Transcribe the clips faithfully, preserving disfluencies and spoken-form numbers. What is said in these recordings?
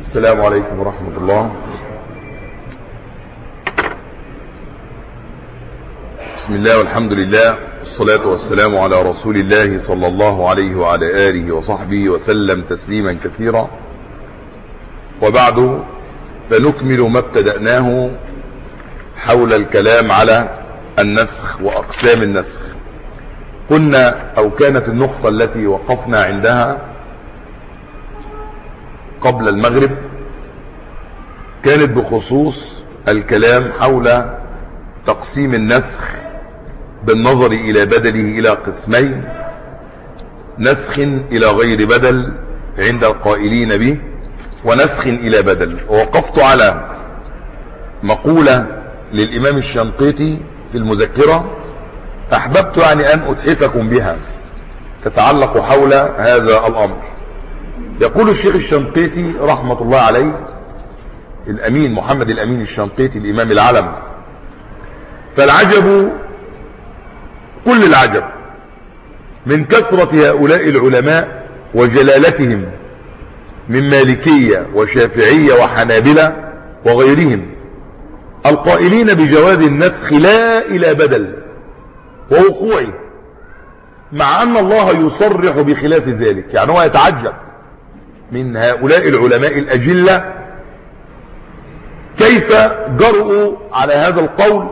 السلام عليكم ورحمة الله. بسم الله والحمد لله والصلاة والسلام على رسول الله صلى الله عليه وعلى آله وصحبه وسلم تسليما كثيرا، وبعد فنكمل ما ابتدأناه حول الكلام على النسخ وأقسام النسخ. قلنا أو كانت النقطة التي وقفنا عندها قبل المغرب كانت بخصوص الكلام حول تقسيم النسخ بالنظر إلى بدله إلى قسمين: نسخ إلى غير بدل عند القائلين به، ونسخ إلى بدل. ووقفت على مقولة للإمام الشنقيطي في المذكرة أحببت يعني أن أتحفكم بها تتعلق حول هذا الأمر. يقول الشيخ الشنقيطي رحمة الله عليه، الأمين محمد الأمين الشنقيطي الإمام العلم: فالعجب كل العجب من كثرة هؤلاء العلماء وجلالتهم من مالكية وشافعية وحنابلة وغيرهم القائلين بجواز النسخ لا إلى بدل ووقوعه، مع أن الله يصرح بخلاف ذلك. يعني هو يتعجب من هؤلاء العلماء الأجلة كيف جرؤوا على هذا القول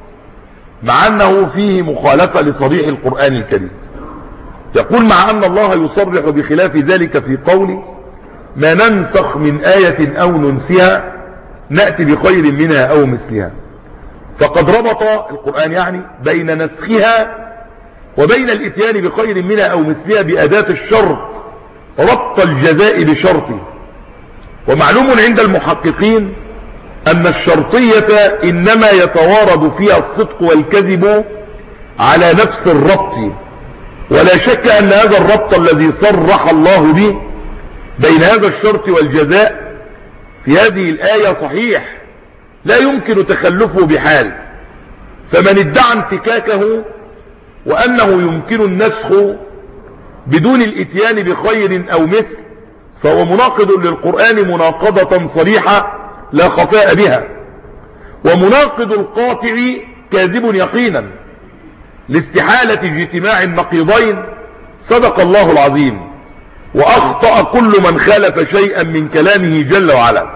مع أنه فيه مخالفة لصريح القرآن الكريم. يقول: مع أن الله يصرح بخلاف ذلك في قوله: ما ننسخ من آية أو ننسها نأتي بخير منها أو مثلها. فقد ربط القرآن يعني بين نسخها وبين الاتيان بخير منها أو مثلها بأداة الشرط، ربط الجزاء بشرطه. ومعلوم عند المحققين أن الشرطية إنما يتوارد فيها الصدق والكذب على نفس الربط، ولا شك أن هذا الربط الذي صرح الله به بين هذا الشرط والجزاء في هذه الآية صحيح لا يمكن تخلفه بحال. فمن ادعى انفكاكه وأنه يمكن النسخ بدون الاتيان بخير أو مثل فهو مناقض للقرآن مناقضة صريحة لا خفاء بها، ومناقض القاطع كاذب يقينا لاستحالة اجتماع النقيضين. صدق الله العظيم، وأخطأ كل من خالف شيئا من كلامه جل وعلا.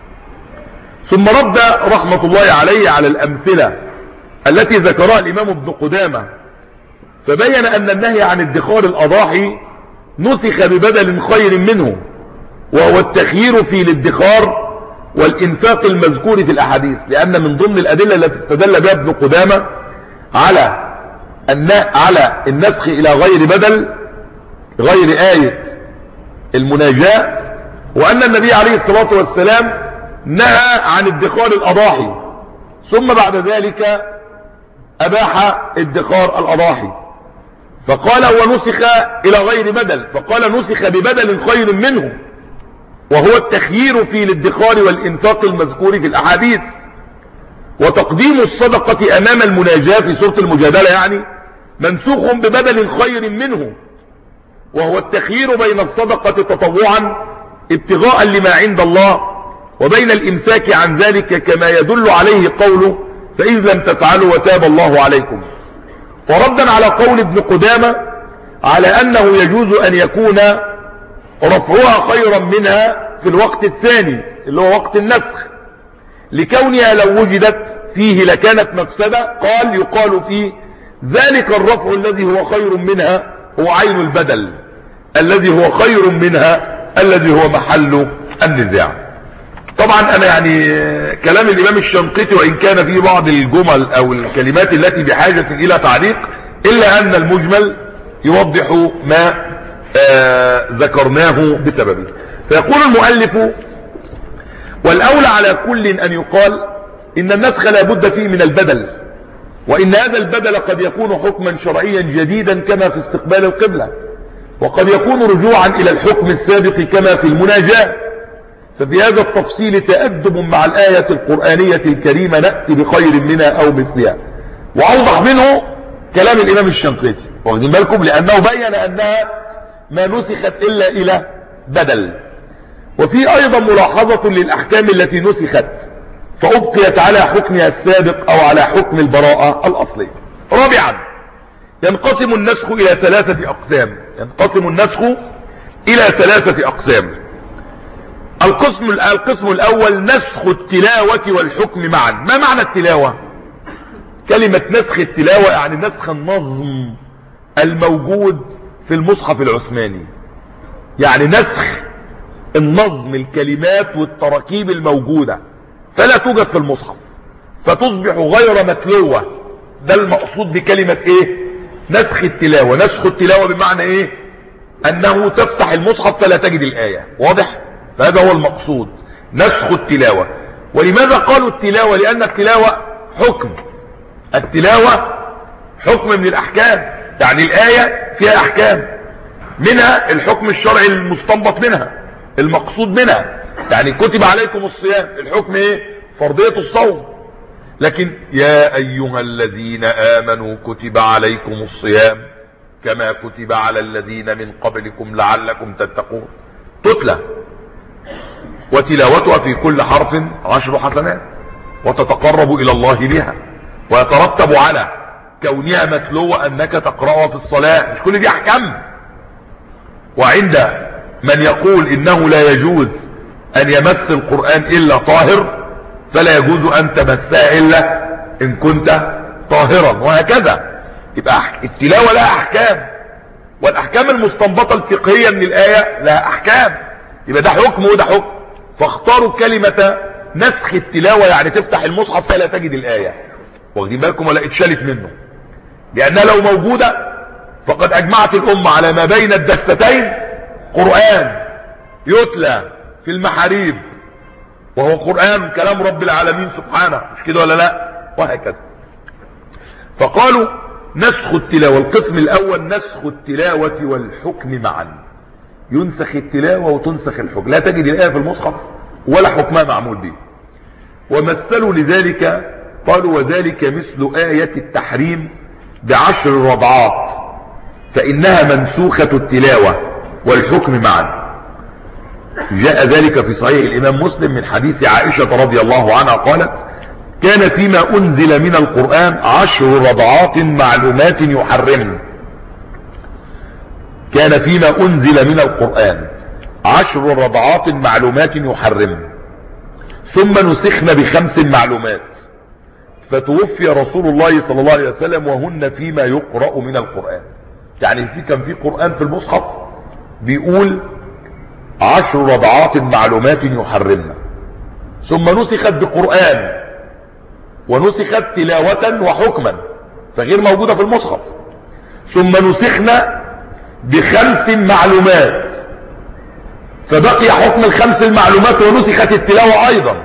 ثم رد رحمة الله عليه على الأمثلة التي ذكرها الإمام ابن قدامة، فبين أن النهي عن ادخار الأضاحي نسخ ببدل خير منه، وهو التخيير في الادخار والإنفاق المذكور في الأحاديث. لأن من ضمن الأدلة التي استدل بها ابن قدامة على على النسخ إلى غير بدل غير آية المناجاة، وأن النبي عليه الصلاة والسلام نهى عن ادخار الأضاحي، ثم بعد ذلك أباح ادخار الأضاحي، فقال ونسخ إلى غير بدل، فقال نسخ ببدل خير منه، وهو التخيير في الادخار والإنفاق المذكور في الأحاديث. وتقديم الصدقة أمام المناجاة في سورة المجادلة يعني منسوخ ببدل خير منه، وهو التخيير بين الصدقة تطوعا ابتغاء لما عند الله وبين الإمساك عن ذلك، كما يدل عليه قوله: فإذ لم تفعلوا وتاب الله عليكم. وردا على قول ابن قدامة على أنه يجوز أن يكون رفعها خيرا منها في الوقت الثاني اللي هو وقت النسخ، لكونها لو وجدت فيه لكانت مفسدة. قال: يقال فيه ذلك الرفع الذي هو خير منها هو عين البدل الذي هو خير منها الذي هو محل النزاع. طبعا أنا يعني كلام الإمام الشنقيطي وإن كان فيه بعض الجمل أو الكلمات التي بحاجة إلى تعليق، إلا أن المجمل يوضح ما آه ذكرناه بسببه. فيقول المؤلف: والأولى على كل أن يقال إن النسخ لا بد فيه من البدل، وإن هذا البدل قد يكون حكما شرعيا جديدا كما في استقبال القبلة، وقد يكون رجوعا إلى الحكم السابق كما في المناجاة. ففي هذا التفصيل تأدب مع الآية القرآنية الكريمة نأتي بخير منها أو مثلها. وأوضح منه كلام الإمام الشنقيطي، واخدين بالكم، لأنه بين أنها ما نسخت إلا إلى بدل. وفي أيضا ملاحظة للأحكام التي نسخت فأبقيت على حكمها السابق أو على حكم البراءة الأصلية. رابعا، ينقسم النسخ إلى ثلاثة أقسام. ينقسم النسخ إلى ثلاثة أقسام. القسم القسم الأول نسخ التلاوة والحكم معا. ما معنى التلاوة؟ كلمة نسخ التلاوة يعني نسخ النظم الموجود في المصحف العثماني، يعني نسخ النظم، الكلمات والتراكيب الموجودة فلا توجد في المصحف فتصبح غير متلوة. ده المقصود بكلمة ايه؟ نسخ التلاوة. نسخ التلاوة بمعنى ايه؟ انه تفتح المصحف فلا تجد الآية. واضح؟ فهذا هو المقصود نسخ التلاوة. ولماذا قالوا التلاوة؟ لأن التلاوة حكم. التلاوة حكم من الأحكام، يعني الآية فيها أحكام، منها الحكم الشرعي المستنبط منها المقصود منها. يعني كتب عليكم الصيام، الحكم ايه؟ فرضية الصوم. لكن يا أيها الذين آمنوا كتب عليكم الصيام كما كتب على الذين من قبلكم لعلكم تتقون، تتلى وتلاوتها في كل حرف عشر حسنات وتتقرب إلى الله بها، ويترتب على كونها متلوة أنك تقرأها في الصلاة. مش كل دي أحكام. وعند من يقول إنه لا يجوز أن يمس القرآن إلا طاهر فلا يجوز أن تمسها إلا إن كنت طاهرا، وهكذا. يبقى التلاوة لها أحكام، والأحكام المستنبطة الفقهية من الآية لها أحكام. يبقى ده حكم وده حكم. فاختاروا كلمة نسخ التلاوة، يعني تفتح المصحف فلا تجد الآية. واخدين بالكم ولا اتشالت منه؟ لأنها لو موجودة فقد أجمعت الأمة على ما بين الدفتين قرآن يتلى في المحاريب، وهو قرآن كلام رب العالمين سبحانه، مش كده ولا لا؟ وهكذا. فقالوا نسخ التلاوة. القسم الأول نسخ التلاوة والحكم معا. ينسخ التلاوة وتنسخ الحكم، لا تجد الآية في المصحف ولا حكمها معمول به. ومثلوا لذلك قالوا وذلك مثل آية التحريم بعشر رضعات فإنها منسوخة التلاوة والحكم معا. جاء ذلك في صحيح الإمام مسلم من حديث عائشة رضي الله عنها قالت كان فيما أنزل من القرآن عشر رضعات معلومات يحرمن. كان فيما أنزل من القرآن عشر رضعات معلومات يحرمن ثم نسخن بخمس معلومات فتوفي رسول الله صلى الله عليه وسلم وهن فيما يقرأ من القرآن. يعني في كان في قرآن في المصحف بيقول عشر رضعات معلومات يحرمن، ثم نسخت بقرآن ونسخت تلاوة وحكما فغير موجودة في المصحف، ثم نسخنا بخمس معلومات فبقي حكم الخمس المعلومات ونسخت التلاوة أيضا.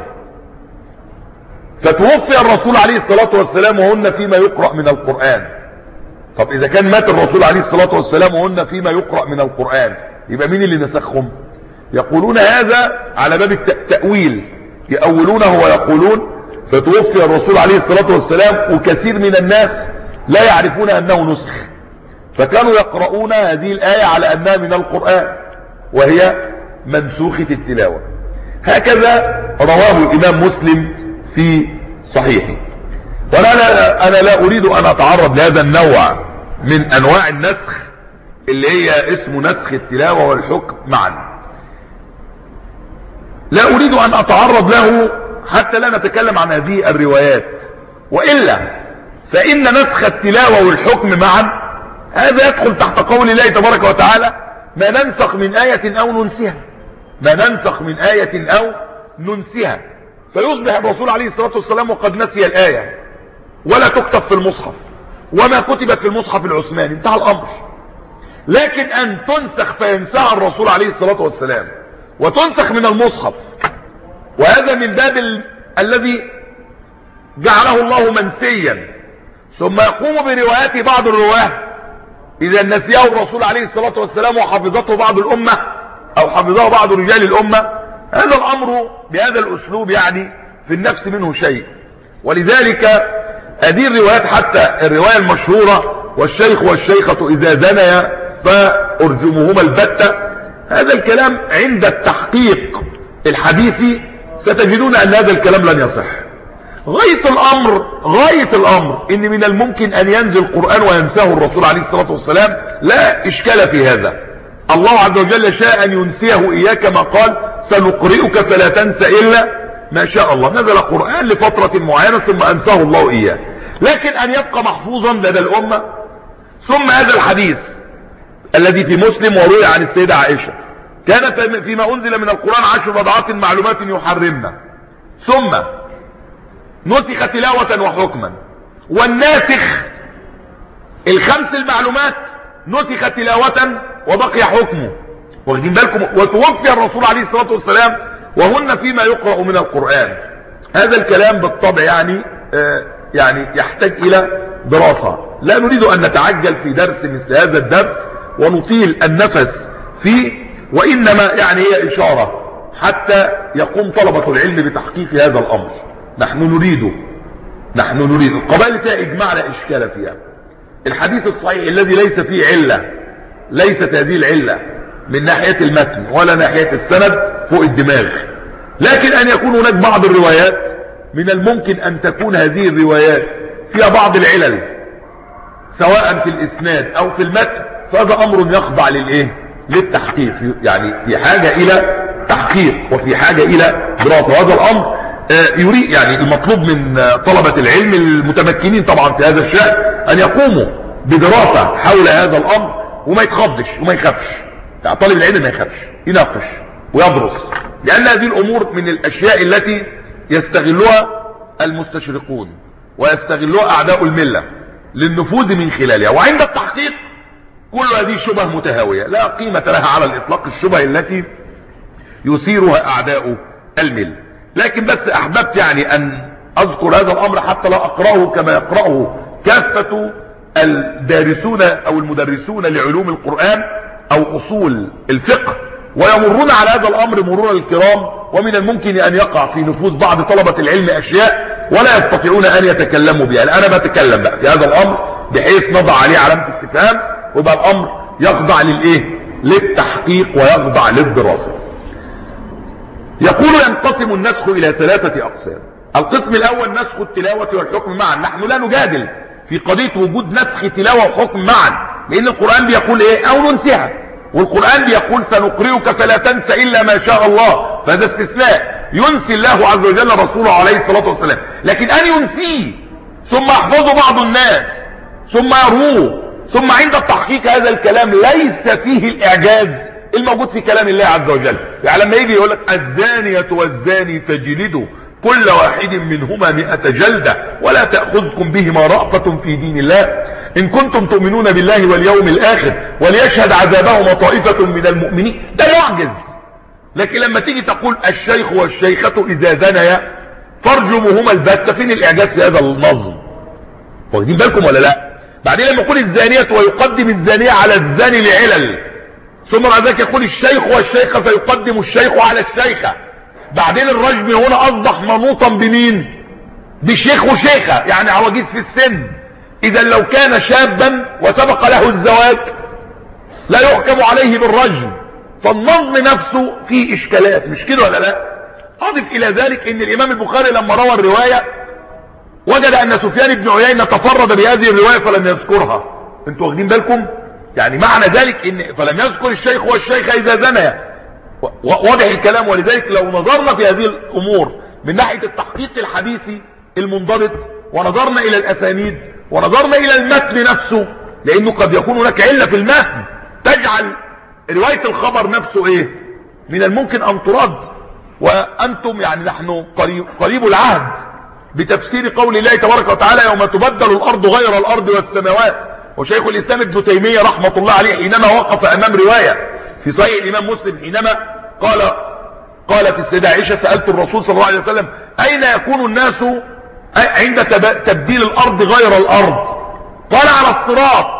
فتوفي الرسول عليه الصلاة والسلام وهن فيما يقرأ من القرآن. طب إذا كان مات الرسول عليه الصلاة والسلام وهن فيما يقرأ من القرآن يبقى مين اللي نسخهم؟ يقولون هذا على باب التأويل، يأولونه ويقولون فتوفي الرسول عليه الصلاة والسلام وكثير من الناس لا يعرفون أنه نسخ، فكانوا يقرؤون هذه الآية على أنها من القرآن وهي منسوخة التلاوة. هكذا رواه الإمام مسلم في صحيحه. وأنا لا, أنا لا أريد أن أتعرض لهذا النوع من أنواع النسخ اللي هي اسمه نسخ التلاوة والحكم معا، لا أريد أن أتعرض له حتى لا نتكلم عن هذه الروايات، وإلا فإن نسخ التلاوة والحكم معا هذا يدخل تحت قول الله تبارك وتعالى ما ننسخ من آية أو ننسها، ما ننسخ من آية أو ننسها، فيصبح الرسول عليه الصلاة والسلام وقد نسي الآية ولا تكتب في المصحف وما كتبت في المصحف العثماني، انتهى الأمر. لكن أن تنسخ فينساها الرسول عليه الصلاة والسلام وتنسخ من المصحف، وهذا من باب ال... الذي جعله الله منسيا، ثم يقوم بروايات بعض الرواه إذا نسيه الرسول عليه الصلاة والسلام وحفظته بعض الأمة أو حفظه بعض رجال الأمة، هذا الأمر بهذا الأسلوب يعني في النفس منه شيء. ولذلك هذه الروايات حتى الرواية المشهورة والشيخ والشيخة إذا زنيا فأرجمهما البتة، هذا الكلام عند التحقيق الحديثي ستجدون أن هذا الكلام لن يصح. غاية الأمر غاية الأمر إن من الممكن أن ينزل القرآن وينساه الرسول عليه الصلاة والسلام، لا إشكال في هذا. الله عز وجل شاء أن ينسيه إياك ما قال سنقرئك فلا تنسى إلا ما شاء الله. نزل قرآن لفترة معينة ثم أنساه الله إياه، لكن أن يبقى محفوظا لدى الأمة. ثم هذا الحديث الذي في مسلم وروي عن السيدة عائشة كان فيما أنزل من القرآن عشر بضعات معلومات يحرمنا، ثم نسخ تلاوة وحكما، والناسخ الخمس المعلومات نسخ تلاوة وبقي حكمه، واخدين بالكم؟ وتوفي الرسول عليه الصلاة والسلام وهن فيما يقرأ من القرآن. هذا الكلام بالطبع يعني آه يعني يحتاج إلى دراسة. لا نريد أن نتعجل في درس مثل هذا الدرس ونطيل النفس فيه، وإنما يعني هي إشارة حتى يقوم طلبة العلم بتحقيق هذا الأمر. نحن نريده نحن نريد القبائل فيها إجماع لا إشكال فيها. الحديث الصحيح الذي ليس فيه علة، ليست هذه العلة من ناحية المتن ولا ناحية السند فوق الدماغ، لكن أن يكون هناك بعض الروايات من الممكن أن تكون هذه الروايات فيها بعض العلل سواء في الإسناد أو في المتن، فهذا أمر يخضع للإيه؟ للتحقيق. يعني في حاجة إلى تحقيق وفي حاجة إلى دراسة، وهذا الأمر يريد يعني المطلوب من طلبة العلم المتمكنين طبعا في هذا الشأن أن يقوموا بدراسة حول هذا الأمر وما يتخضش وما يخافش. يعني طالب العلم ما يخافش، يناقش ويدرس، لأن هذه الأمور من الأشياء التي يستغلها المستشرقون ويستغلها أعداء الملة للنفوذ من خلالها. وعند التحقيق كل هذه شبه متهاوية لا قيمة لها على الإطلاق، الشبه التي يثيرها أعداء الملة. لكن بس أحببت يعني أن أذكر هذا الأمر حتى لا أقرأه كما يقرأه كافة الدارسون أو المدرسون لعلوم القرآن أو أصول الفقه، ويمرون على هذا الأمر مرور الكرام، ومن الممكن أن يقع في نفوذ بعض طلبة العلم أشياء ولا يستطيعون أن يتكلموا بها. أنا بتكلم بقى في هذا الأمر بحيث نضع عليه علامة استفهام، ويبقى الأمر يخضع للإيه؟ للتحقيق ويخضع للدراسة. يقول ينقسم النسخ إلى ثلاثة أقسام. القسم الأول نسخ التلاوة والحكم معا. نحن لا نجادل في قضية وجود نسخ تلاوة وحكم معا، لأن القرآن بيقول إيه؟ أو ننسيها، والقرآن بيقول سنقرئك فلا تنسى إلا ما شاء الله، فهذا استثناء ينسي الله عز وجل رسوله عليه الصلاة والسلام. لكن أن ينسيه ثم يحفظه بعض الناس ثم يروه ثم عند التحقيق هذا الكلام ليس فيه الإعجاز الموجود في كلام الله عز وجل. يعني لما يجي يقول لك الزانية والزاني فجلدوا كل واحد منهما مئة جلدة ولا تأخذكم بهما رأفة في دين الله إن كنتم تؤمنون بالله واليوم الآخر وليشهد عذابهما طائفة من المؤمنين، ده معجز. لكن لما تيجي تقول الشيخ والشيخة إذا زنيا فارجموهما البتة، فين الإعجاز في هذا النظم؟ واخدين بالكم ولا لا؟ بعدين لما يقول الزانية ويقدم الزانية على الزاني لعلل، ثم بعد ذلك يقول الشيخ والشيخة فيقدم الشيخ على الشيخة. بعدين الرجم هنا أصبح منوطا بمين؟ بشيخ وشيخة، يعني عواجيز في السن. إذا لو كان شابا وسبق له الزواج لا يحكم عليه بالرجم. فالنظم نفسه فيه إشكالات، مش كده ولا لا؟ أضف إلى ذلك إن الإمام البخاري لما روى الرواية وجد أن سفيان بن عيينة تفرد بهذه الرواية فلم يذكرها. انتوا واخدين بالكم؟ يعني معنى ذلك إن فلم يذكر الشيخ والشيخة إذا زنيا، واضح الكلام. ولذلك لو نظرنا في هذه الأمور من ناحية التحقيق الحديثي المنضبط، ونظرنا إلى الأسانيد، ونظرنا إلى المتن نفسه، لأنه قد يكون هناك علة في المتن تجعل رواية الخبر نفسه إيه؟ من الممكن أن ترد. وأنتم يعني نحن قريب, قريب العهد بتفسير قول الله تبارك وتعالى يوم تبدل الأرض غير الأرض والسماوات. وشيخ الإسلام ابن تيمية رحمة الله عليه حينما وقف أمام رواية في صحيح الإمام مسلم حينما قال قالت السيدة عائشة سألت الرسول صلى الله عليه وسلم أين يكون الناس عند تبديل الأرض غير الأرض؟ قال على الصراط.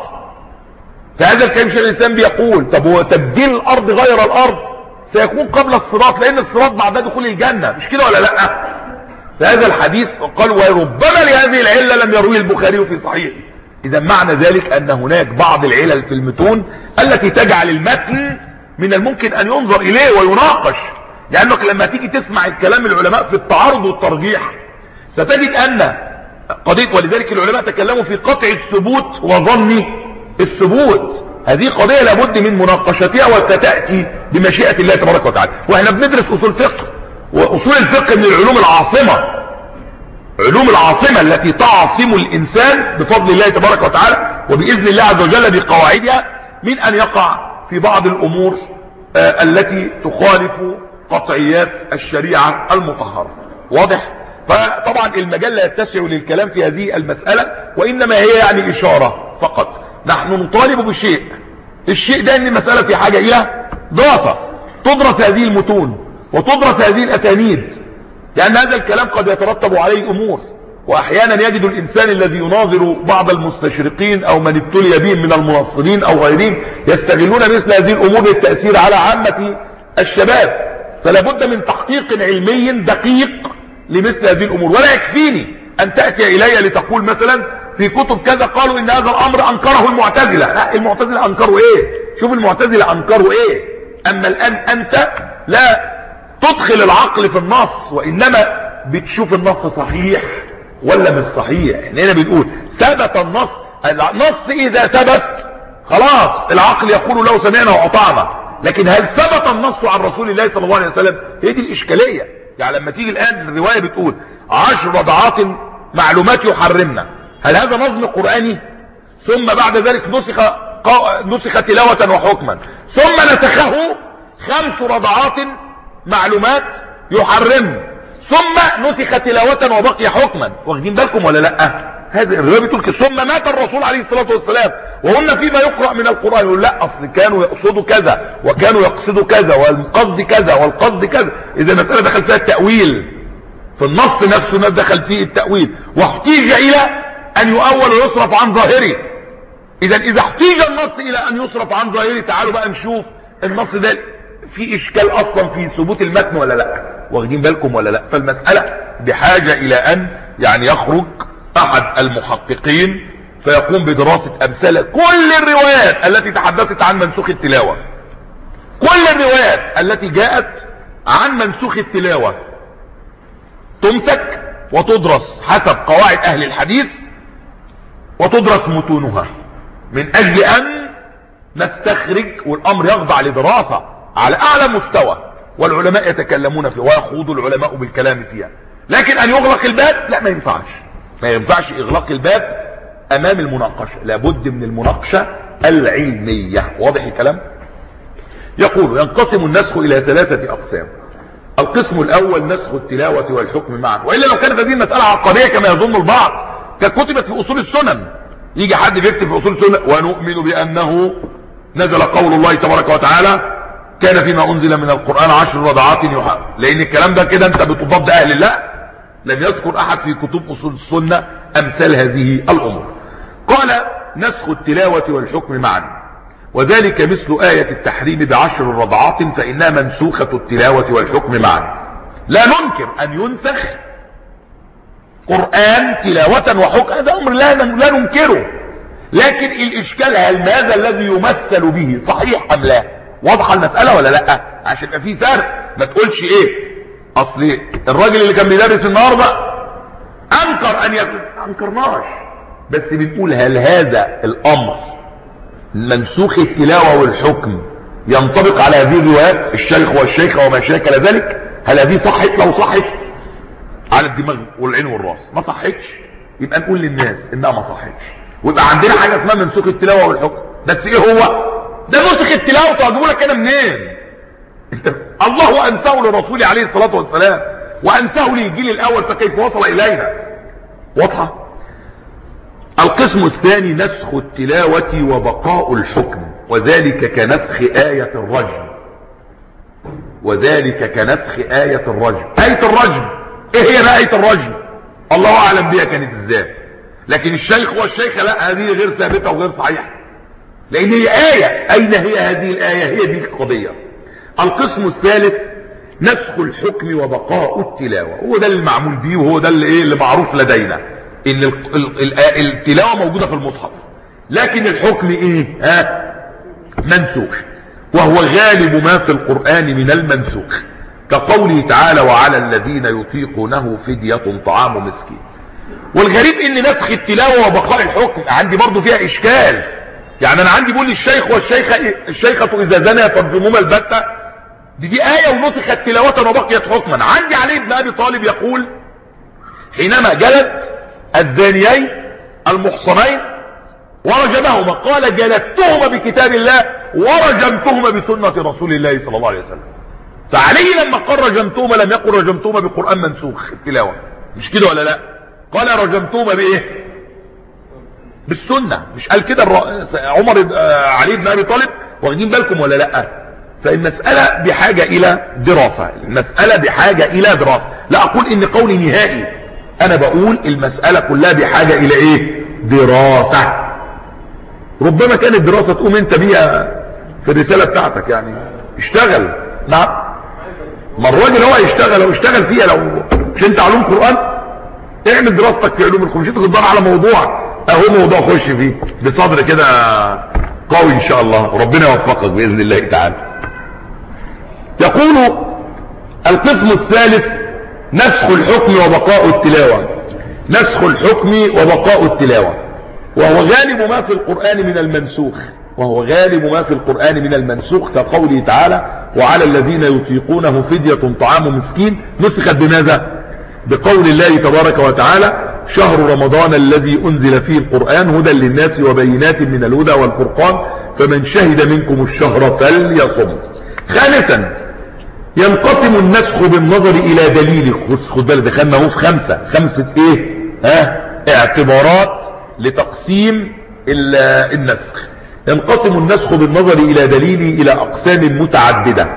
فهذا الكلام شيخ الإسلام بيقول طب هو تبديل الأرض غير الأرض سيكون قبل الصراط، لأن الصراط بعد دخول الجنة، مش كده ولا لا؟ فهذا الحديث قال وربما لهذه العلة لم يرويه البخاري في صحيحه. إذا معنى ذلك أن هناك بعض العلل في المتون التي تجعل المتن من الممكن ان ينظر اليه ويناقش، لانك لما تيجي تسمع الكلام العلماء في التعارض والترجيح ستجد ان قضية، ولذلك العلماء تكلموا في قطع الثبوت وظن الثبوت. هذه قضية لابد من مناقشتها وستأتي بمشيئة الله تبارك وتعالى. واحنا بندرس اصول فقه، واصول الفقه من العلوم العاصمة، علوم العاصمة التي تعصم الانسان بفضل الله تبارك وتعالى وبإذن الله عز وجل بقواعدها من ان يقع في بعض الامور آه التي تخالف قطعيات الشريعة المطهرة. واضح؟ فطبعا المجال لا يتسع للكلام في هذه المسألة، وإنما هي يعني إشارة فقط. نحن نطالب بشيء، الشيء ده ان المسألة في حاجة إلى دراسة، تدرس هذه المتون وتدرس هذه الأسانيد، لأن هذا الكلام قد يترتب عليه أمور. وأحيانا يجد الإنسان الذي يناظر بعض المستشرقين أو من ابتلي بهم من المنصرين أو غيرهم يستغلون مثل هذه الأمور للتأثير على عامة الشباب. فلا بد من تحقيق علمي دقيق لمثل هذه الامور. ولا يكفيني ان تأتي الي لتقول مثلا في كتب كذا قالوا ان هذا الامر انكره المعتزلة. لا، المعتزلة انكروا ايه؟ شوف المعتزلة انكروا ايه. اما الان انت لا تدخل العقل في النص، وانما بتشوف النص صحيح ولا مش صحيح. احنا هنا بنقول ثبت النص، النص اذا ثبت خلاص العقل يقول له سمعنا واطعنا، لكن هل ثبت النص عن رسول الله صلى الله عليه وسلم؟ هي دي الاشكالية. يعني لما تيجي الآن الرواية بتقول عشر رضعات معلومات يحرمنا، هل هذا نظم قرآني؟ ثم بعد ذلك نسخ نسخ تلاوة وحكما، ثم نسخه خمس رضعات معلومات يحرم، ثم نسخ تلاوة وبقي حكما. واخدين بالكم ولا لا؟ هذا الرواية بتقول كده. ثم مات الرسول عليه الصلاة والسلام وقلنا فيما يقرأ من القرآن، يقول لا اصل كانوا يقصدوا كذا وكانوا يقصدوا كذا والقصد كذا والقصد كذا. اذا المسألة دخل فيها التأويل في النص نفسه، ما دخل فيه التأويل، واحتيج الى ان يؤول ويصرف عن ظاهره. اذا اذا احتيج النص الى ان يصرف عن ظاهره، تعالوا بقى نشوف النص ده في اشكال اصلا في ثبوت المتن ولا لا. واخدين بالكم ولا لا؟ فالمسألة بحاجة الى ان يعني يخرج احد المحققين فيقوم بدراسة امثلة كل الروايات التي تحدثت عن منسوخ التلاوة، كل الروايات التي جاءت عن منسوخ التلاوة تمسك وتدرس حسب قواعد اهل الحديث وتدرس متونها، من اجل ان نستخرج، والامر يخضع لدراسة على اعلى مستوى والعلماء يتكلمون فيه ويخوض العلماء بالكلام فيها. لكن ان يغلق الباب لا، ما ينفعش، ما ينفعش اغلاق الباب امام المناقشة، لابد من المناقشة العلمية. واضح الكلام؟ يقول ينقسم النسخ الى ثلاثة اقسام. القسم الاول نسخ التلاوة والحكم معا، وإلا لو كانت هذه المسألة عقدية كما يظن البعض ككتبت في اصول السنن. يجي حد بيكتب في اصول السنن ونؤمن بانه نزل قول الله تبارك وتعالى كان فيما انزل من القرآن عشر رضعات يحرم، لان الكلام ده كده انت بتضاد اهل الله. لم يذكر احد في كتب اصول السنة امثال هذه الامور. قال نسخ التلاوة والحكم معا، وذلك مثل آية التحريم بعشر رضعات فإنها منسوخة التلاوة والحكم معا. لا ننكر أن ينسخ قرآن تلاوة وحكم، هذا أمر لا لا ننكره، لكن الإشكال هل ماذا الذي يمثل به صحيح أم لا؟ واضحة المسألة ولا لا؟ عشان يبقى في فرق، ما تقولش إيه أصل الراجل اللي كان بيدرس النهارده أنكر أن يكون، أنكرناش، بس بنقول هل هذا الأمر منسوخ التلاوة والحكم ينطبق على هذه الروايات الشيخ والشيخة وما شاكل ذلك؟ هل هذه صحت؟ لو صحت على الدماغ والعين والراس، ما صحتش يبقى نقول للناس انها ما صحتش، ويبقى عندنا حاجة اسمها منسوخ التلاوة والحكم. بس ايه هو ده نسخ التلاوة؟ تجيبوا لك كده منين؟ انت الله انساه لرسوله عليه الصلاة والسلام وانساه للجيل الاول، فكيف وصل الينا؟ واضحة؟ القسم الثاني نسخ التلاوة وبقاء الحكم، وذلك كنسخ آية الرجم، وذلك كنسخ آية الرجم. آية الرجم ايه هي بقى آية الرجم؟ الله اعلم بها كانت ازاي، لكن الشيخ والشيخة لا، هذه غير ثابتة وغير صحيحة، لان هي آية. اين هي هذه الآية؟ هي دي القضية. القسم الثالث نسخ الحكم وبقاء التلاوة، هو ده اللي معمول بيه، وهو ده اللي ايه اللي معروف لدينا، ان التلاوة موجودة في المصحف لكن الحكم ايه؟ ها؟ منسوخ. وهو غالب ما في القرآن من المنسوخ، كقوله تعالى وعلى الذين يطيقونه فدية طعام مسكين. والغريب ان نسخ التلاوة وبقاء الحكم عندي برضو فيها اشكال. يعني انا عندي بقول الشيخ والشيخة الشيخة اذا زنيا فارجموهما البتة، دي دي آية ونسخت تلاوة وبقيت حكما. عندي علي بن ابي طالب يقول حينما جلد الزانيين المحصنين ورجمهما قال جلدتهما بكتاب الله ورجمتهما بسنة رسول الله صلى الله عليه وسلم. فعلي لما قال رجمتهما لم يقل رجمتهما بقرآن منسوخ التلاوة، مش كده ولا لا؟ قال رجمتهما بايه؟ بالسنة. مش قال كده عمر علي بن ابي طالب؟ واخدين بالكم ولا لا؟ فالمسألة بحاجة الى دراسة، المسألة بحاجة الى دراسة. لا اقول ان قولي نهائي، انا بقول المسألة كلها بحاجة الى ايه؟ دراسة. ربما كانت دراسة تقوم انت بيها في الرسالة بتاعتك، يعني اشتغل. نعم، ما الراجل هو يشتغل لو اشتغل فيها. لو مش انت علوم قرآن اعمل دراستك في علوم القرآن، مش انت تدور على موضوع اهو موضوع خش فيه بصدر كده قوي ان شاء الله، ربنا يوفقك باذن الله تعالى. يقول القسم الثالث نسخ الحكم وبقاء التلاوة. نسخ الحكم وبقاء التلاوة وهو غالب ما في القرآن من المنسوخ، وهو غالب ما في القرآن من المنسوخ كقوله تعالى وعلى الذين يطيقونه فدية طعام مسكين. نسخت بماذا؟ بقول الله تبارك وتعالى شهر رمضان الذي أنزل فيه القرآن هدى للناس وبينات من الهدى والفرقان فمن شهد منكم الشهر فليصم. خامسا ينقسم النسخ بالنظر إلى دليل. خد بالك دخلنا اهو في خمسة خمسة ايه ها اعتبارات لتقسيم النسخ. ينقسم النسخ بالنظر إلى دليل إلى أقسام متعددة.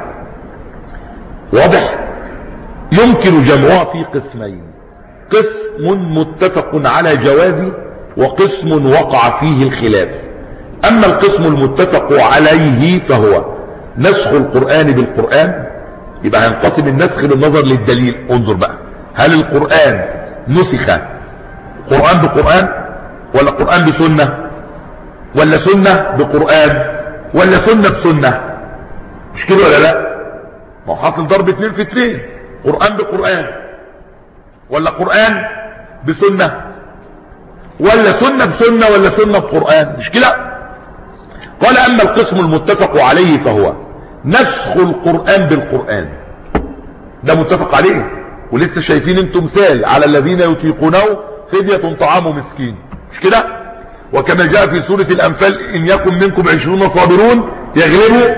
واضح؟ يمكن جمعها في قسمين: قسم متفق على جوازه وقسم وقع فيه الخلاف. أما القسم المتفق عليه فهو نسخ القرآن بالقرآن. يبقى هنقسم النسخ بالنظر للدليل. انظر بقى، هل القرآن نسخ قرآن بقرآن ولا قرآن بسنة ولا سنة بقرآن ولا سنة بسنة؟ مش كده ولا لا؟ ما هو حاصل ضرب اتنين في اتنين، قرآن بقرآن ولا قرآن بسنة ولا سنة بسنة ولا سنة بقرآن، مش كده؟ قال أما القسم المتفق عليه فهو نسخ القرآن بالقرآن. ده متفق عليه، ولسه شايفين انتم مثال على الذين يطيقونه فدية طعام مسكين، مش كده؟ وكما جاء في سورة الأنفال إن يكن منكم عشرون صابرون يغلبوا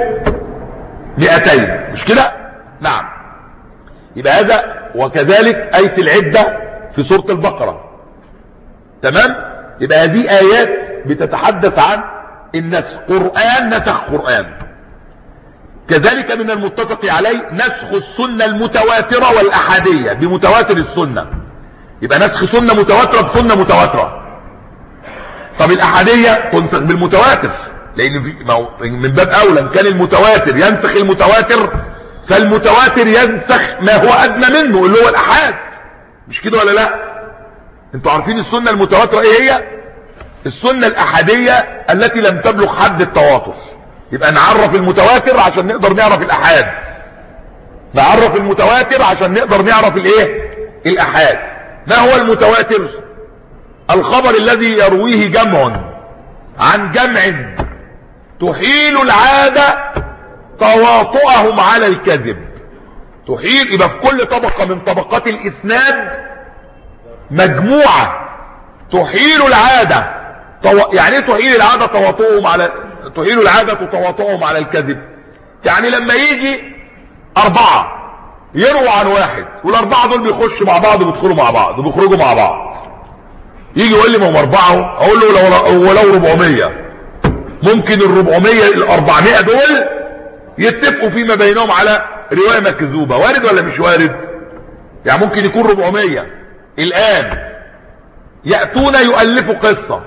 مئتين، مش كده؟ نعم. يبقى هذا، وكذلك آية العدة في سورة البقرة. تمام؟ يبقى هذه آيات بتتحدث عن النسخ، قرآن نسخ قرآن. كذلك من المتفق عليه نسخ السنة المتواترة والأحادية بمتواتر السنة. يبقى نسخ سنة متواترة بسنة متواترة. طب الأحادية تنسخ بالمتواتر، لأن في من باب أولى إن كان المتواتر ينسخ المتواتر فالمتواتر ينسخ ما هو أدنى منه اللي هو الأحاد، مش كده ولا لا؟ انتوا عارفين السنة المتواترة ايه هي؟ السنة الأحادية التي لم تبلغ حد التواتر. يبقى نعرف المتواتر عشان نقدر نعرف الأحاد، نعرف المتواتر عشان نقدر نعرف الايه؟ الأحاد. ما هو المتواتر؟ الخبر الذي يرويه جمع عن جمع تحيل العادة تواطؤهم على الكذب. تحيل، يبقى في كل طبقة من طبقات الإسناد مجموعة تحيل العادة. يعني ايه تحيل العادة تواطؤهم على تحيل العادة تواطؤهم على الكذب؟ يعني لما يجي أربعة يروى عن واحد والأربعة دول بيخشوا مع بعض وبيدخلوا مع بعض وبيخرجوا مع بعض، يجي يقول لي ما هم أربعة، أقول له ولو ربعمية، ممكن الربعمية الأربعمائة دول يتفقوا فيما بينهم على رواية مكذوبة. وارد ولا مش وارد؟ يعني ممكن يكون ربعمية الآن يأتون يؤلفوا قصة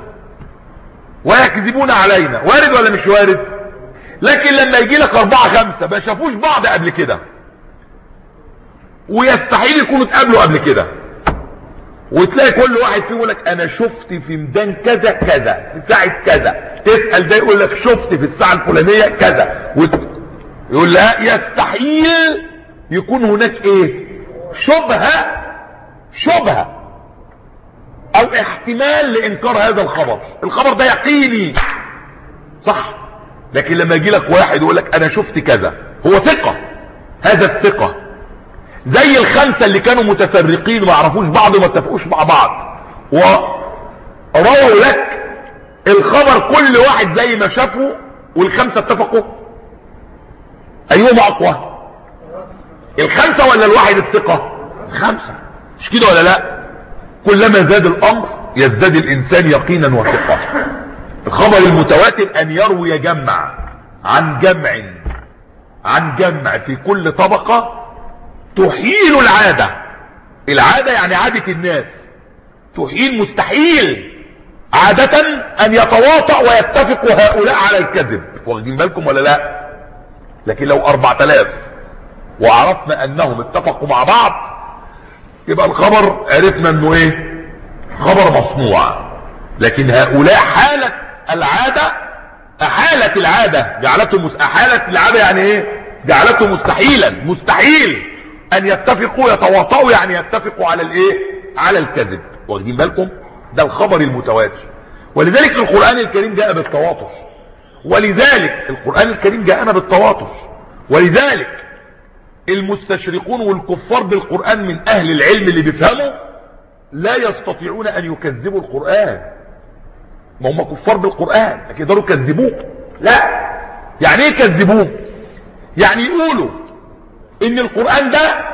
ويكذبون علينا، وارد ولا مش وارد؟ لكن لما يجي لك أربعة خمسة ما شافوش بعض قبل كده ويستحيل يكونوا اتقابلوا قبل كده، وتلاقي كل واحد فيهم يقول لك انا شفت في ميدان كذا كذا في ساعة كذا، تسأل ده يقول لك شفت في الساعة الفلانية كذا، يقول لا، يستحيل يكون هناك ايه؟ شبهة شبهة او احتمال لانكار هذا الخبر. الخبر ده يقيني صح، لكن لما يجي لك واحد يقول لك انا شفت كذا، هو ثقة، هذا الثقة زي الخمسة اللي كانوا متفرقين وما عرفوش بعض وما اتفقوش مع بعض ورووا لك الخبر كل واحد زي ما شافه والخمسة اتفقوا، ايهما اقوى؟ الخمسة ولا الواحد الثقة؟ الخمسة، مش كده ولا لا؟ كلما زاد الامر يزداد الانسان يقينا وثقة. الخبر المتواتر ان يروي جمع عن جمع عن جمع في كل طبقة تحيل العادة. العادة يعني عادة الناس، تحيل مستحيل عادة ان يتواطأ ويتفق هؤلاء على الكذب، واخدين بالكم ولا لا؟ لكن لو اربعة الاف وعرفنا انهم اتفقوا مع بعض يبقى الخبر عرفنا انه ايه؟ خبر مصنوع. لكن هؤلاء حالة العادة، احالت العادة جعلتهم، احالت العادة يعني ايه؟ جعلته مستحيلا، مستحيل ان يتفقوا يتواطؤوا يعني يتفقوا على الايه؟ على الكذب، واخدين بالكم؟ ده الخبر المتواتر. ولذلك القرآن الكريم جاء بالتواتر، ولذلك القرآن الكريم جاءنا بالتواتر، ولذلك المستشرقون والكفار بالقرآن من اهل العلم اللي بيفهموا لا يستطيعون ان يكذبوا القرآن. ما هم كفار بالقرآن لكن يقدروا يكذبوه؟ لا. يعني ايه يكذبوه؟ يعني يقولوا ان القرآن ده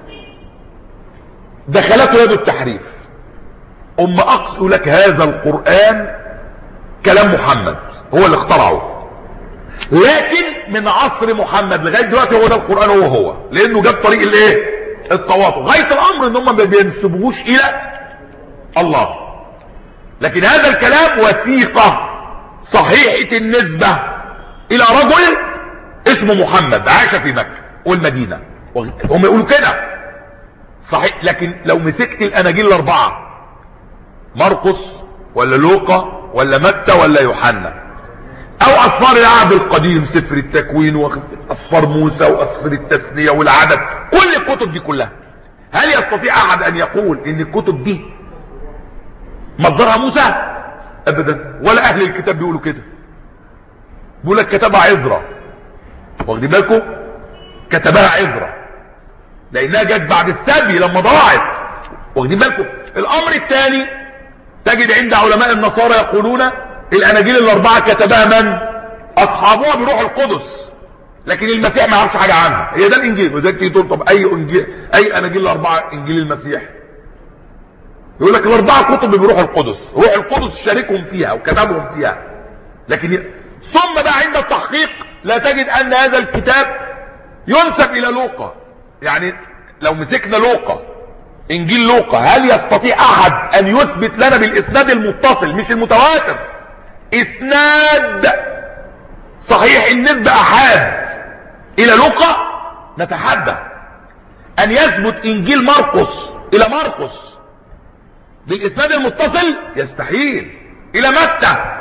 دخلته يد التحريف، ام اقصد لك هذا القرآن كلام محمد هو اللي اخترعه، لكن من عصر محمد لغاية دلوقتي هو ده القرآن هو هو، لانه جاب طريق الايه؟ التواطؤ. غاية الامر ان هم ما بينسبوهوش الى الله، لكن هذا الكلام وثيقة صحيحة النسبة الى رجل اسمه محمد عاش في مكة والمدينة، هم يقولوا كده صحيح. لكن لو مسكت الاناجيل الاربعة، مرقس ولا لوقا ولا متى ولا يوحنا، او اسفار العهد القديم، سفر التكوين واصفار موسى واسفار التثنية والعدد، كل الكتب دي كلها، هل يستطيع احد ان يقول ان الكتب دي مصدرها موسى؟ ابدا. ولا اهل الكتاب بيقولوا كده، بيقول لك كتبها عزرا، واخدين بالكم؟ كتبها عزرا لانها جت بعد السبي لما ضاعت، واخدين بالكم؟ الامر الثاني تجد عند علماء النصارى يقولون الاناجيل الاربعه كتبها من؟ اصحابها بروح القدس، لكن المسيح ما يعرفش حاجه عنها، هي ده الانجيل. وذلك تيجي تقول طب اي انجيل، اي اناجيل الاربعه انجيل المسيح؟ يقول لك الاربعه كتب بروح القدس، روح القدس شاركهم فيها وكتبهم فيها. لكن ثم بقى عند التحقيق لا تجد ان هذا الكتاب ينسب الى لوقا. يعني لو مسكنا لوقا، انجيل لوقا، هل يستطيع احد ان يثبت لنا بالاسناد المتصل مش المتواتر، اسناد صحيح النسبة احاد الى لوقا؟ نتحدى. ان يثبت انجيل مرقس الى مرقس بالاسناد المتصل؟ يستحيل. الى متى،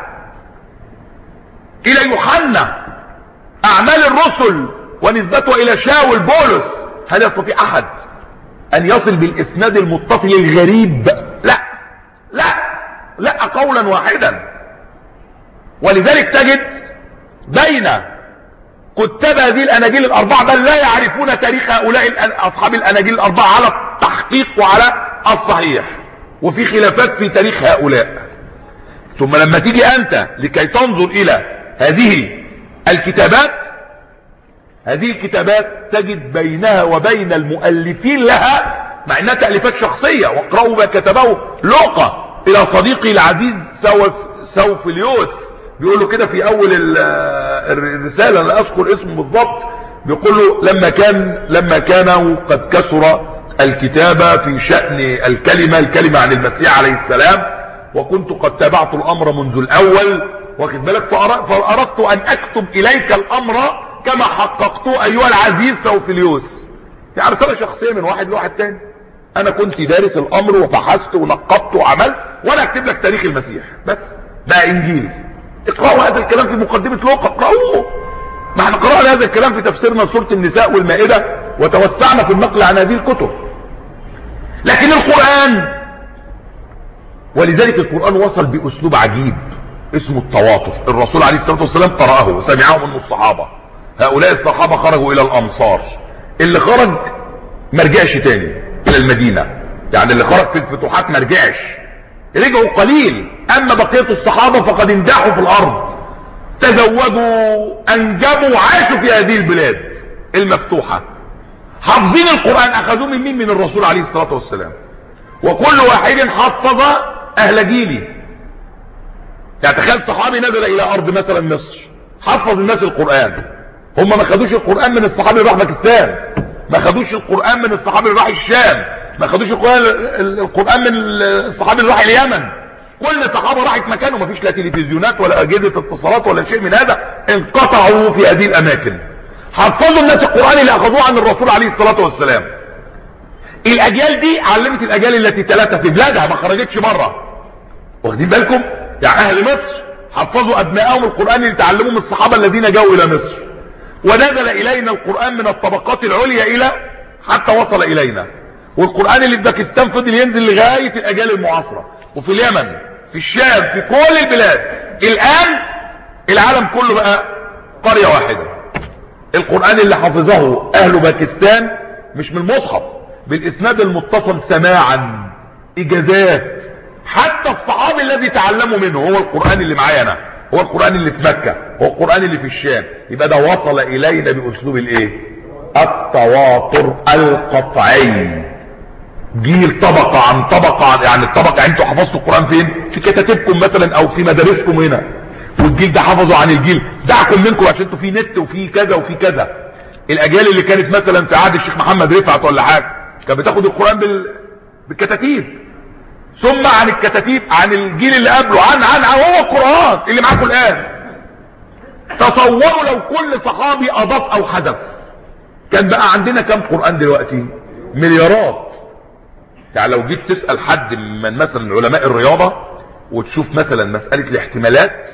الى يوحنا، اعمال الرسل ونسبته الى شاول بولس، هل يستطيع احد ان يصل بالاسناد المتصل الغريب؟ لا لا لا، قولا واحدا. ولذلك تجد بين كتاب هذه الاناجيل الاربعه بل لا يعرفون تاريخ هؤلاء اصحاب الاناجيل الاربعه على التحقيق وعلى الصحيح، وفي خلافات في تاريخ هؤلاء. ثم لما تيجي انت لكي تنظر الى هذه الكتابات، هذه الكتابات تجد بينها وبين المؤلفين لها، مع انها تأليفات شخصية، واقرأوا ما كتبه لوقا الى صديقي العزيز سوف سوفليوس، بيقول له كده في اول الرسالة، لا اذكر اسمه بالضبط، بيقول له لما كان لما كان قد كثر الكتابة في شأن الكلمة الكلمة عن المسيح عليه السلام، وكنت قد تابعت الامر منذ الاول، واخد بالك، فاردت ان اكتب اليك الامر كما حققته ايها العزيز سوفليوس. يعني رسالة شخصية من واحد لواحد تاني، انا كنت دارس الامر وبحثت ونقبت وعملت، وانا اكتب لك تاريخ المسيح بس. ده انجيل، اقرأوا هذا الكلام في مقدمة لوقا، اقرأوه ما احنا قرأنا هذا الكلام في تفسيرنا لسورة النساء والمائدة وتوسعنا في النقل عن هذه الكتب. لكن القرآن، ولذلك القرآن وصل بأسلوب عجيب اسمه التواتر. الرسول عليه الصلاة والسلام قرأه وسمعه من الصحابة. هؤلاء الصحابة خرجوا إلى الأمصار، اللي خرج ما رجعش تاني إلى المدينة، يعني اللي خرج في الفتوحات ما رجعش، رجعوا قليل. أما بقية الصحابة فقد انداحوا في الأرض، تزودوا، أنجبوا، عاشوا في هذه البلاد المفتوحة، حافظين القرآن. أخذوه من مين؟ من الرسول عليه الصلاة والسلام. وكل واحد حفظ أهل جيله. يعني تخيل صحابي نزل إلى أرض مثلا مصر، حفظ الناس القرآن. هم ما خدوش القرآن من الصحابي اللي راح باكستان، ما خدوش القرآن من الصحابي اللي راح الشام، ما خدوش القرآن القرآن من الصحابي اللي راح اليمن. كل صحابة راحت مكانه، ما فيش لا تلفزيونات ولا أجهزة اتصالات ولا شيء من هذا، انقطعوا في هذه الأماكن. حفظوا الناس القرآن اللي أخذوه عن الرسول عليه الصلاة والسلام. الأجيال دي علمت الأجيال التي تلاتة في بلادها، ما خرجتش بره. واخدين بالكم؟ يعني أهل مصر حفظوا أبنائهم القرآن اللي تعلموه من الصحابة الذين جاءوا إلى مصر. ونزل إلينا القرآن من الطبقات العليا إلى حتى وصل إلينا. والقرآن اللي في باكستان فضل ينزل لغاية الأجيال المعاصرة، وفي اليمن، في الشام، في كل البلاد. الآن العالم كله بقى قرية واحدة. القرآن اللي حفظه أهل باكستان مش من المصحف، بالإسناد المتصل سماعا، إجازات. حتى الصحابي الذي تعلموا منه هو القرآن اللي معايا أنا، هو القرآن اللي في مكة، هو القرآن اللي في الشام. يبقى ده وصل إلينا بأسلوب الإيه؟ التواتر القطعي. جيل طبقة عن طبقة عن، يعني الطبقة يعني انتوا حفظتوا القرآن فين؟ في كتاتبكم مثلا أو في مدارسكم هنا، والجيل ده حفظوا عن الجيل دعكم منكم عشان انتوا في نت وفي كذا وفي كذا. الأجيال اللي كانت مثلا في عهد الشيخ محمد رفعت ولا حاجة كانت بتاخد القرآن بال... بالكتاتيب، ثم عن الكتاتيب عن الجيل اللي قبله عن عن هو القرآن اللي معاكم الآن. تصوروا لو كل صحابي أضاف أو حذف، كان بقى عندنا كم قرآن دلوقتي؟ مليارات. يعني لو جيت تسأل حد من مثلا علماء الرياضة وتشوف مثلا مسألة الاحتمالات،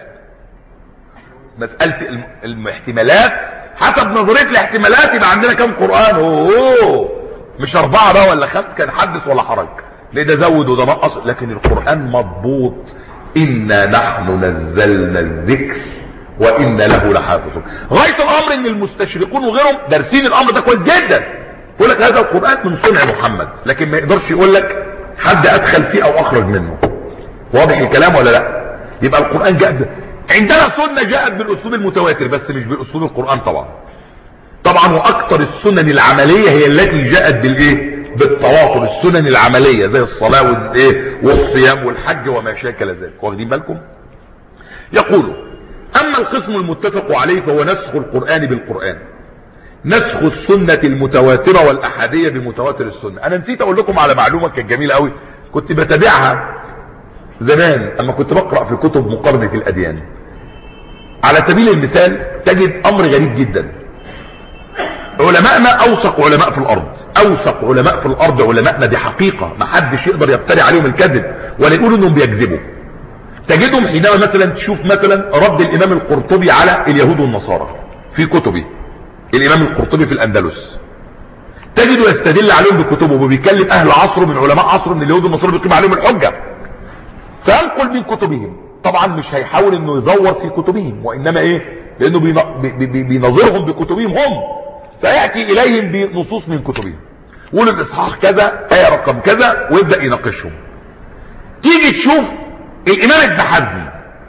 مسألة الاحتمالات حسب نظرية الاحتمالات يبقى عندنا كم قرآن؟ اوه مش أربعة بقى ولا خمس، كان حدث ولا حرج. ليه ده زود وده نقص؟ لكن القرآن مضبوط. إنا نحن نزلنا الذكر وإنا له لحافظون. غاية الأمر إن المستشرقون وغيرهم دارسين الأمر ده كويس جدا. يقول لك هذا القرآن من صنع محمد، لكن ما يقدرش يقول لك حد أدخل فيه أو أخرج منه. واضح الكلام ولا لا؟ يبقى القرآن جاء ب... عندنا سنة جاءت بالأسلوب المتواتر بس مش بأسلوب القرآن طبعا. طبعا وأكثر السنن العملية هي التي جاءت بالإيه؟ بالتواتر. السنن العملية زي الصلاة والإيه والصيام والحج وما شاكل ذلك. واخدين بالكم؟ يقول: أما القسم المتفق عليه فهو نسخ القرآن بالقرآن، نسخ السنة المتواترة والأحادية بمتواتر السنة. أنا نسيت أقول لكم على معلومة كانت جميلة قوي كنت بتابعها زمان أما كنت بقرأ في كتب مقارنة الأديان. على سبيل المثال تجد أمر غريب جدا. علماءنا أوثق علماء في الأرض، أوثق علماء في الأرض علماءنا، دي حقيقة ما حدش يقدر يفتري عليهم الكذب ولا يقولوا أنهم بيكذبوا. تجدهم حينما مثلا تشوف مثلا رد الإمام القرطبي على اليهود والنصارى في كتبه، الإمام القرطبي في الأندلس، تجده يستدل عليهم بكتبه وبيكلم أهل عصره من علماء عصره من اليهود والنصارى بيقيم عليهم الحجة، فينقل من كتبهم. طبعا مش هيحاول انه يزور في كتبهم، وإنما إيه؟ لأنه بينظرهم بكتبهم هم، فيأتي إليهم بنصوص من كتبهم، يقول الإصحاح كذا آية رقم كذا ويبدأ يناقشهم. تيجي تشوف الإمام ابن حزم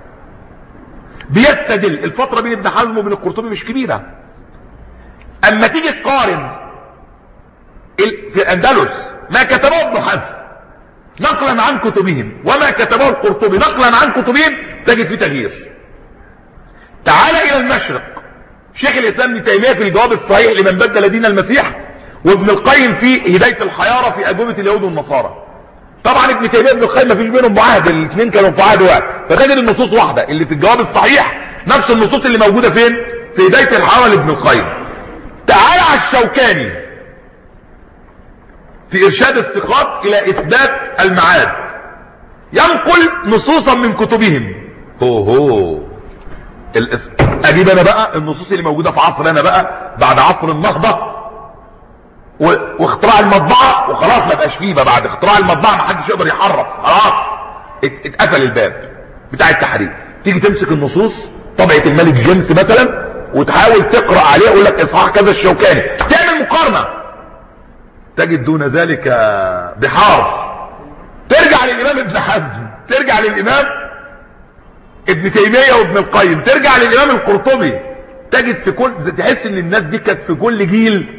بيستدل، الفترة بين ابن حزم وبين القرطبي مش كبيرة. أما تيجي تقارن في الأندلس ما كتبه ابن حزم نقلا عن كتبهم وما كتبه القرطبي نقلا عن كتبهم، تجد في تغيير. تعال إلى المشرق، شيخ الإسلام ابن تيمية في الجواب الصحيح لمن بدل دين المسيح، وابن القيم في هداية الحيارى في أجوبة اليهود والنصارى. طبعا ابن تيمية وابن القيم ما فيش بينهم معاهد، الاثنين كانوا في عهد واحد، فتجد النصوص واحدة. اللي في الجواب الصحيح نفس النصوص اللي موجودة فين؟ في هداية الحيارى لابن القيم. تعال على الشوكاني في إرشاد الثقات إلى إثبات المعاد، ينقل نصوصا من كتبهم. هو هو اجيب انا بقى النصوص اللي موجودة في عصر انا بقى بعد عصر النهضة واختراع المطبعة وخلاص، ما بقاش فيه بقى بعد اختراع المطبعة ما حدش يقدر يحرف، خلاص اتقفل الباب بتاع التحريف. تيجي تمسك النصوص طبعة الملك جيمس مثلا وتحاول تقرأ عليه، يقول لك اصحاح كذا الشوكاني، تعمل مقارنة تجد دون ذلك بحار. ترجع للامام ابن حزم، ترجع للامام ابن تيمية وابن القيم، ترجع للامام القرطبي، تجد في كل، تحس ان الناس دي كانت في كل جيل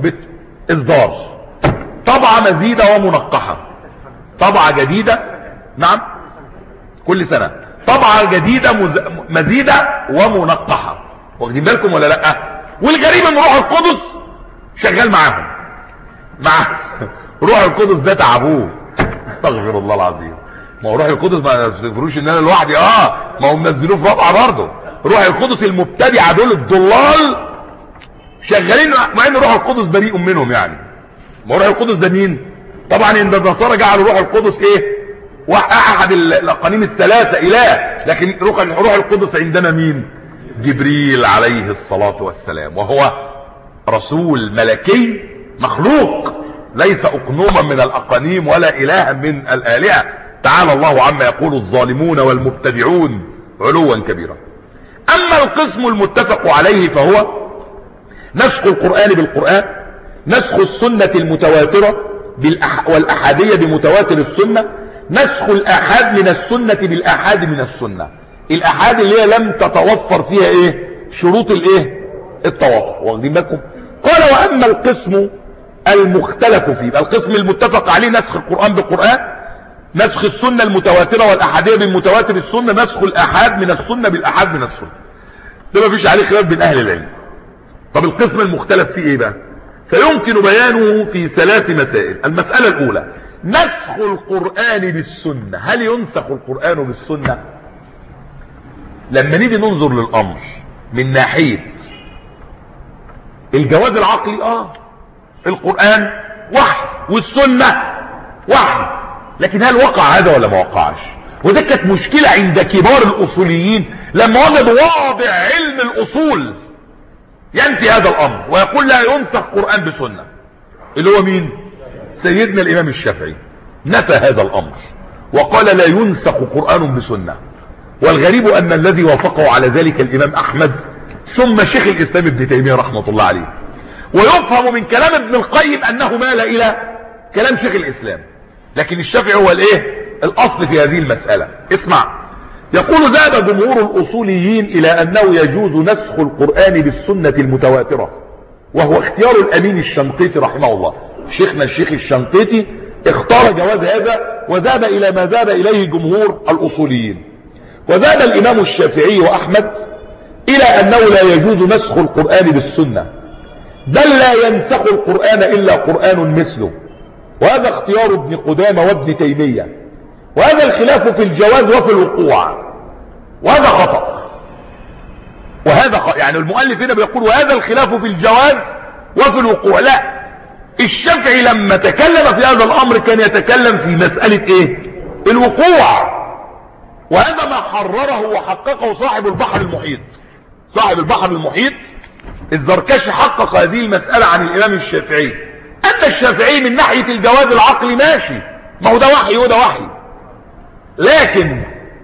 باصدار طبعة مزيدة ومنقحة، طبعة جديدة، نعم كل سنة طبعة جديدة مز... مزيدة ومنقحة، واخدين بالكم ولا لا؟ والغريب ان روح القدس شغال معاهم، مع روح القدس ده تعبوه، استغفر الله العظيم. ما هو روح القدس ما تفكروش ان انا لوحدي، اه ما هم منزلوه في رابعه برضه. روح القدس المبتدعه دول الضلال شغالين، مع ان روح القدس بريء منهم يعني. ما روح القدس ده مين؟ طبعا ان النصارى جعلوا روح القدس ايه؟ احد الاقانيم الثلاثه اله، لكن روح روح القدس عندنا مين؟ جبريل عليه الصلاه والسلام، وهو رسول ملكي مخلوق، ليس اقنوما من الاقانيم ولا الها من الالهه. تعالى الله عما يقول الظالمون والمبتدعون علوا كبيرا. اما القسم المتفق عليه فهو نسخ القرآن بالقرآن، نسخ السنة المتواترة بالأح... والأحادية بمتواتر السنة، نسخ الأحاد من السنة بالأحاد من السنة، الأحاد اللي هي لم تتوفر فيها ايه؟ شروط الايه؟ التواتر، واخدين بالكم؟ قال واما القسم المختلف فيه، القسم المتفق عليه نسخ القرآن بالقرآن، نسخ السنة المتواترة والأحادية بالمتواتر السنة، نسخ الأحاد من السنة بالأحاد من السنة، ده ما فيش عليه خلاف بين أهل العلم. طب القسم المختلف فيه ايه بقى؟ فيمكن بيانه في ثلاث مسائل. المسألة الأولى نسخ القرآن بالسنة، هل ينسخ القرآن بالسنة؟ لما نيجي ننظر للأمر من ناحية الجواز العقلي، اه القرآن وحي والسنة وحي، لكن هل وقع هذا ولا ما وقعش؟ وده كانت مشكلة عند كبار الأصوليين لما وجدوا واضع علم الأصول ينفي هذا الأمر ويقول لا ينسخ قرآن بسنة، اللي هو مين؟ سيدنا الإمام الشافعي نفى هذا الأمر وقال لا ينسخ قرآن بسنة. والغريب أن الذي وافقه على ذلك الإمام أحمد ثم شيخ الإسلام ابن تيمية رحمة الله عليه. ويفهم من كلام ابن القيم أنه مال إلى كلام شيخ الإسلام، لكن الشافعي هو الإيه؟ الأصل في هذه المسألة. اسمع، يقول ذهب جمهور الأصوليين إلى أنه يجوز نسخ القرآن بالسنة المتواترة، وهو اختيار الأمين الشنقيطي رحمه الله. شيخنا الشيخ الشنقيطي اختار جواز هذا وذهب إلى ما ذهب إليه جمهور الأصوليين. وذهب الإمام الشافعي وأحمد إلى أنه لا يجوز نسخ القرآن بالسنة، بل لا ينسخ القرآن إلا قرآن مثله، وهذا اختيار ابن قدامة وابن تيمية. وهذا الخلاف في الجواز وفي الوقوع، وهذا خطأ. وهذا خطأ، يعني المؤلف هنا بيقول وهذا الخلاف في الجواز وفي الوقوع. لا، الشافعي لما تكلم في هذا الأمر كان يتكلم في مسألة ايه؟ الوقوع. وهذا ما حرره وحققه صاحب البحر المحيط. صاحب البحر المحيط الزركشي حقق هذه المسألة عن الإمام الشافعي. أما الشافعي من ناحية الجواز العقلي ماشي، ما هو ده وحي وده وحي، لكن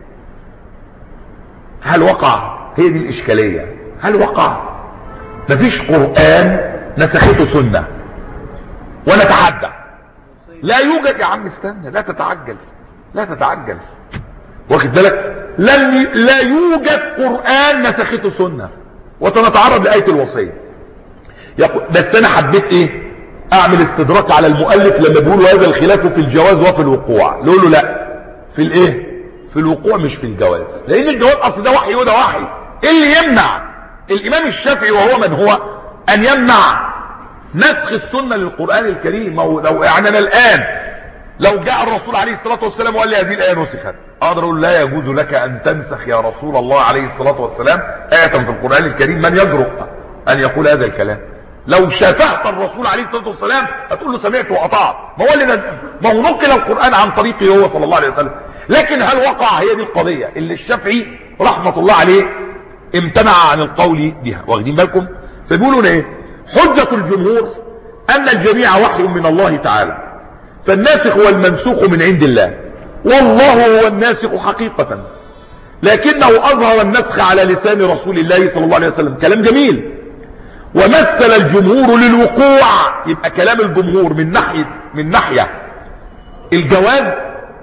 هل وقع؟ هي دي الإشكالية. هل وقع؟ مفيش قرآن نسخته سنة، ونتحدى لا يوجد. يا عم استنى، لا تتعجل لا تتعجل، واخد بالك؟ لم لا يوجد قرآن نسخته سنة، وسنتعرض لآية الوصية. بس أنا حبيت إيه؟ أعمل استدراك على المؤلف لما بيقولوا هذا الخلاف في الجواز وفي الوقوع. نقول له لا، في الإيه؟ في الوقوع مش في الجواز، لأن الجواز أصل ده وحي وده وحي. إيه اللي يمنع الإمام الشافعي وهو من هو أن يمنع نسخ السنة للقرآن الكريم؟ لو يعني أنا الآن لو جاء الرسول عليه الصلاة والسلام وقال لي هذه الآية نسخت، أقدر أقول لا يجوز لك أن تنسخ يا رسول الله عليه الصلاة والسلام آية في القرآن الكريم؟ من يجرؤ أن يقول هذا الكلام؟ لو شافهت الرسول عليه الصلاة والسلام هتقول له سمعت وأطعت. ما هو اللي ما هو نقل القرآن عن طريقه هو صلى الله عليه وسلم. لكن هل وقع؟ هي دي القضية اللي الشافعي رحمة الله عليه امتنع عن القول بها. واخدين بالكم؟ فبيقولوا ايه؟ حجة الجمهور ان الجميع وحي من الله تعالى، فالناسخ والمنسوخ من عند الله، والله هو الناسخ حقيقة، لكنه اظهر النسخ على لسان رسول الله صلى الله عليه وسلم. كلام جميل. ومثل الجمهور للوقوع، يبقى كلام الجمهور من ناحية من ناحية الجواز،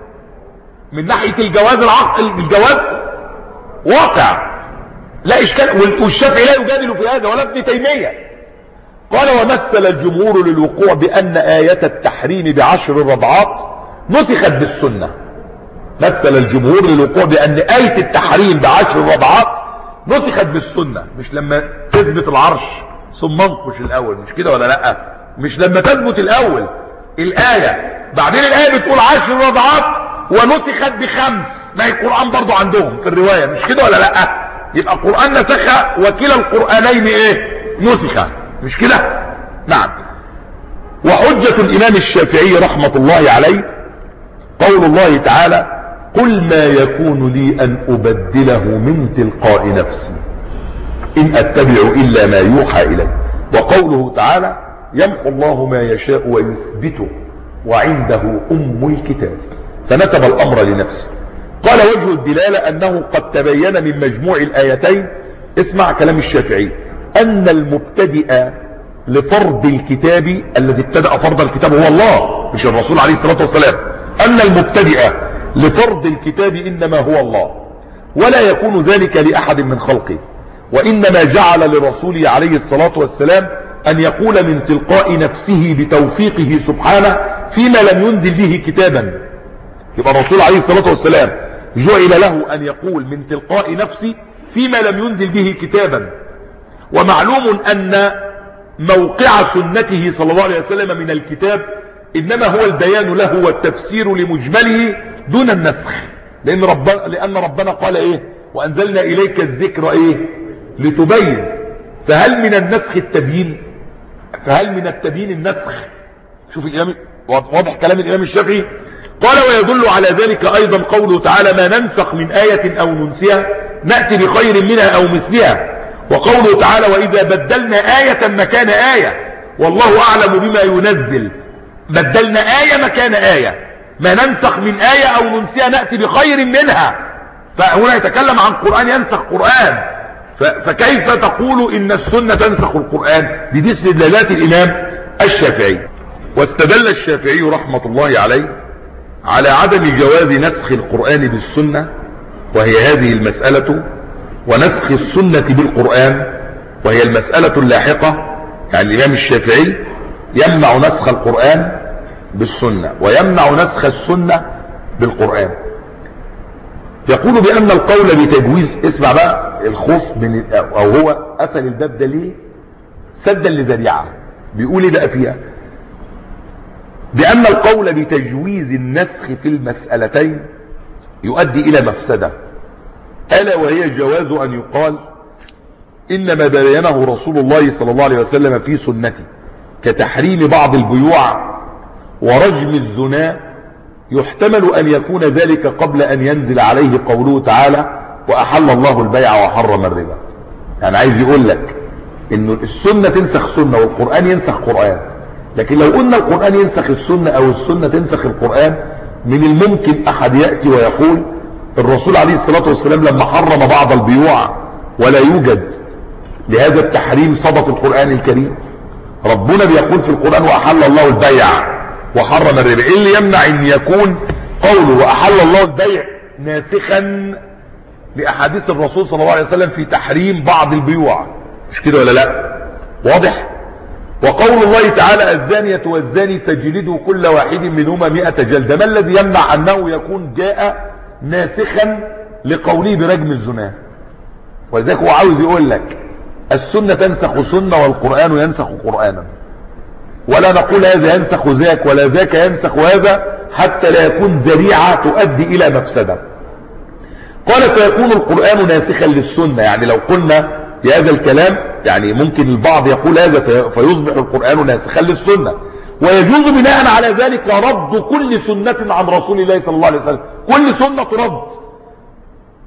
من ناحية الجواز العقل، الجواز واقع لا اشكال، والشافعي لا يجادل في هذا ولا ابن تيمية. قال ومثل الجمهور للوقوع بأن آية التحريم بعشر رضعات نسخت بالسنة. مثل الجمهور للوقوع بأن آية التحريم بعشر رضعات نسخت بالسنة. مش لما تثبت العرش ثم انقش الأول، مش كده ولا لا؟ مش لما تثبت الأول الآية بعدين الآية بتقول عشر رضعات ونسخت بخمس، ما هي القرآن برضو عندهم في الرواية، مش كده ولا لا؟ يبقى القرآن نسخ وكلا القرآنين ايه؟ نسخ، مش كده؟ نعم. وحجة الإمام الشافعي رحمة الله عليه قول الله تعالى قل ما يكون لي أن أبدله من تلقاء نفسي إن أتبع إلا ما يوحى إلي. وقوله تعالى يمحو الله ما يشاء ويثبته وعنده أم الكتاب، فنسب الأمر لنفسه. قال وجه الدلالة أنه قد تبين من مجموع الآيتين، اسمع كلام الشافعي، أن المبتدئ لفرض الكتاب الذي ابتدأ فرض الكتاب هو الله مش الرسول عليه الصلاة والسلام، أن المبتدئ لفرض الكتاب إنما هو الله، ولا يكون ذلك لأحد من خلقه، وإنما جعل لرسوله عليه الصلاة والسلام أن يقول من تلقاء نفسه بتوفيقه سبحانه فيما لم ينزل به كتابا. يبقى الرسول عليه الصلاة والسلام جعل له أن يقول من تلقاء نفسه فيما لم ينزل به كتابا. ومعلوم أن موقع سنته صلى الله عليه وسلم من الكتاب إنما هو البيان له والتفسير لمجمله دون النسخ، لأن ربنا, لأن ربنا قال إيه وأنزلنا إليك الذكر إيه لتبين. فهل من النسخ التبيين؟ فهل من التبيين النسخ؟ شوف الإمام واضح كلام الإمام الشافعي. قال ويدل على ذلك أيضا قوله تعالى ما ننسخ من آية أو ننسها نأتي بخير منها أو مثلها، وقوله تعالى وإذا بدلنا آية مكان آية والله أعلم بما ينزل. بدلنا آية مكان آية، ما ننسخ من آية أو ننسها نأتي بخير منها. فهنا يتكلم عن قرآن ينسخ قرآن، فكيف تقول إن السنة تنسخ القرآن؟ دي دي استدلالات الإمام الشافعي. واستدل الشافعي رحمة الله عليه على عدم جواز نسخ القرآن بالسنة، وهي هذه المسألة، ونسخ السنة بالقرآن وهي المسألة اللاحقة. يعني الإمام الشافعي يمنع نسخ القرآن بالسنة ويمنع نسخ السنة بالقرآن. يقول بأن القول بتجويز، اسمع بقى الخوف من، أو هو قفل الباب ده ليه؟ سدا لذريعة. بيقول ايه بقى فيها؟ بأن القول بتجويز النسخ في المسألتين يؤدي إلى مفسدة، ألا وهي جواز أن يقال إنما بينه رسول الله صلى الله عليه وسلم في سنته كتحريم بعض البيوع ورجم الزنا، يحتمل أن يكون ذلك قبل أن ينزل عليه قوله تعالى وأحل الله البيع وحرم الربا. يعني عايز يقول لك إنه السنة تنسخ سنة والقرآن ينسخ قرآن، لكن لو قلنا القرآن ينسخ السنة أو السنة تنسخ القرآن، من الممكن أحد يأتي ويقول الرسول عليه الصلاة والسلام لما حرم بعض البيوع ولا يوجد لهذا التحريم صدى في القرآن الكريم. ربنا بيقول في القرآن وأحل الله البيع وحرم الربا. إيه اللي يمنع أن يكون قوله وأحل الله البيع ناسخا لأحاديث الرسول صلى الله عليه وسلم في تحريم بعض البيوع؟ مش كده ولا لا؟ واضح. وقول الله تعالى الزانية والزاني فاجلدوا كل واحد منهما مئة جلدة، ما الذي يمنع أنه يكون جاء ناسخا لقوله برجم الزنا؟ ولذلك هو عاوز يقول لك السنة تنسخ سنة والقرآن ينسخ قرآنا، ولا نقول هذا ينسخ ذاك ولا ذاك ينسخ هذا حتى لا يكون ذريعة تؤدي إلى مفسدة. قال فيكون القرآن ناسخا للسنة. يعني لو قلنا بهذا الكلام يعني ممكن البعض يقول هذا فيصبح القرآن ناسخا للسنة، ويجوز بناء على ذلك رد كل سنة عن رسول الله صلى الله عليه وسلم. كل سنة ترد،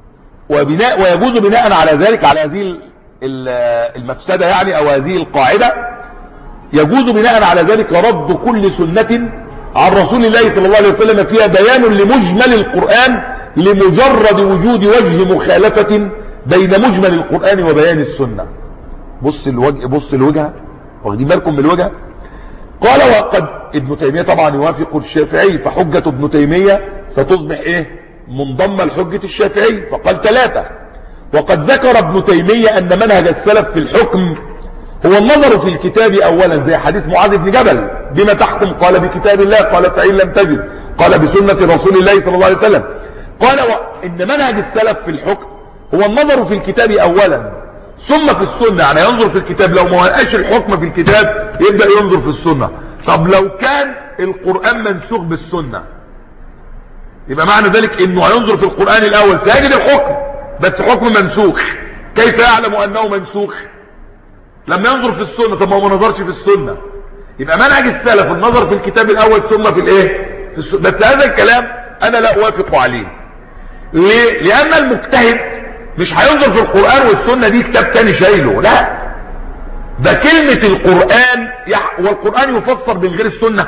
وبناء ويجوز بناء على ذلك، على هذه المفسدة يعني او هذه القاعدة، يجوز بناء على ذلك رد كل سنة عن رسول الله صلى الله عليه وسلم فيها بيان لمجمل القرآن لمجرد وجود وجه مخالفة بين مجمل القرآن وبيان السنة. بص الوجه، بص الوجه، واخدين بالكم من الوجه. قال وقد ابن تيمية طبعا يوافق الشافعي، فحجة ابن تيمية ستصبح ايه؟ منضمة لحجة الشافعي. فقال ثلاثة: وقد ذكر ابن تيمية ان منهج السلف في الحكم هو النظر في الكتاب اولا، زي حديث معاذ بن جبل: بما تحكم؟ قال بكتاب الله. قال فإن لم تجد؟ قال بسنة رسول الله صلى الله عليه وسلم. قال وإن منهج السلف في الحكم هو النظر في الكتاب اولا ثم في السنة، يعني ينظر في الكتاب، لو ما لقاش الحكم في الكتاب يبدأ ينظر في السنة. طب لو كان القرآن منسوخ بالسنة، يبقى معنى ذلك انه هينظر في القرآن الاول، سيجد الحكم بس حكم منسوخ. كيف يعلم انه منسوخ؟ لما ينظر في السنة. طب ما هو ما نظرش في السنة. يبقى منهج السلف النظر في الكتاب الاول ثم في الايه؟ في السنة. بس هذا الكلام انا لا اوافق عليه. ليه؟ لان المجتهد مش هينظر في القرآن والسنة دي كتاب تاني شايله، لا، ده كلمة القرآن يح... والقرآن يفسر من غير السنة.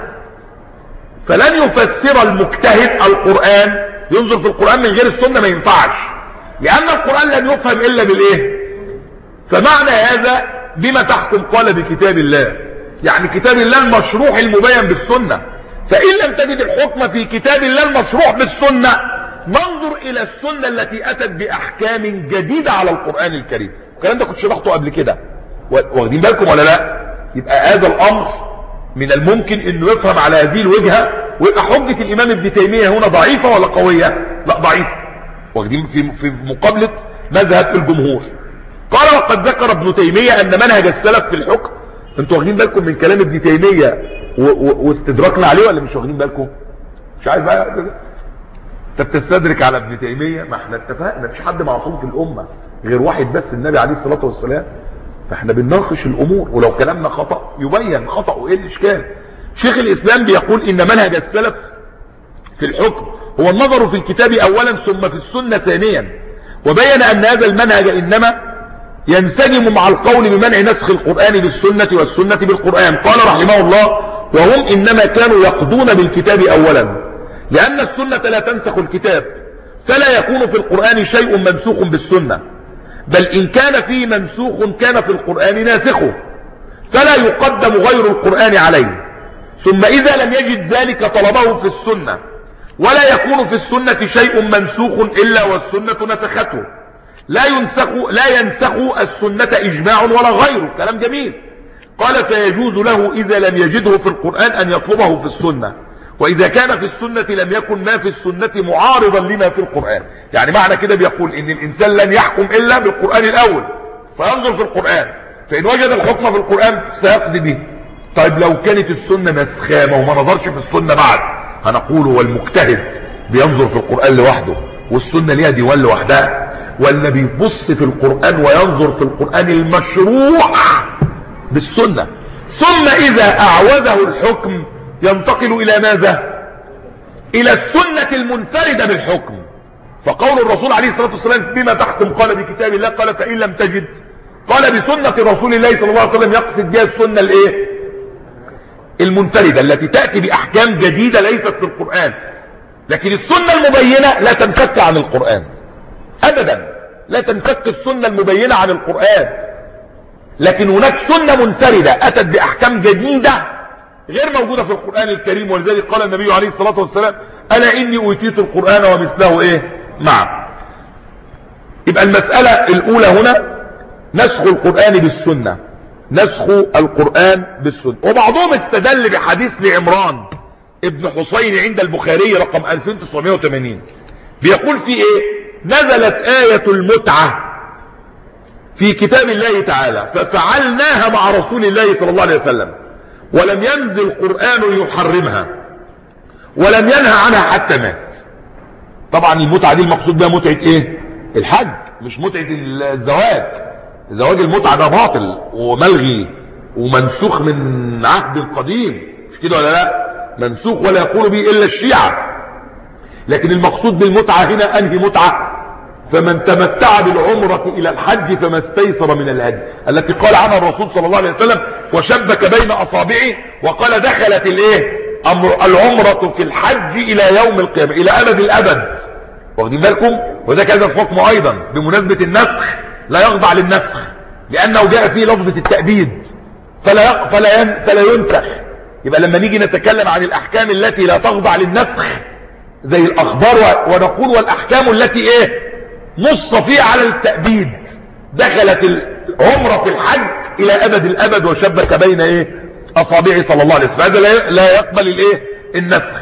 فلن يفسر المجتهد القرآن، ينظر في القرآن من غير السنة، ما ينفعش، لأن القرآن لن يفهم إلا بالإيه؟ فمعنى هذا بما تحكم؟ قال بكتاب الله، يعني كتاب الله المشروح المبين بالسنة. فإن لم تجد الحكم في كتاب الله المشروح بالسنة، ننظر إلى السنة التي أتت بأحكام جديدة على القرآن الكريم. الكلام ده كنت شرحته قبل كده، واخدين بالكم ولا لا؟ يبقى هذا الأمر من الممكن انه يفهم على هذه الوجهة، ويبقى حجة الامام ابن تيمية هنا ضعيفة ولا قوية؟ لا، ضعيفة، واخدين في في مقابلة مذهب الجمهور. قال وقد ذكر ابن تيمية ان منهج السلف في الحكم. انتوا واخدين بالكم من كلام ابن تيمية واستدراكنا عليه ولا مش واخدين بالكم؟ مش عارف بقى انت بتستدرك على ابن تيمية. ما احنا اتفقنا مفيش حد معصوم في الامة غير واحد بس، النبي عليه الصلاة والسلام. فاحنا بنناقش الامور، ولو كلامنا خطأ يبين خطأ، ايه الاشكال؟ شيخ الاسلام بيقول ان منهج السلف في الحكم هو النظر في الكتاب اولا ثم في السنة ثانيا، وبين ان هذا المنهج انما ينسجم مع القول بمنع نسخ القرآن بالسنة والسنة بالقرآن. قال رحمه الله: وهم انما كانوا يقضون بالكتاب اولا، لان السنة لا تنسخ الكتاب، فلا يكون في القرآن شيء منسوخ بالسنة، بل إن كان فيه منسوخ كان في القرآن ناسخه، فلا يقدم غير القرآن عليه. ثم إذا لم يجد ذلك طلبه في السنة، ولا يكون في السنة شيء منسوخ إلا والسنة نسخته. لا ينسخ لا ينسخ السنة إجماع ولا غيره. كلام جميل. قال: فيجوز له إذا لم يجده في القرآن أن يطلبه في السنة، وإذا كان في السنة لم يكن ما في السنة معارضا لما في القرآن. يعني معنى كده بيقول إن الإنسان لن يحكم إلا بالقرآن الأول، فينظر في القرآن، فإن وجد الحكم في القرآن سيقضي به. طيب لو كانت السنة نسخامة وما نظرش في السنة بعد، هنقول والمجتهد بينظر في القرآن لوحده والسنة ليها ديوان لوحدها، ولا بيبص في القرآن وينظر في القرآن المشروع بالسنة، ثم إذا أعوزه الحكم ينتقل إلى ماذا؟ إلى السنة المنفردة بالحكم. فقول الرسول عليه الصلاة والسلام: بما تحكم؟ قال بكتاب الله. قال فإن لم تجد؟ قال بسنة رسول الله صلى الله عليه وسلم، يقصد بها السنة الايه؟ المنفردة التي تأتي بأحكام جديدة ليست في القرآن. لكن السنة المبينة لا تنفك عن القرآن أبدا، لا تنفك السنة المبينة عن القرآن، لكن هناك سنة منفردة أتت بأحكام جديدة غير موجودة في القرآن الكريم. ولذلك قال النبي عليه الصلاة والسلام: ألا إني أوتيت القرآن ومثله إيه معه. يبقى المسألة الأولى هنا نسخ القرآن بالسنة، نسخ القرآن بالسنة. وبعضهم استدل بحديث لعمران ابن حسين عند البخاري رقم ألفين وتسعمائة وثمانين، بيقول فيه إيه؟ نزلت آية المتعة في كتاب الله تعالى ففعلناها مع رسول الله صلى الله عليه وسلم، ولم ينزل القرآن يحرمها ولم ينهى عنها حتى مات. طبعا المتعة دي المقصود بها متعة ايه؟ الحج، مش متعة الزواج. زواج المتعة ده باطل وملغي ومنسوخ من عهد قديم، مش كده ولا لا؟ منسوخ ولا يقول به الا الشيعة. لكن المقصود بالمتعة هنا انهي متعة؟ فمن تمتع بالعمرة إلى الحج فما استيسر من الهدي، التي قال عنها الرسول صلى الله عليه وسلم وشبك بين أصابعه وقال دخلت الايه العمرة في الحج إلى يوم القيامة، إلى أبد الأبد. واخدين بالكم؟ وذلك هذا الحكم أيضا بمناسبة النسخ لا يخضع للنسخ، لأنه جاء فيه لفظة التأبيد فلا فلا فلا ينسخ. يبقى لما نيجي نتكلم عن الأحكام التي لا تخضع للنسخ زي الأخبار، ونقول والأحكام التي إيه نص فيها على التأبيد، دخلت العمرة في الحج إلى أبد الأبد وشبك بين إيه أصابعه صلى الله عليه وسلم، هذا لا يقبل الإيه النسخ.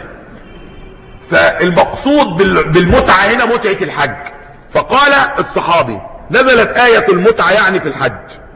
فالمقصود بالمتعة هنا متعة الحج. فقال الصحابي نزلت آية المتعة يعني في الحج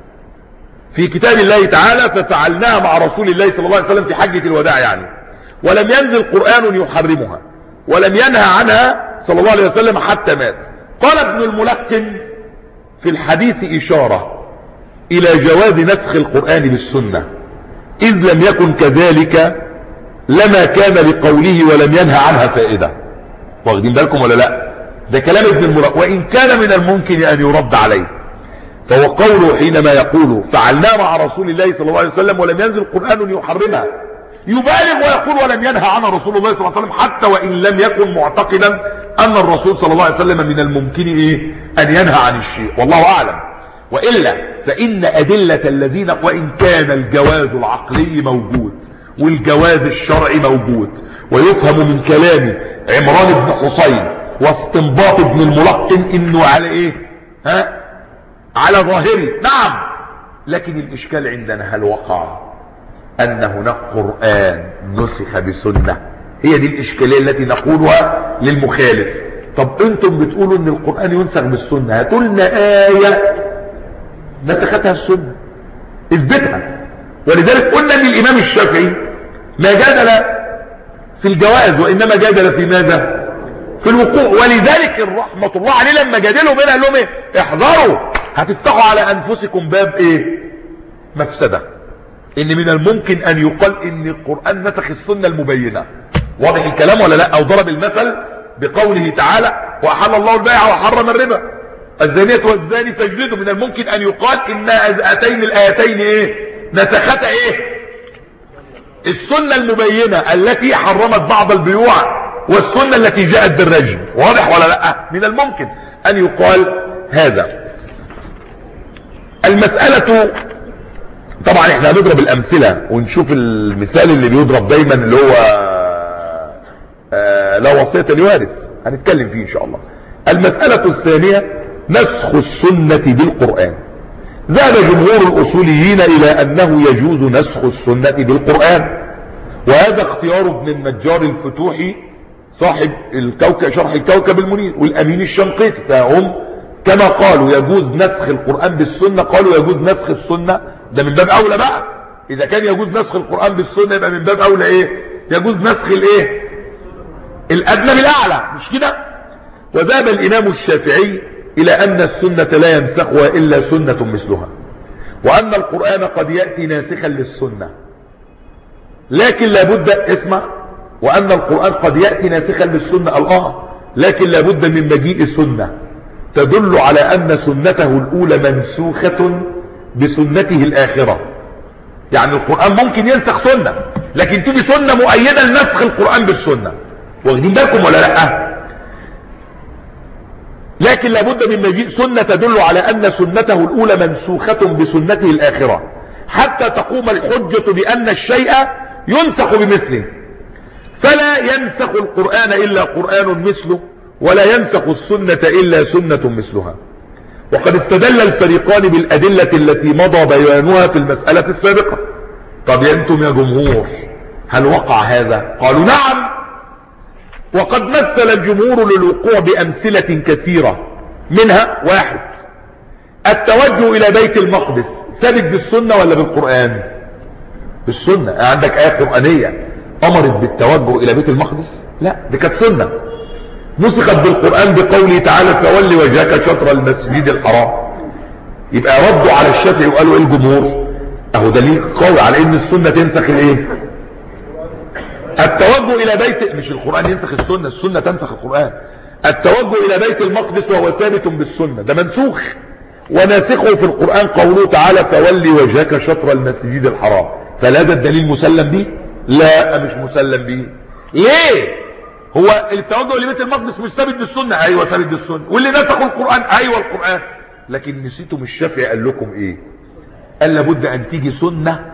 في كتاب الله تعالى، ففعلناها مع رسول الله صلى الله عليه وسلم في حجة الوداع يعني، ولم ينزل قرآن يحرمها ولم ينهى عنها صلى الله عليه وسلم حتى مات. قال ابن الملقن في الحديث إشارة إلى جواز نسخ القرآن بالسنة، إذ لم يكن كذلك لما كان لقوله ولم ينهى عنها فائدة. واخدين بالكم ولا لا؟ ده كلام ابن الملقن، وإن كان من الممكن أن يرد عليه. فهو قوله حينما يقول فعلنا مع رسول الله صلى الله عليه وسلم ولم ينزل قرآن يحرمها، يبالغ ويقول ولم ينهى عنها رسول الله صلى الله عليه وسلم، حتى وإن لم يكن معتقدا أن الرسول صلى الله عليه وسلم من الممكن إيه أن ينهى عن الشيء، والله أعلم. وإلا فإن أدلة الذين، وإن كان الجواز العقلي موجود والجواز الشرعي موجود، ويفهم من كلام عمران بن حسين واستنباط ابن الملقن إنه على إيه ها على ظاهره، نعم، لكن الإشكال عندنا هل وقع أن هناك قرآن نسخ بسنة؟ هي دي الإشكالية التي نقولها للمخالف. طب أنتم بتقولوا أن القرآن ينسخ بالسنة، هاتوا لنا آية نسختها السنة، اثبتها. ولذلك قلنا أن الإمام الشافعي ما جادل في الجواز، وإنما جادل في ماذا؟ في الوقوع. ولذلك رحمة الله عليه لما جادلوا بينها قال لهم ايه؟ احذروا هتفتحوا على أنفسكم باب ايه؟ مفسدة. ان من الممكن ان يقال ان القرآن نسخ السنة المبينة. واضح الكلام ولا لا؟ او ضرب المثل بقوله تعالى واحل الله البيع وحرم الربا الزانية والزاني فاجلدوا. من الممكن ان يقال ان هاتين الايتين ايه؟ نسختا ايه؟ السنة المبينة التي حرمت بعض البيوع والسنة التي جاءت بالرجم. واضح ولا لا؟ من الممكن ان يقال هذا. المسألة طبعا احنا هنضرب الامثلة ونشوف المثال اللي بيضرب دايما اللي هو آه لا وصية لوارث، هنتكلم فيه ان شاء الله. المسألة الثانية نسخ السنة بالقرآن. ذهب جمهور الاصوليين الى انه يجوز نسخ السنة بالقرآن، وهذا اختيار ابن النجار الفتوحي صاحب الكوكب شرح الكوكب المنير والامين الشنقيطي، فهم كما قالوا يجوز نسخ القرآن بالسنة قالوا يجوز نسخ السنة. ده من باب اولى بقى، اذا كان يجوز نسخ القرآن بالسنة يبقى من باب اولى ايه؟ يجوز نسخ الايه؟ الادنى بالاعلى، مش كده؟ وذهب الامام الشافعي الى ان السنة لا ينسخها الا سنة مثلها، وان القرآن قد يأتي ناسخا للسنة، لكن لابد اسمع، وان القرآن قد يأتي ناسخا للسنة الله، لكن لابد من مجيء سنة تدل على ان سنته الاولى منسوخة بسنته الاخرة. يعني القرآن ممكن ينسخ سنة، لكن تيجي سنة مؤيدة لنسخ القرآن بالسنة. واخدين بالكم ولا لا؟ لكن لابد من مجيء سنة تدل على ان سنته الاولى منسوخة بسنته الاخرة، حتى تقوم الحجة بان الشيء ينسخ بمثله. فلا ينسخ القرآن الا قرآن مثله، ولا ينسخ السنة الا سنة مثلها. وقد استدل الفريقان بالادلة التي مضى بيانها في المسألة السابقة. طب يا انتم يا جمهور هل وقع هذا؟ قالوا نعم، وقد مثل الجمهور للوقوع بامثلة كثيرة، منها واحد التوجه الى بيت المقدس، ثابت بالسنة ولا بالقرآن؟ بالسنة. عندك آية قرآنية امرت بالتوجه الى بيت المقدس؟ لا، دي كانت سنة نسخت بالقرآن بقوله تعالى فولي وجهك شطر المسجد الحرام. يبقى ردوا على الشافعي وقالوا ايه الجمهور؟ اهو دليل قوي على ان السنة تنسخ الايه؟ التوجه الى بيت، مش القرآن ينسخ السنة، السنة تنسخ القرآن. التوجه الى بيت المقدس وهو ثابت بالسنة، ده منسوخ، وناسخه في القرآن قوله تعالى فولي وجهك شطر المسجد الحرام، فهل هذا الدليل مسلم به؟ لا مش مسلم به. ليه؟ هو التوجه لبيت المقدس مش ثابت بالسنة؟ ايوه ثابت بالسنة. واللي نسخوا القرآن؟ ايوه القرآن. لكن نسيتم الشافعي قال لكم ايه؟ قال لابد ان تيجي سنة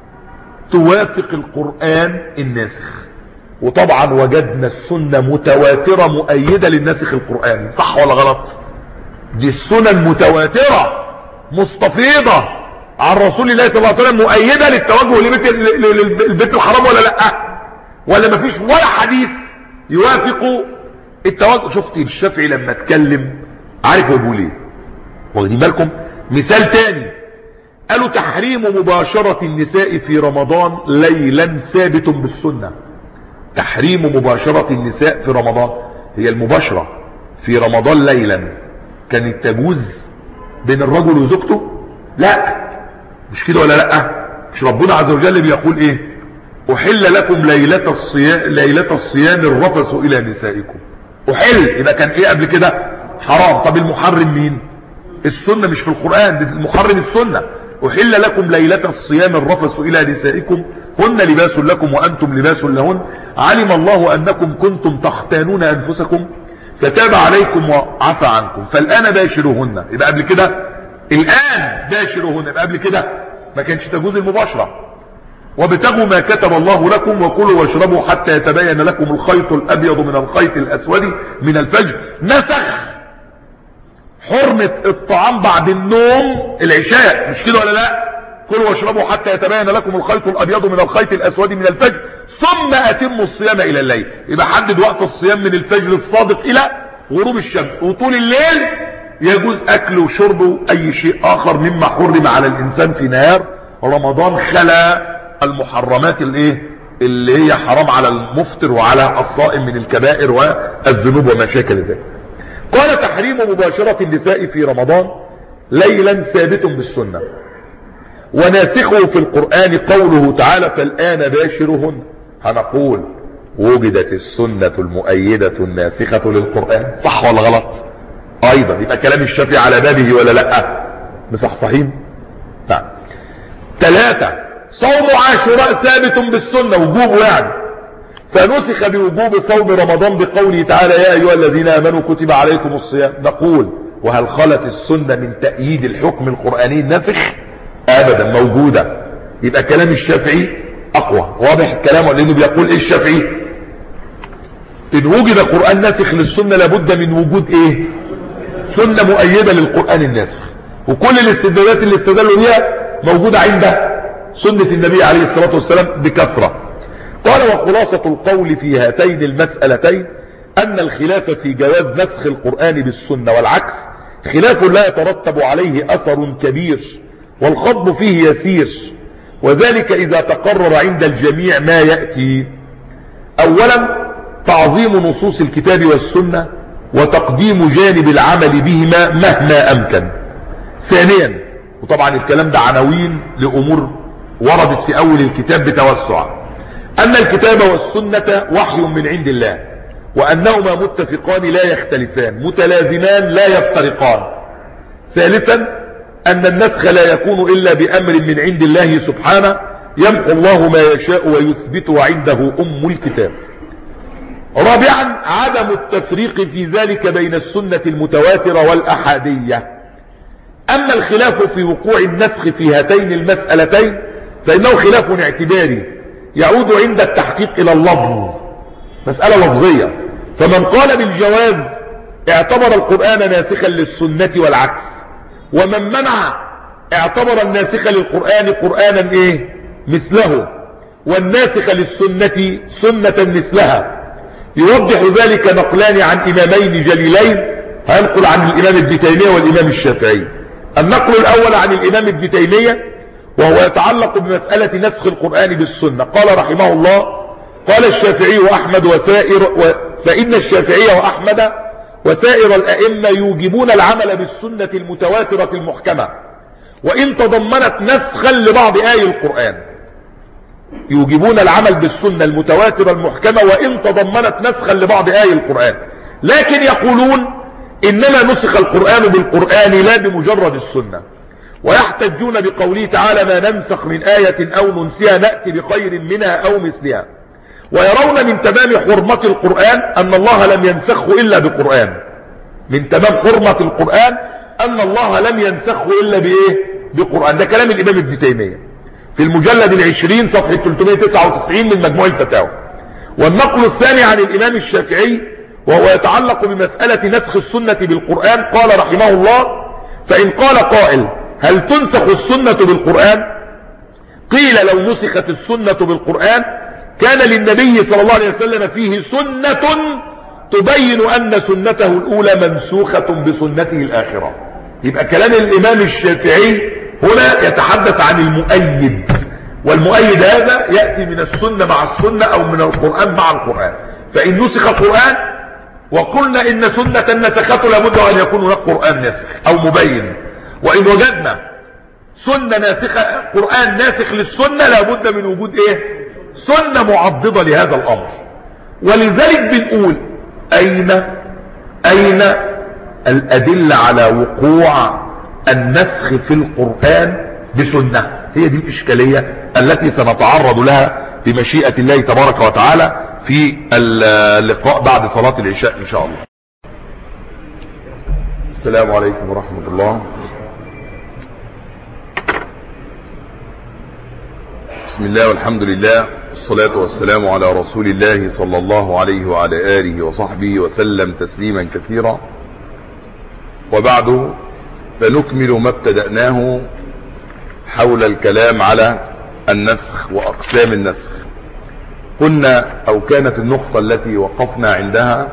توافق القرآن الناسخ، وطبعا وجدنا السنة متواترة مؤيدة للناسخ القرآني، صح ولا غلط؟ دي السنن متواترة مستفيضة عن رسول الله صلى الله عليه وسلم مؤيدة للتوجه لبيت البيت الحرام ولا لا؟ ولا مفيش ولا حديث يوافق التوجه؟ شفت الشافعي لما اتكلم عارف هو بيقول ايه؟ واخدين بالكم؟ مثال تاني، قالوا تحريم مباشرة النساء في رمضان ليلا ثابت بالسنة. تحريم مباشرة النساء في رمضان، هي المباشرة في رمضان ليلا كانت تجوز بين الرجل وزوجته؟ لا مش كده ولا لا؟ مش ربنا عز وجل بيقول ايه؟ احل لكم ليلة الصيام ليلة الصيام الرفث الى نسائكم. احل يبقى كان ايه قبل كده؟ حرام. طب المحرم مين؟ السنة مش في القرآن، دي المحرم السنة. احل لكم ليلة الصيام الرفث الى نسائكم هن لباس لكم وانتم لباس لهن علم الله انكم كنتم تختانون انفسكم فتاب عليكم وعفى عنكم فالان باشروهن. يبقى قبل كده الان باشروهن، يبقى قبل كده ما كانش تجوز المباشرة. وابتغوا ما كتب الله لكم وكلوا واشربوا حتى يتبين لكم الخيط الابيض من الخيط الاسود من الفجر. نسخ حرمة الطعام بعد النوم العشاء، مش كده ولا لا؟ كلوا واشربوا حتى يتبين لكم الخيط الابيض من الخيط الاسود من الفجر ثم اتموا الصيام الى الليل. يبقى حدد وقت الصيام من الفجر الصادق الى غروب الشمس، وطول الليل يجوز اكل وشرب اي شيء اخر مما حرم على الانسان في نهار رمضان، خلا المحرمات الايه اللي هي حرام على المفطر وعلى الصائم من الكبائر والذنوب وما شاكل ذلك. قال تحريم مباشرة النساء في رمضان ليلا ثابت بالسنة، وناسخه في القرآن قوله تعالى فالآن باشرهن. هنقول وجدت السنة المؤيدة الناسخة للقرآن، صح ولا غلط؟ ايضا يبقى كلام الشافعي على بابه ولا لا؟ مصحصحين؟ نعم. ثلاثة، صوم عاشوراء ثابت بالسنة وجوبه يعني، فنسخ بوجوب صوم رمضان بقوله تعالى يا ايها الذين امنوا كتب عليكم الصيام. نقول وهل خلت السنة من تأييد الحكم القرآني الناسخ؟ ابدا، موجودة. يبقى كلام الشافعي اقوى. واضح الكلام؟ لانه بيقول ايه الشافعي؟ ان وجد قرآن ناسخ للسنة لابد من وجود ايه؟ سنة مؤيدة للقرآن الناسخ. وكل الاستدلالات اللي استدلوا بيها موجودة عند سنة النبي عليه الصلاة والسلام بكثرة. قال وخلاصة القول في هاتين المسألتين أن الخلاف في جواز نسخ القرآن بالسنة والعكس خلاف لا يترتب عليه أثر كبير والخض فيه يسير، وذلك إذا تقرر عند الجميع ما يأتي. أولا تعظيم نصوص الكتاب والسنة وتقديم جانب العمل بهما مهما أمكن. ثانيا، وطبعا الكلام ده عناوين لأمور وردت في أول الكتاب بتوسع، أن الكتاب والسنة وحي من عند الله، وأنهما متفقان لا يختلفان متلازمان لا يفترقان. ثالثا أن النسخ لا يكون إلا بأمر من عند الله سبحانه يمحو الله ما يشاء ويثبت وعنده أم الكتاب. رابعا عدم التفريق في ذلك بين السنة المتواترة والأحادية. أما الخلاف في وقوع النسخ في هاتين المسألتين فإنه خلاف اعتباري يعود عند التحقيق إلى اللفظ، مسألة لفظية. فمن قال بالجواز اعتبر القرآن ناسخا للسنة والعكس، ومن منع اعتبر الناسخ للقرآن قرآنا ايه مثله، والناسخ للسنة سنة مثلها. يوضح ذلك نقلان عن إمامين جليلين، هنقل عن الإمام ابن تيمية والإمام الشافعي. النقل الأول عن الإمام ابن تيمية وهو يتعلق بمسألة نسخ القرآن بالسنة. قال رحمه الله قال الشافعي وأحمد وسائر و... فإن الشافعي وأحمد وسائر الأئمة يوجبون العمل بالسنة المتواترة المحكمة وإن تضمنت نسخا لبعض آي القرآن. يوجبون العمل بالسنة المتواترة المحكمة وإن تضمنت نسخا لبعض آي القرآن، لكن يقولون إنما نسخ القرآن بالقرآن لا بمجرد السنة، ويحتجون بقوله تعالى ما ننسخ من آية أو ننسها نأتي بخير منها أو مثلها، ويرون من تمام حرمة القرآن أن الله لم ينسخه إلا بقرآن. من تمام حرمة القرآن أن الله لم ينسخه إلا بإيه؟ بقرآن. ده كلام الإمام ابن تيمية في المجلد العشرين صفحة ثلاثمائة وتسعة وتسعين من مجموع الفتاوى. والنقل الثاني عن الإمام الشافعي وهو يتعلق بمسألة نسخ السنة بالقرآن، قال رحمه الله فإن قال قائل هل تنسخ السنة بالقرآن؟ قيل لو نسخت السنة بالقرآن كان للنبي صلى الله عليه وسلم فيه سنة تبين أن سنته الأولى منسوخة بسنته الآخرة. يبقى كلام الإمام الشافعي هنا يتحدث عن المؤيد، والمؤيد هذا يأتي من السنة مع السنة أو من القرآن مع القرآن. فإن نسخ القرآن وقلنا إن سنة نسخته لابد أن يكون هناك قرآن ناسخ أو مبين، وإن وجدنا سنة ناسخة قرآن ناسخ للسنة لابد من وجود إيه؟ سنة معضدة لهذا الأمر. ولذلك بنقول أين أين الأدلة على وقوع النسخ في القرآن بسنة؟ هي دي الإشكالية التي سنتعرض لها بمشيئة الله تبارك وتعالى في اللقاء بعد صلاة العشاء إن شاء الله. السلام عليكم ورحمة الله. بسم الله والحمد لله والصلاة والسلام على رسول الله صلى الله عليه وعلى آله وصحبه وسلم تسليما كثيرا. وبعد فنكمل ما ابتدأناه حول الكلام على النسخ وأقسام النسخ. قلنا أو كانت النقطة التي وقفنا عندها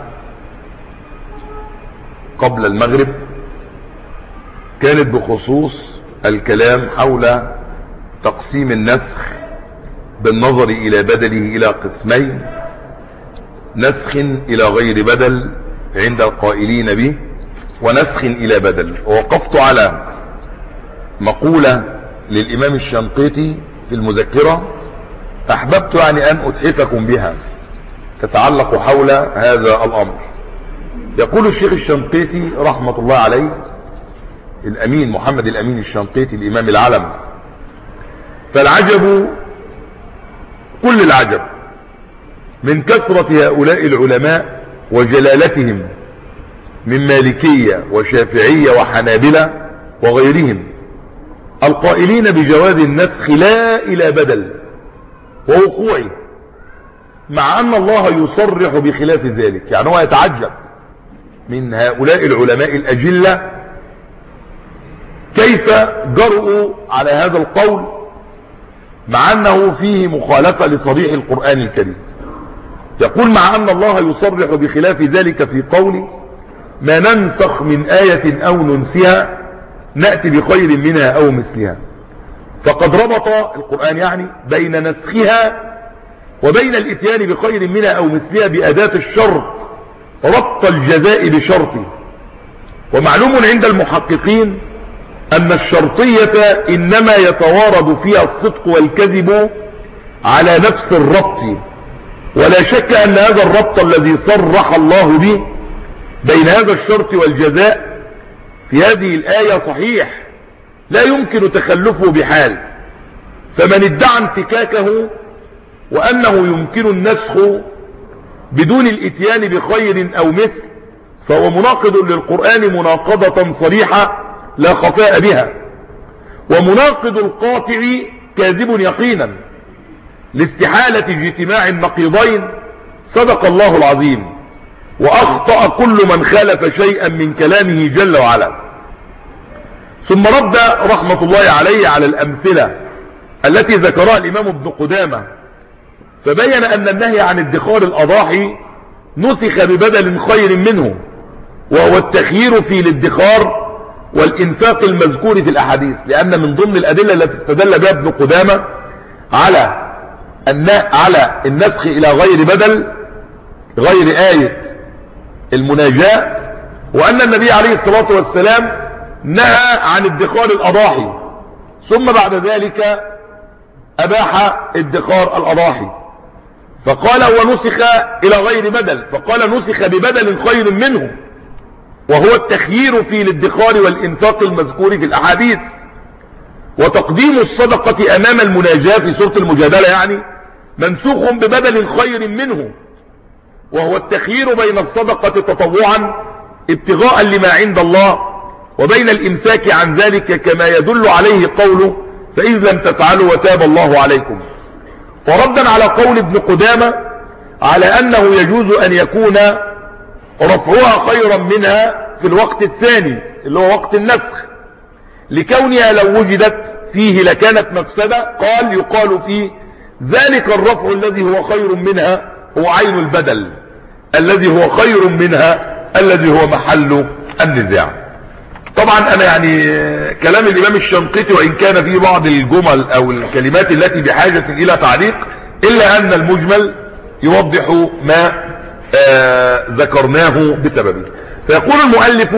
قبل المغرب كانت بخصوص الكلام حول تقسيم النسخ بالنظر إلى بدله إلى قسمين: نسخ إلى غير بدل عند القائلين به، ونسخ إلى بدل. ووقفت على مقولة للإمام الشنقيطي في المذكرة أحببت يعني أن أتحفكم بها تتعلق حول هذا الأمر. يقول الشيخ الشنقيطي رحمة الله عليه، الأمين محمد الأمين الشنقيطي الإمام العلم: فالعجب كل العجب من كثرة هؤلاء العلماء وجلالتهم من مالكية وشافعية وحنابلة وغيرهم القائلين بجواز النسخ لا إلى بدل ووقوعه، مع أن الله يصرح بخلاف ذلك. يعني هو يتعجب من هؤلاء العلماء الأجلة كيف جرؤوا على هذا القول مع أنه فيه مخالفة لصريح القرآن الكريم. يقول مع أن الله يصرح بخلاف ذلك في قوله ما ننسخ من آية أو ننسها نأتي بخير منها أو مثلها. فقد ربط القرآن يعني بين نسخها وبين الاتيان بخير منها أو مثلها بأداة الشرط، ربط الجزاء بشرطه. ومعلوم عند المحققين أن الشرطية إنما يتوارد فيها الصدق والكذب على نفس الربط، ولا شك أن هذا الربط الذي صرح الله به بين هذا الشرط والجزاء في هذه الآية صحيح لا يمكن تخلفه بحال. فمن ادعى انفكاكه وأنه يمكن النسخ بدون الاتيان بخير أو مثل فهو مناقض للقرآن مناقضة صريحة لا خفاء بها، ومناقض القاطع كاذب يقينا لاستحالة اجتماع النقيضين. صدق الله العظيم، وأخطأ كل من خالف شيئا من كلامه جل وعلا. ثم رد رحمة الله عليه على الأمثلة التي ذكرها الإمام ابن قدامة، فبين أن النهي عن ادخار الأضاحي نسخ ببدل خير منه، وهو التخيير في الادخار والإنفاق المذكور في الأحاديث. لأن من ضمن الأدلة التي استدل بها ابن قدامة على على النسخ إلى غير بدل غير آية المناجاة، وأن النبي عليه الصلاة والسلام نهى عن ادخار الأضاحي، ثم بعد ذلك أباح ادخار الأضاحي. فقال ونسخ إلى غير بدل، فقال نسخ ببدل خير منه، وهو التخيير في الادخار والإنفاق المذكور في الأحاديث، وتقديم الصدقة أمام المناجاة في سورة المجادلة يعني منسوخ ببدل خير منه، وهو التخيير بين الصدقة تطوعا ابتغاء لما عند الله وبين الإمساك عن ذلك، كما يدل عليه قوله فإذ لم تفعلوا وتاب الله عليكم. وردا على قول ابن قدامة على أنه يجوز أن يكون رفعها خيرا منها في الوقت الثاني اللي هو وقت النسخ، لكونها لو وجدت فيه لكانت مفسدة، قال يقال فيه ذلك الرفع الذي هو خير منها هو عين البدل الذي هو خير منها الذي هو محل النزاع. طبعا انا يعني كلام الامام الشنقيطي وان كان فيه بعض الجمل او الكلمات التي بحاجة الى تعليق، الا ان المجمل يوضح ما آه ذكرناه بسببه. فيقول المؤلف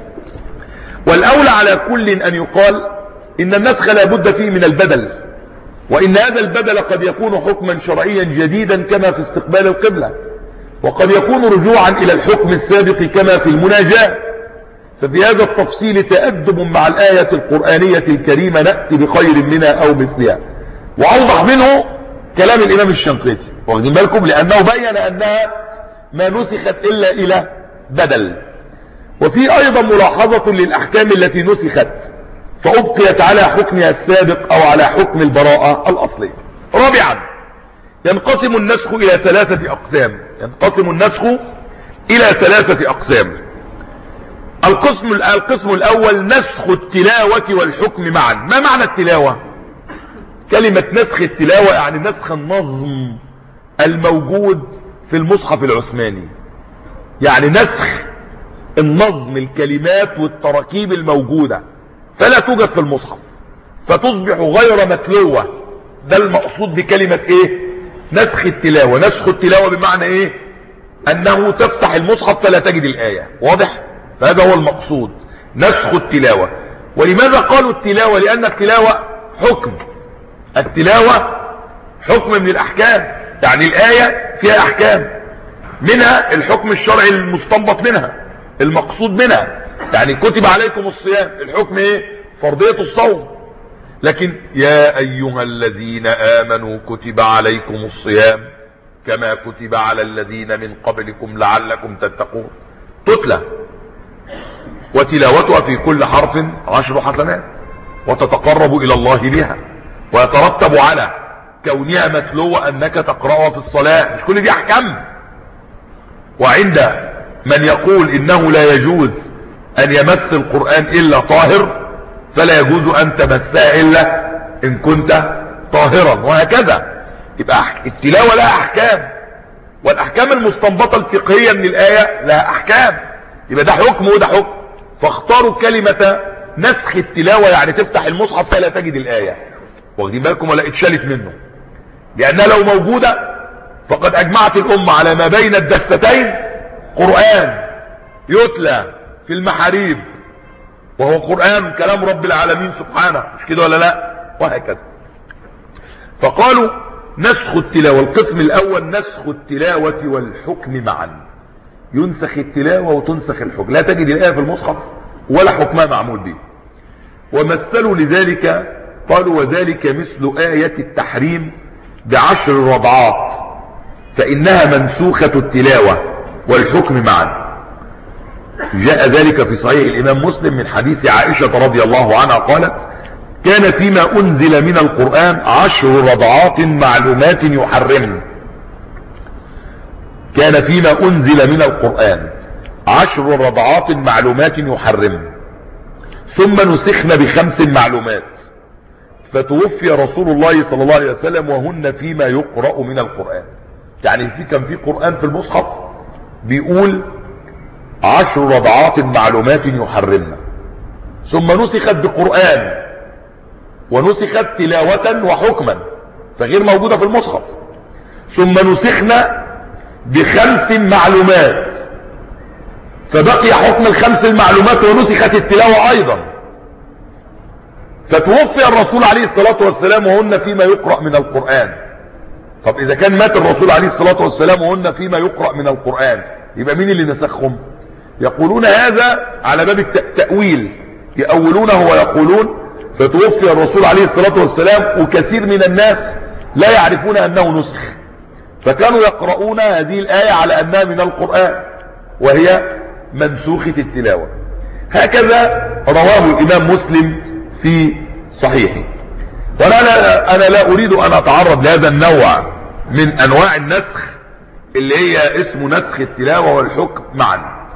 والاولى على كل ان يقال ان النسخ لا بد فيه من البدل، وان هذا البدل قد يكون حكما شرعيا جديدا كما في استقبال القبلة، وقد يكون رجوعا الى الحكم السابق كما في المناجاة. ففي هذا التفصيل تأدب مع الآية القرآنية الكريمة نأتي بخير منها أو مثلها. وأوضح منه كلام الإمام الشنقيطي، واخدين بالكم، لأنه بين أنها ما نسخت إلا إلى بدل. وفي أيضا ملاحظة للأحكام التي نسخت فأبقيت على حكمها السابق أو على حكم البراءة الأصلية. رابعا ينقسم النسخ إلى ثلاثة أقسام. ينقسم النسخ إلى ثلاثة أقسام. القسم القسم الأول نسخ التلاوة والحكم معا. ما معنى التلاوة؟ كلمة نسخ التلاوة يعني نسخ النظم الموجود في المصحف العثماني، يعني نسخ النظم الكلمات والتراكيب الموجودة فلا توجد في المصحف فتصبح غير متلوة. ده المقصود بكلمة ايه؟ نسخ التلاوة. نسخ التلاوة بمعنى ايه؟ انه تفتح المصحف فلا تجد الآية. واضح؟ فهذا هو المقصود نسخ التلاوة. ولماذا قالوا التلاوة؟ لأن التلاوة حكم. التلاوة حكم من الأحكام، يعني الآية فيها أحكام، منها الحكم الشرعي المستنبط منها المقصود منها. يعني كتب عليكم الصيام، الحكم ايه؟ فرضية الصوم. لكن يا أيها الذين آمنوا كتب عليكم الصيام كما كتب على الذين من قبلكم لعلكم تتقون، تتلى وتلاوتها في كل حرف عشر حسنات وتتقرب إلى الله بها، ويترتب على كونها متلوة أنك تقرأها في الصلاة. مش كل دي أحكام. وعند من يقول إنه لا يجوز أن يمس القرآن إلا طاهر فلا يجوز أن تمسها إلا إن كنت طاهرا، وهكذا. يبقى التلاوة لها أحكام، والأحكام المستنبطة الفقهية من الآية لها أحكام. يبقى ده حكم وده حكم. فاختاروا كلمة نسخ التلاوة يعني تفتح المصحف فلا تجد الآية، واخدين بالكم، ولا اتشالت منه، لأنها لو موجودة فقد أجمعت الأمة على ما بين الدفتين قرآن يتلى في المحاريب، وهو قرآن كلام رب العالمين سبحانه، مش كده ولا لا؟ وهكذا. فقالوا نسخ التلاوة. القسم الأول نسخ التلاوة والحكم معا. ينسخ التلاوة وتنسخ الحكم، لا تجد الآية في المصحف ولا حكمها معمول به. ومثلوا لذلك قالوا وذلك مثل آية التحريم بعشر رضعات فإنها منسوخة التلاوة والحكم معا. جاء ذلك في صحيح الإمام مسلم من حديث عائشة رضي الله عنها قالت كان فيما أنزل من القرآن عشر رضعات معلومات يحرمن. كان فيما أنزل من القرآن عشر رضعات معلومات يحرمن ثم نسخن بخمس معلومات فتوفي رسول الله صلى الله عليه وسلم وهن فيما يقرأ من القرآن. يعني في كان في قرآن في المصحف بيقول عشر رضعات معلومات يحرمن، ثم نسخت بقرآن ونسخت تلاوة وحكما فغير موجودة في المصحف، ثم نسخنا بخمس معلومات فبقي حكم الخمس المعلومات ونسخت التلاوة ايضا. فتوفي الرسول عليه الصلاة والسلام وهن فيما يقرأ من القرآن، طب اذا كان مات الرسول عليه الصلاة والسلام وهن فيما يقرأ من القرآن، يبقى مين اللي نسخهم؟ يقولون هذا على باب التأويل، يأولونه ويقولون فتوفي الرسول عليه الصلاة والسلام وكثير من الناس لا يعرفون أنه نسخ، فكانوا يقرؤون هذه الآية على أنها من القرآن وهي منسوخة التلاوة. هكذا رواه الإمام مسلم في صحيحه. وأنا لا, أنا لا أريد أن أتعرض لهذا النوع من أنواع النسخ اللي هي اسمه نسخ التلاوة والحكم معا،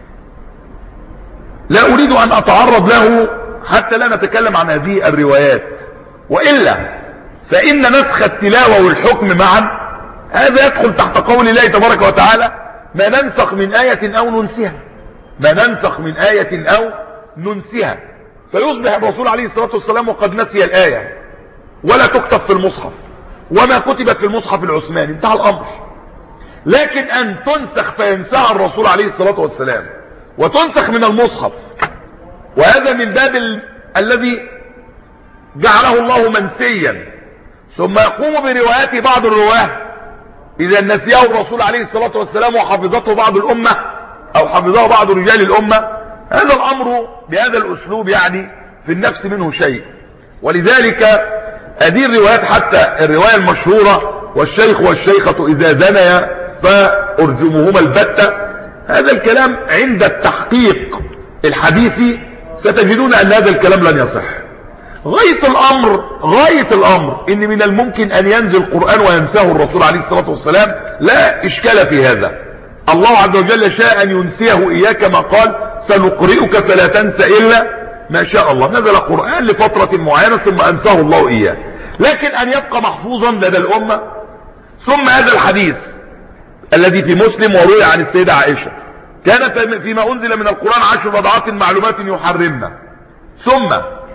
لا أريد أن أتعرض له حتى لا نتكلم عن هذه الروايات، وإلا فإن نسخ التلاوة والحكم معا هذا يدخل تحت قول الله تبارك وتعالى ما ننسخ من آية أو ننسها، ما ننسخ من آية أو ننسها، فيصبح الرسول عليه الصلاة والسلام وقد نسي الآية ولا تكتب في المصحف وما كتبت في المصحف العثماني، انتهى الأمر. لكن أن تنسخ فينساها الرسول عليه الصلاة والسلام وتنسخ من المصحف، وهذا من باب ال... الذي جعله الله منسيا، ثم يقوم بروايات بعض الرواه إذا نسيه الرسول عليه الصلاة والسلام وحفظته بعض الأمة أو حفظه بعض رجال الأمة، هذا الأمر بهذا الأسلوب يعني في النفس منه شيء. ولذلك هذه الروايات، حتى الرواية المشهورة والشيخ والشيخة إذا زنيا فأرجمهما البتة، هذا الكلام عند التحقيق الحديثي ستجدون أن هذا الكلام لن يصح. غاية الأمر غاية الأمر إن من الممكن أن ينزل القرآن وينساه الرسول عليه الصلاة والسلام، لا إشكال في هذا. الله عز وجل شاء أن ينسيه إياه كما قال سنقرئك فلا تنسى إلا ما شاء الله، نزل قرآن لفترة معينة ثم أنساه الله إياه. لكن أن يبقى محفوظا لدى الأمة، ثم هذا الحديث الذي في مسلم وروي عن السيدة عائشة كان فيما أنزل من القرآن عشر بضعات معلومات يحرمنا، ثم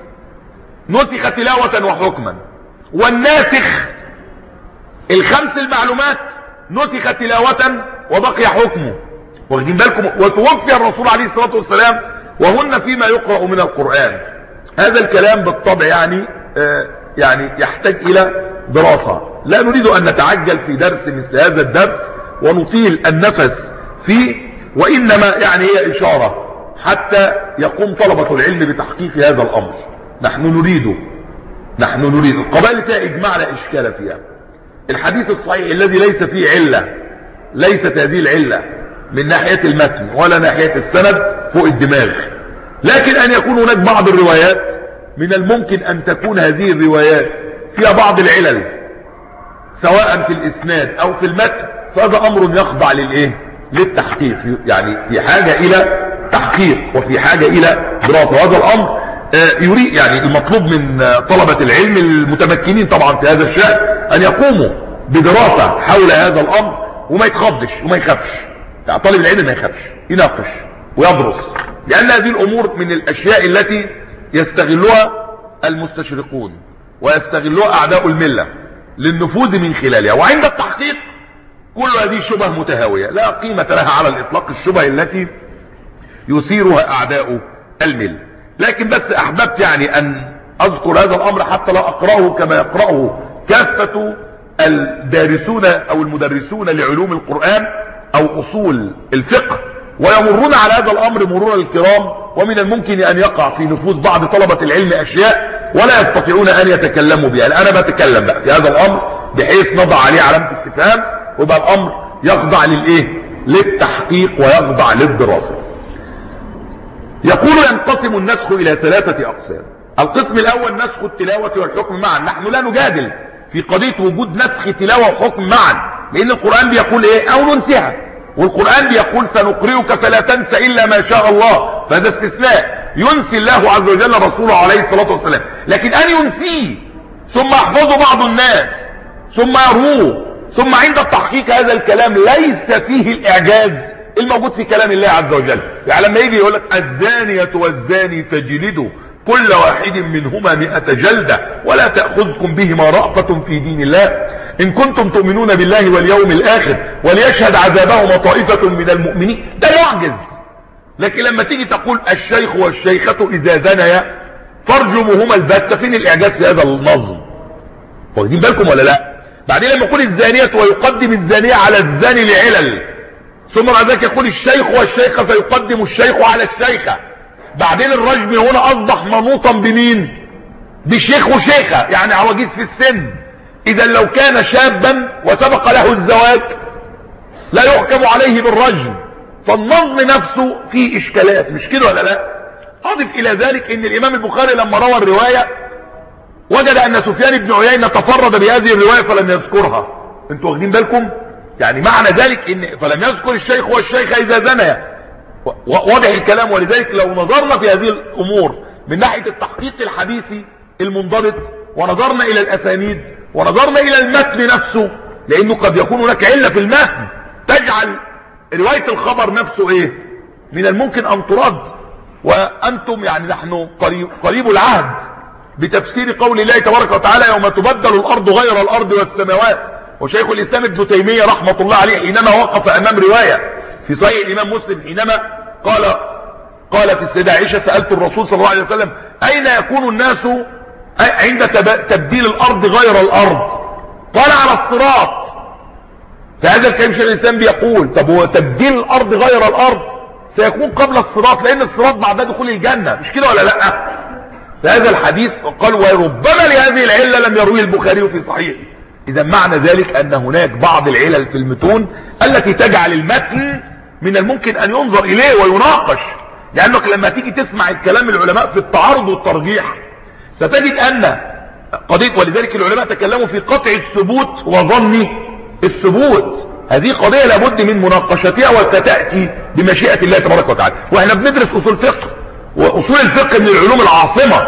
نسخ تلاوة وحكما، والناسخ الخمس المعلومات نسخ تلاوة وبقي حكمه، واخدين بالكم؟ وتوفي الرسول عليه الصلاة والسلام وهن فيما يقرأ من القرآن. هذا الكلام بالطبع يعني آه يعني يحتاج إلى دراسة، لا نريد أن نتعجل في درس مثل هذا الدرس ونطيل النفس فيه، وإنما يعني هي إشارة حتى يقوم طلبة العلم بتحقيق هذا الأمر. نحن نريد نحن نريد القبائل فيها إجماع لا إشكال فيها. الحديث الصحيح الذي ليس فيه علة، ليست هذه العلة من ناحية المتن ولا ناحية السند فوق الدماغ، لكن أن يكون هناك بعض الروايات من الممكن أن تكون هذه الروايات فيها بعض العلل سواء في الإسناد أو في المتن، فهذا أمر يخضع للإيه؟ للتحقيق، يعني في حاجة إلى تحقيق وفي حاجة إلى دراسة. وهذا الأمر يريد يعني المطلوب من طلبة العلم المتمكنين طبعا في هذا الشأن أن يقوموا بدراسة حول هذا الأمر وما يتخضش وما يخافش. يعني طالب العلم ما يخافش، يناقش ويدرس، لأن هذه الأمور من الأشياء التي يستغلها المستشرقون ويستغلها أعداء الملة للنفوذ من خلالها. وعند التحقيق كل هذه شبه متهاوية لا قيمة لها على الإطلاق، الشبه التي يثيرها أعداء الملة. لكن بس أحببت يعني أن أذكر هذا الأمر حتى لا أقرأه كما يقرأه كافة الدارسون أو المدرسون لعلوم القرآن أو أصول الفقه، ويمرون على هذا الأمر مرور الكرام، ومن الممكن أن يقع في نفوذ بعض طلبة العلم أشياء ولا يستطيعون أن يتكلموا بها. الآن أنا بتكلم بقى في هذا الأمر بحيث نضع عليه علامة استفهام، ويبقى الأمر يخضع للإيه؟ للتحقيق ويخضع للدراسة. يقول ينقسم النسخ إلى ثلاثة أقسام. القسم الأول نسخ التلاوة والحكم معا. نحن لا نجادل في قضية وجود نسخ تلاوة وحكم معا، لأن القرآن بيقول إيه؟ أو ننسها، والقرآن بيقول سنقرئك فلا تنسى إلا ما شاء الله، فهذا استثناء ينسي الله عز وجل رسوله عليه الصلاة والسلام. لكن أن ينسيه ثم يحفظه بعض الناس ثم يروه ثم عند التحقيق هذا الكلام ليس فيه الإعجاز الموجود في كلام الله عز وجل. يعني لما يجي يقول لك الزانية والزاني فجلدوا كل واحد منهما مئة جلدة ولا تأخذكم بهما رأفة في دين الله إن كنتم تؤمنون بالله واليوم الآخر وليشهد عذابهما طائفة من المؤمنين، ده معجز. لكن لما تيجي تقول الشيخ والشيخة إذا زنيا فارجموهما البتة، فين الإعجاز في هذا النظم؟ واخدين بالكم ولا لا؟ بعدين لما يقول الزانية ويقدم الزانية على الزاني لعلل، ثم بعد ذلك يقول الشيخ والشيخة فيقدم الشيخ على الشيخة. بعدين الرجم هنا اصبح منوطا بمين؟ بشيخ وشيخة، يعني عواجيز في السن. اذا لو كان شابا وسبق له الزواج لا يحكم عليه بالرجم. فالنظم نفسه فيه اشكالات، مش كده ولا لا؟ اضف الى ذلك ان الامام البخاري لما روى الرواية وجد ان سفيان بن عيينة تفرد بهذه الرواية فلم يذكرها. انتوا واخدين بالكم؟ يعني معنى ذلك ان فلم يذكر الشيخ والشيخة اذا زنيا. واضح الكلام. ولذلك لو نظرنا في هذه الامور من ناحية التحقيق الحديثي المنضبط، ونظرنا الى الاسانيد، ونظرنا الى المتن نفسه، لانه قد يكون هناك علة في المتن تجعل رواية الخبر نفسه ايه؟ من الممكن ان ترد. وانتم يعني نحن قريب, قريب العهد بتفسير قول الله تبارك وتعالى يوم تبدل الارض غير الارض والسماوات. وشيخ الاسلام ابن تيمية رحمة الله عليه حينما وقف امام رواية في صحيح الامام مسلم حينما قال قالت السيدة عائشة سألت الرسول صلى الله عليه وسلم اين يكون الناس عند تبديل الارض غير الارض؟ قال على الصراط. فهذا الكلام شيخ الاسلام بيقول طب هو تبديل الارض غير الارض سيكون قبل الصراط، لان الصراط بعد دخول الجنة، مش كده ولا لا؟ فهذا الحديث قال وربما لهذه العلة لم يرويه البخاري في صحيحه. اذا معنى ذلك ان هناك بعض العلل في المتون التي تجعل المتن من الممكن ان ينظر اليه ويناقش. لانك لما تيجي تسمع الكلام العلماء في التعارض والترجيح ستجد ان قضية، ولذلك العلماء تكلموا في قطع الثبوت وظن الثبوت. هذه قضية لابد من مناقشتها وستأتي بمشيئة الله تبارك وتعالى. واحنا بندرس اصول فقه، واصول الفقه من العلوم العاصمة،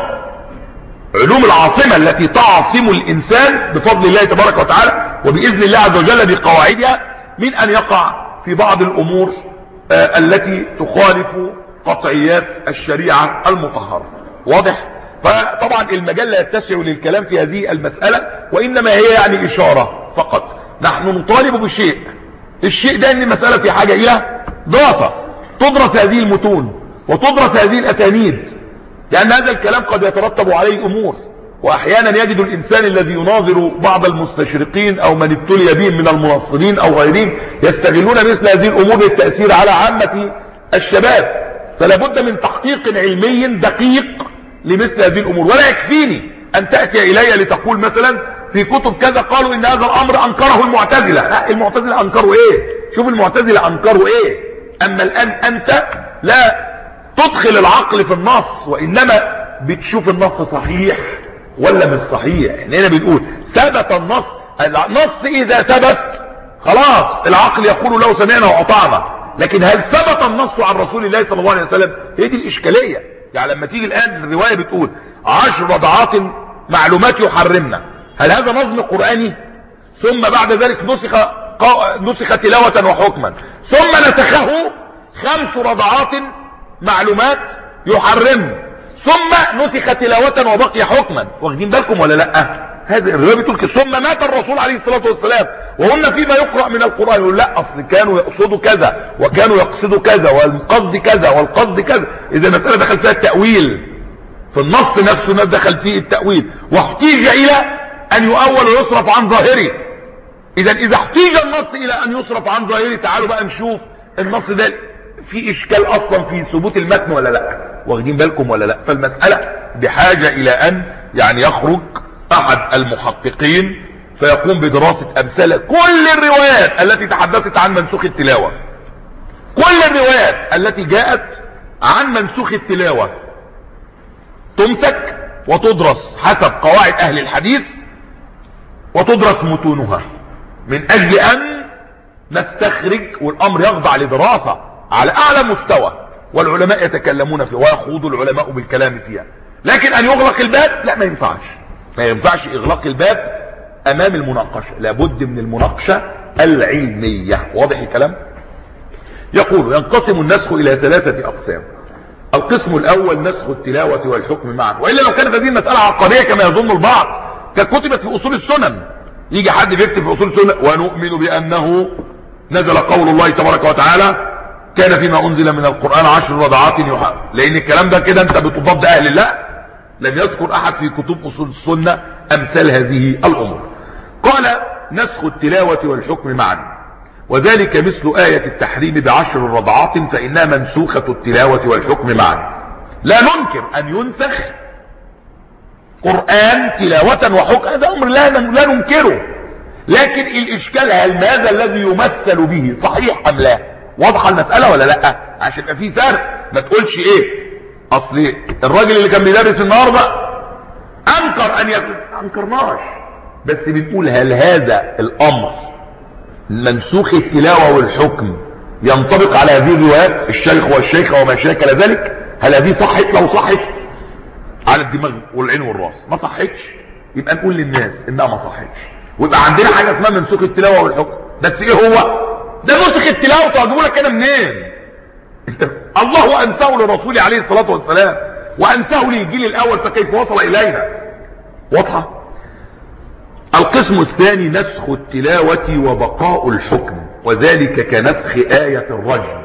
علوم العاصمة التي تعصم الانسان بفضل الله تبارك وتعالى وبإذن الله عز وجل بقواعدها من ان يقع في بعض الامور آه التي تخالف قطعيات الشريعة المطهرة. واضح؟ فطبعا المجال لا يتسع للكلام في هذه المسألة، وإنما هي يعني إشارة فقط. نحن نطالب بشيء، الشيء ده ان المسألة في حاجة إلى دراسة، تدرس هذه المتون وتدرس هذه الأسانيد، لأن هذا الكلام قد يترتب عليه أمور. وأحيانا يجد الإنسان الذي يناظر بعض المستشرقين أو من ابتلي بهم من المنصرين أو غيرهم يستغلون مثل هذه الأمور للتأثير على عامة الشباب. فلا بد من تحقيق علمي دقيق لمثل هذه الامور. ولا يكفيني ان تأتي الي لتقول مثلا في كتب كذا قالوا ان هذا الامر انكره المعتزلة. لا، المعتزلة انكروا ايه؟ شوف المعتزلة انكروا ايه. اما الان انت لا تدخل العقل في النص، وانما بتشوف النص صحيح ولا مش صحيح. يعني هنا بنقول ثبت النص، النص اذا ثبت خلاص العقل يقول لو سمعنا واطعنا. لكن هل ثبت النص عن رسول الله صلى الله عليه وسلم؟ هي دي الاشكالية. يعني لما تيجي الان الرواية بتقول عشر رضعات معلومات يحرمنا، هل هذا نظم قرآني؟ ثم بعد ذلك نسخ نسخ تلاوة وحكما، ثم نسخه خمس رضعات معلومات يحرم، ثم نسخ تلاوة وبقي حكما. واخدين بالكم ولا لا؟ هذه الرواية بتقول كده. ثم مات الرسول عليه الصلاة والسلام وقلنا فيما يقرأ من القرآن، يقول لا اصل كانوا يقصدوا كذا وكانوا يقصدوا كذا والقصد كذا والقصد كذا. اذا المسألة دخل فيها التأويل في النص نفسه، دخل فيه التأويل، واحتيج الى ان يؤول ويصرف عن ظاهره. اذا اذا احتيج النص الى ان يصرف عن ظاهره، تعالوا بقى نشوف النص ده في اشكال اصلا في ثبوت المتن ولا لا. واخدين بالكم ولا لا؟ فالمسألة بحاجة الى ان يعني يخرج احد المحققين فيقوم بدراسة امثلة كل الروايات التي تحدثت عن منسوخ التلاوة، كل الروايات التي جاءت عن منسوخ التلاوة تمسك وتدرس حسب قواعد اهل الحديث وتدرس متونها، من اجل ان نستخرج، والامر يخضع لدراسة على اعلى مستوى والعلماء يتكلمون فيه ويخوض العلماء بالكلام فيها. لكن ان يغلق الباب لا، ما ينفعش، ما ينفعش اغلاق الباب امام المناقشة. لابد من المناقشة العلمية. واضح الكلام؟ يقول ينقسم النسخ الى ثلاثة اقسام. القسم الاول نسخ التلاوة والحكم معا، وإلا لو كانت هذه المسألة عقدية كما يظن البعض كانت كتبت في اصول السنن. يجي حد بيكتب في اصول السنن ونؤمن بانه نزل قول الله تبارك وتعالى كان فيما انزل من القرآن عشر رضعات يحرم، لان الكلام ده كده انت بتضاد اهل الله. لم يذكر احد في كتب اصول السنة امثال هذه الامور. قال نسخ التلاوة والحكم معا، وذلك مثل آية التحريم بعشر رضعات فإنها منسوخة التلاوة والحكم معا. لا ننكر أن ينسخ قرآن تلاوة وحكم، هذا أمر لا لا ننكره، لكن الإشكال هل هذا الذي يمثل به صحيح أم لا؟ واضحة المسألة ولا لا؟ عشان يبقى في فرق، ما تقولش إيه أصل الراجل اللي كان بيدرس النهارده أنكر أن يكون، أنكرناش، بس بنقول هل هذا الأمر منسوخ التلاوة والحكم ينطبق على هذه الروايات الشيخ والشيخة وما شاكل ذلك؟ هل هذه صحت؟ لو صحت على الدماغ والعين والراس، ما صحتش يبقى نقول للناس انها ما صحتش، ويبقى عندنا حاجه اسمها منسوخ التلاوه والحكم. بس ايه هو ده نسخ التلاوه؟ تجيبوا لك كده منين؟ انت الله انساه لرسوله عليه الصلاه والسلام، وانساه للجيل الاول، فكيف وصل الينا؟ واضحه. القسم الثاني نسخ التلاوه وبقاء الحكم، وذلك كنسخ ايه الرجم،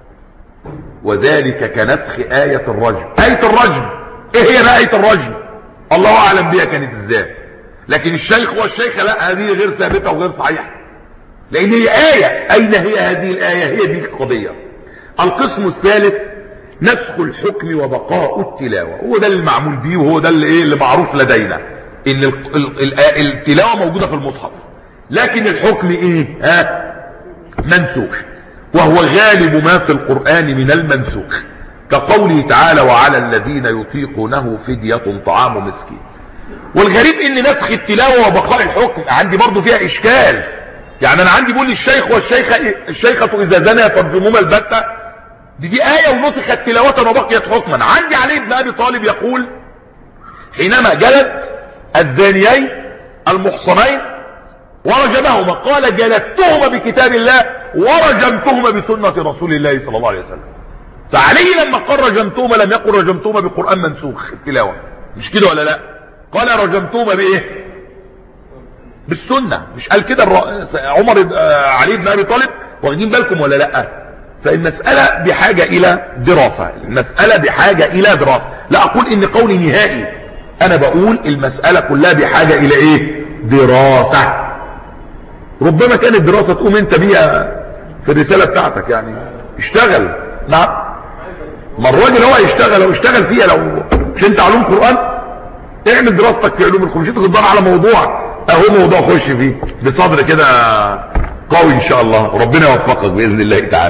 وذلك كنسخ ايه الرجم. ايه الرجم ايه هي بقى؟ ايه الرجم الله اعلم بها كانت ازاي، لكن الشيخ والشيخه لا، هذه غير ثابته وغير صحيحه، لان هي ايه. اين هي هذه الايه؟ هي دي القضيه. القسم الثالث نسخ الحكم وبقاء التلاوه، هو ده اللي معمول بيه، وهو ده اللي ايه اللي معروف لدينا، ان التلاوه موجوده في المصحف، لكن الحكم ايه؟ ها منسوخ، وهو غالب ما في القرآن من المنسوخ، كقوله تعالى وعلى الذين يطيقونه فدية طعام مسكين. والغريب ان نسخ التلاوة وبقاء الحكم عندي برضو فيها اشكال. يعني انا عندي بيقول الشيخ والشيخة الشيخة اذا زنيا فارجموهما البتة، دي دي آية ونسخت تلاوة وبقيت حكما. عندي علي بن ابي طالب يقول حينما جلد الزانيين المحصنين ورجمهما قال جلدتهما بكتاب الله ورجمتهما بسنة رسول الله صلى الله عليه وسلم. فعليه لما قال رجمتهما لم يقل رجمتهما بقرآن منسوخ التلاوة، مش كده ولا لا؟ قال رجمتهما بايه؟ بالسنة. مش قال كده عمر علي بن ابي طالب؟ واخدين بالكم ولا لا؟ فالمسألة بحاجة الى دراسة، المسألة بحاجة الى دراسة. لا اقول ان قولي نهائي، انا بقول المسألة كلها بحاجة الى ايه؟ دراسة. ربما كانت دراسة تقوم انت بيها في الرسالة بتاعتك، يعني اشتغل. نعم، ما الراجل هو يشتغل لو اشتغل فيها، لو مش انت علوم قرآن اعمل دراستك في علوم القرآن، مش انت تدور على موضوع اهو موضوع خش فيه بصدر كده قوي ان شاء الله، ربنا يوفقك باذن الله تعالى.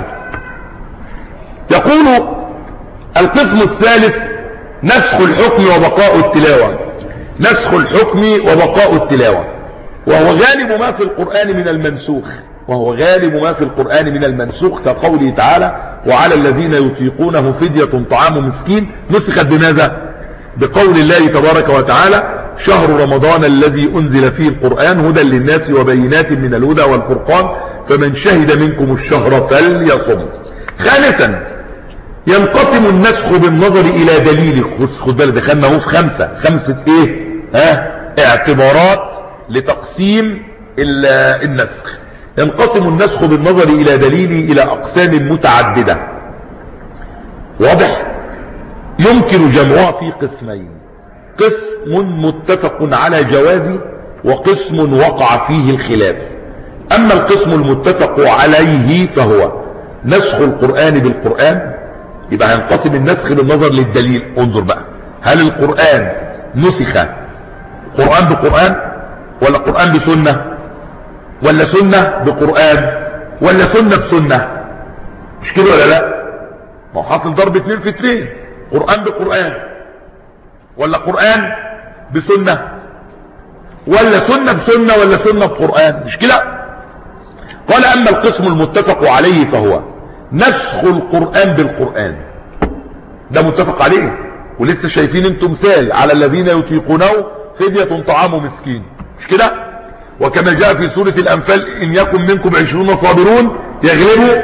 يقول القسم الثالث نسخ الحكم وبقاء التلاوة، نسخ الحكم وبقاء التلاوة، وهو غالب ما في القرآن من المنسوخ، وهو غالب ما في القرآن من المنسوخ، كقوله تعالى وعلى الذين يطيقونه فدية طعام مسكين، نسخت بماذا؟ بقول الله تبارك وتعالى شهر رمضان الذي أنزل فيه القرآن هدى للناس وبينات من الهدى والفرقان فمن شهد منكم الشهر فليصم. خامسا ينقسم النسخ بالنظر إلى دليل، خد بالك دخلنا اهو في خمسة خمسة ايه؟ ها اعتبارات لتقسيم النسخ. ينقسم النسخ بالنظر إلى دليل إلى أقسام متعددة، واضح؟ يمكن جمعها في قسمين، قسم متفق على جوازه وقسم وقع فيه الخلاف. أما القسم المتفق عليه فهو نسخ القرآن بالقرآن، يبقى هنقسم النسخ بالنظر للدليل. انظر بقى، هل القرآن نسخ قرآن بقرآن ولا قرآن بسنة، ولا سنة بقرآن، ولا سنة بسنة؟ مش كده ولا لا؟ ما هو حاصل ضرب اتنين في اتنين، قرآن بقرآن ولا قرآن بسنة، ولا سنة بسنة ولا سنة بقرآن، مش كده؟ قال أما القسم المتفق عليه فهو نسخ القرآن بالقرآن، ده متفق عليه، ولسه شايفين انتم مثال على الذين يطيقونه فدية طعام مسكين، مش كده؟ وكما جاء في سورة الأنفال إن يكن منكم عشرون صابرون يغلبوا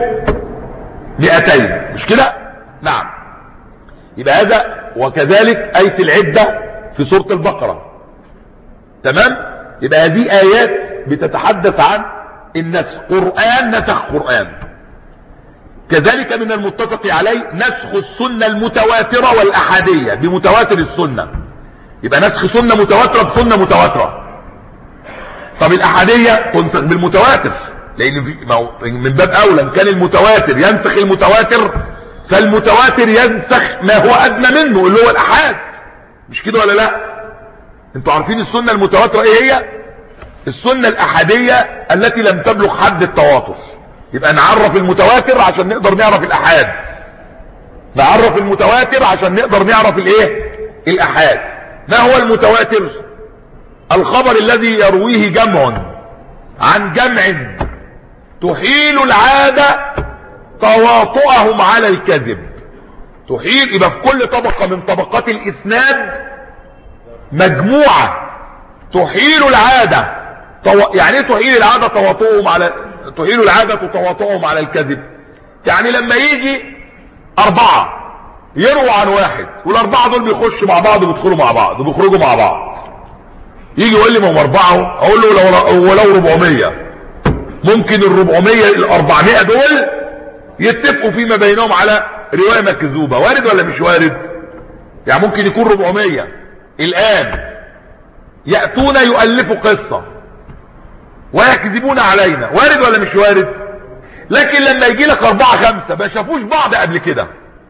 مئتين، مش كده؟ نعم. يبقى هذا، وكذلك آية العدة في سورة البقرة، تمام؟ يبقى هذه آيات بتتحدث عن النسخ، قرآن نسخ قرآن. كذلك من المتفق عليه نسخ السنة المتواترة والأحادية بمتواتر السنة، يبقى نسخ سنة متواترة بسنة متواترة. طب الاحاديه تنسخ بالمتواتر، لان في من باب اولى ان كان المتواتر ينسخ المتواتر فالمتواتر ينسخ ما هو ادنى منه اللي هو الاحاد، مش كده ولا لا؟ انتوا عارفين السنه المتواتره ايه هي؟ السنه الاحاديه التي لم تبلغ حد التواتر. يبقى نعرف المتواتر عشان نقدر نعرف الاحاد، نعرف المتواتر عشان نقدر نعرف الايه؟ الاحاد. ما هو المتواتر؟ الخبر الذي يرويه جمع عن جمع تحيل العادة تواطؤهم على الكذب. تحيل، يبقى في كل طبقة من طبقات الاسناد مجموعة تحيل العادة. طو... يعني ايه تحيل العادة تواطؤهم على تحيل العادة تواطؤهم على الكذب؟ يعني لما يجي اربعة يروى عن واحد والاربعة دول بيخشوا مع بعض وبيدخلوا مع بعض وبيخرجوا مع بعض، يجي يقول لي ما هم اربعة، اقول له ولو ربعمية، ممكن الربعمية الاربعمائة دول يتفقوا فيما بينهم على رواية مكذوبة. وارد ولا مش وارد؟ يعني ممكن يكون ربعمية الان يأتون يؤلفوا قصة ويكذبون علينا، وارد ولا مش وارد؟ لكن لما يجي لك اربعة خمسة ما شافوش بعض قبل كده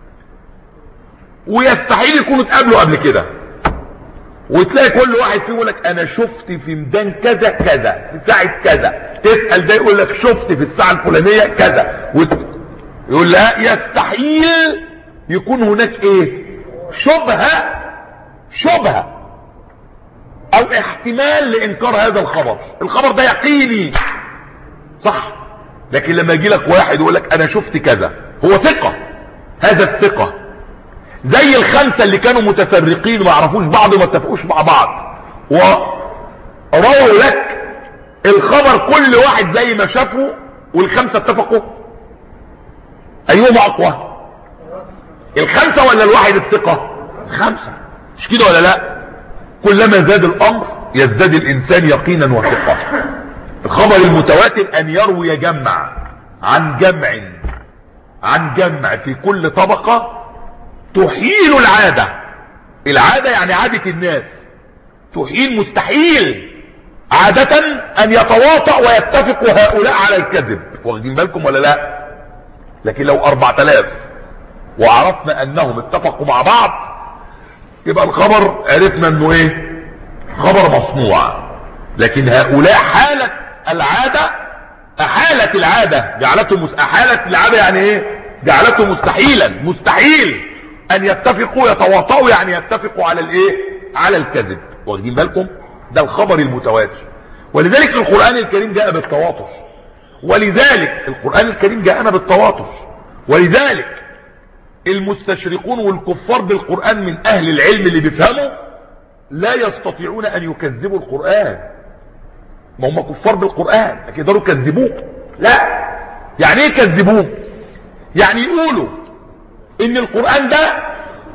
ويستحيل يكونوا اتقابلوا قبل كده، وتلاقي كل واحد فيهم يقول لك انا شفت في ميدان كذا كذا في ساعة كذا، تسأل ده يقول لك شفت في الساعة الفلانية كذا، وت... يقول لا يستحيل يكون هناك ايه؟ شبهة شبهة او احتمال لانكار هذا الخبر. الخبر ده يقيني صح، لكن لما يجي لك واحد يقول لك انا شفت كذا، هو ثقة، هذا الثقة زي الخمسة اللي كانوا متفرقين وما عرفوش بعض وما اتفقوش مع بعض ورووا لك الخبر كل واحد زي ما شافه والخمسة اتفقوا، ايهما اقوى؟ الخمسة ولا الواحد الثقة؟ الخمسة، مش كده ولا لا؟ كلما زاد الامر يزداد الانسان يقينا وثقة. الخبر المتواتر ان يروي جمع عن جمع عن جمع في كل طبقة تحيل العادة. العادة يعني عادة الناس، تحيل مستحيل عادة ان يتواطأ ويتفق هؤلاء على الكذب، واخدين بالكم ولا لا؟ لكن لو اربعة الاف وعرفنا انهم اتفقوا مع بعض يبقى الخبر عرفنا انه ايه؟ خبر مصنوع. لكن هؤلاء حالة العادة، احالة العادة جعلته مس... احالة العادة يعني ايه؟ جعلته مستحيلا، مستحيل ان يتفقوا يتواطؤوا يعني يتفقوا على الايه؟ على الكذب، واخدين بالكم؟ ده الخبر المتواتر. ولذلك القرآن الكريم جاء بالتواتر، ولذلك القرآن الكريم جاءنا بالتواتر، ولذلك المستشرقون والكفار بالقرآن من اهل العلم اللي بيفهموا لا يستطيعون ان يكذبوا القرآن. ما هم كفار بالقرآن لكن يقدروا يكذبوه؟ لا. يعني ايه يكذبوه؟ يعني يقولوا ان القرآن ده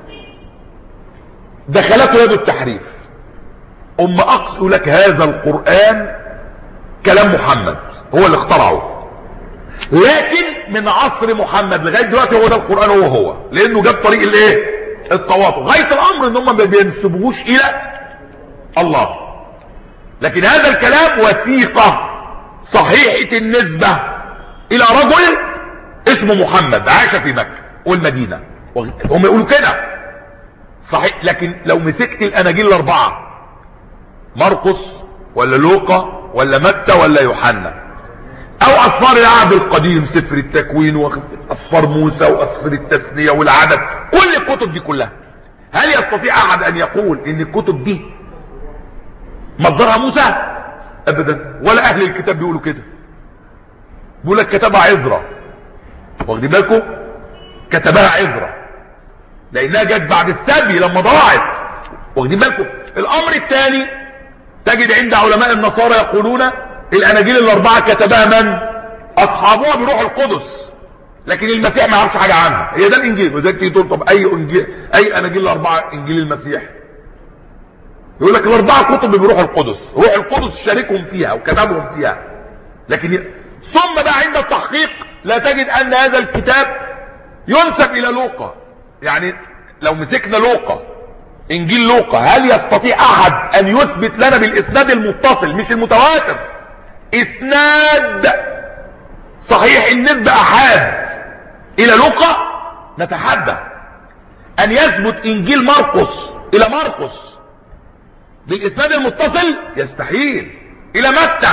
دخلته يد التحريف، ام اقصد لك هذا القرآن كلام محمد هو اللي اخترعه، لكن من عصر محمد لغاية دلوقتي هو ده القرآن هو هو، لانه جاب طريق الايه؟ التواطؤ. غاية الامر ان هم ما بينسبوهوش الى الله، لكن هذا الكلام وثيقة صحيحة النسبة الى رجل اسمه محمد عاش في مكة والمدينة، هم يقولوا كده صحيح. لكن لو مسكت الاناجيل الاربعة، مرقس ولا لوقا ولا متى ولا يوحنا، او اسفار العهد القديم، سفر التكوين واصفار موسى واسفار التثنية والعدد، كل الكتب دي كلها، هل يستطيع احد ان يقول ان الكتب دي مصدرها موسى؟ ابدا. ولا اهل الكتاب بيقولوا كده، بيقول لك كتبها عزرا، واخدين بالكم؟ كتبها عزرا لانها جت بعد السبي لما ضاعت، واخدين بالكم؟ الامر الثاني تجد عند علماء النصارى يقولون الاناجيل الاربعه كتبها من؟ اصحابها بروح القدس، لكن المسيح ما يعرفش حاجه عنها، هي ده الانجيل. وزي تيجي تقول طب اي انجيل، اي اناجيل الاربعه انجيل المسيح؟ يقول لك الاربعه كتب بروح القدس، روح القدس شاركهم فيها وكتبهم فيها. لكن ثم بقى عند التحقيق لا تجد ان هذا الكتاب ينسب الى لوقا. يعني لو مسكنا لوقا انجيل لوقا، هل يستطيع احد ان يثبت لنا بالاسناد المتصل مش المتواتر، اسناد صحيح النسبة احاد الى لوقا؟ نتحدى. ان يثبت انجيل مرقس الى مرقس بالاسناد المتصل؟ يستحيل. الى متى،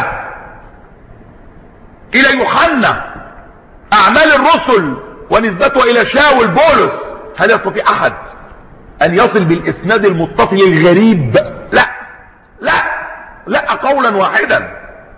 الى يوحنا، اعمال الرسل ونسبته الى شاول بولس، هل يستطيع احد ان يصل بالاسناد المتصل الغريب؟ لا لا لا قولا واحدا.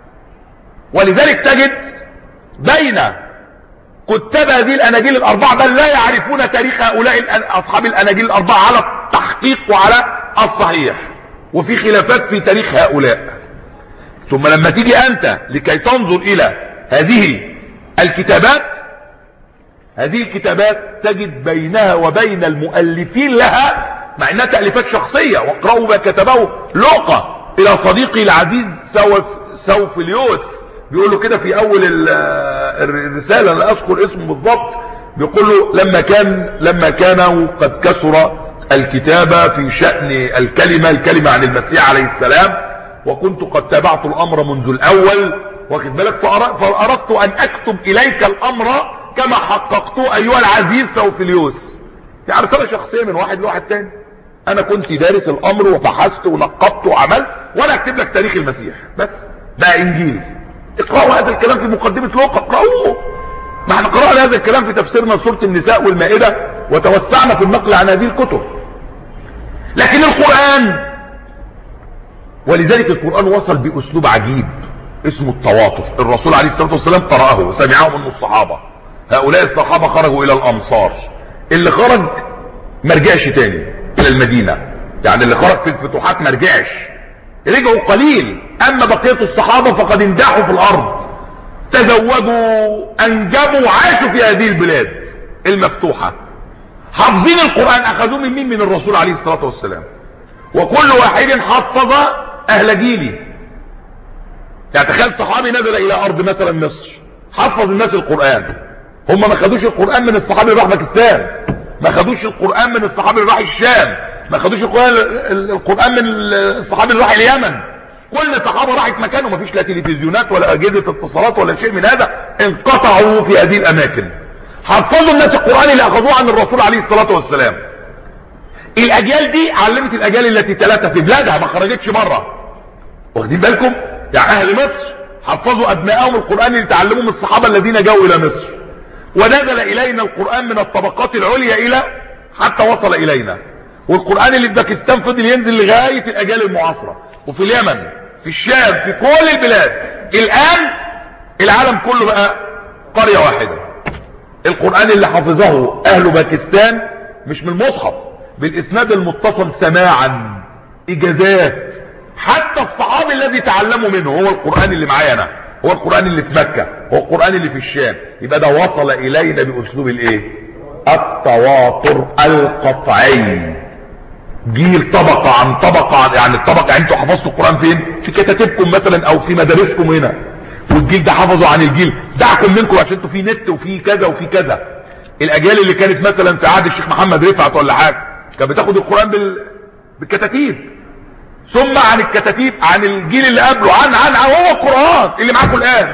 ولذلك تجد بين كتاب هذه الاناجيل الاربعه بل لا يعرفون تاريخ هؤلاء اصحاب الاناجيل الاربعه على التحقيق وعلى الصحيح، وفي خلافات في تاريخ هؤلاء. ثم لما تيجي انت لكي تنظر الى هذه الكتابات، هذه الكتابات تجد بينها وبين المؤلفين لها، مع انها تأليفات شخصية، واقرأوا ما كتبه لوقا الى صديقي العزيز سوف سوفليوس، بيقول له كده في اول الرسالة، لا اذكر اسمه بالضبط، بيقول له لما كان لما كان قد كسر الكتابة في شأن الكلمة الكلمة عن المسيح عليه السلام، وكنت قد تابعت الامر منذ الاول، واخد بالك، فاردت ان اكتب اليك الامر كما حققته ايها العزيز سوفليوس. يعني رسالة شخصية من واحد لواحد تاني، انا كنت دارس الامر وبحثت ونقبت وعملت، وانا اكتب لك تاريخ المسيح بس. ده انجيل، اقرأوا هذا الكلام في مقدمة لوقا، اقرأوه. ما احنا قرأنا هذا الكلام في تفسيرنا لسورة النساء والمائدة، وتوسعنا في النقل عن هذه الكتب. لكن القرآن، ولذلك القرآن وصل باسلوب عجيب اسمه التواتر. الرسول عليه الصلاة والسلام قرأه وسمعه من الصحابة، هؤلاء الصحابة خرجوا الى الامصار، اللي خرج ما رجعش تاني الى المدينة، يعني اللي خرج في الفتوحات ما رجعش، رجعوا قليل. اما بقية الصحابة فقد انداحوا في الارض، تزودوا، انجبوا، عاشوا في هذه البلاد المفتوحة، حافظين القرآن. اخذوه من مين؟ من الرسول عليه الصلاة والسلام. وكل واحد حفظ اهل جيله. يعني تخيل صحابي نزل الى ارض مثلا مصر، حفظ الناس القرآن. هم ما خدوش القرآن من الصحابي اللي راح باكستان، ما خدوش القرآن من الصحابي اللي راح الشام، ما خدوش القرآن القرآن من الصحابي اللي راح اليمن. كل صحابة راحت مكان، وما فيش لا تلفزيونات ولا اجهزة اتصالات ولا شيء من هذا، انقطعوا في هذه الاماكن. حفظوا الناس القرآن اللي اخذوه عن الرسول عليه الصلاة والسلام. الاجيال دي علمت الاجيال التي تلاتة في بلادها، ما خرجتش بره. واخدين بالكم؟ يعني اهل مصر حفظوا ابنائهم القرآن اللي تعلموه من الصحابة الذين جاءوا الى مصر. ونزل الينا القرآن من الطبقات العليا الى حتى وصل الينا. والقرآن اللي في باكستان فضل ينزل لغاية الاجيال المعاصرة، وفي اليمن، في الشام، في كل البلاد. الان العالم كله بقى قرية واحدة. القرآن اللي حفظه اهل باكستان مش من المصحف، بالاسناد المتصل سماعا، اجازات. حتى الصحابي الذي تعلموا منه هو القرآن اللي معايا انا، هو القرآن اللي في مكة، هو القرآن اللي في الشام. يبقى ده وصل الينا باسلوب الايه؟ التواتر القطعي. جيل طبقة عن طبقة عن، يعني الطبقة، يعني انتوا حفظتوا القرآن فين؟ في كتاتبكم مثلا او في مدارسكم هنا، والجيل ده حفظوا عن الجيل دعكم منكم عشان انتوا في نت وفي كذا وفي كذا. الاجيال اللي كانت مثلا في عهد الشيخ محمد رفعت ولا حاجة كانت بتاخد القرآن بال... بالكتاتيب، ثم عن الكتاتيب عن الجيل اللي قبله عن عن هو القرآن اللي معاكم الان.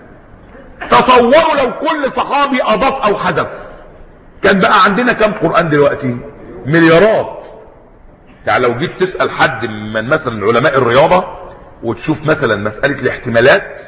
تصوروا لو كل صحابي اضاف او حذف، كان بقى عندنا كم قرآن دلوقتي؟ مليارات. يعني لو جيت تسأل حد من مثلا علماء الرياضة وتشوف مثلا مسألة الاحتمالات،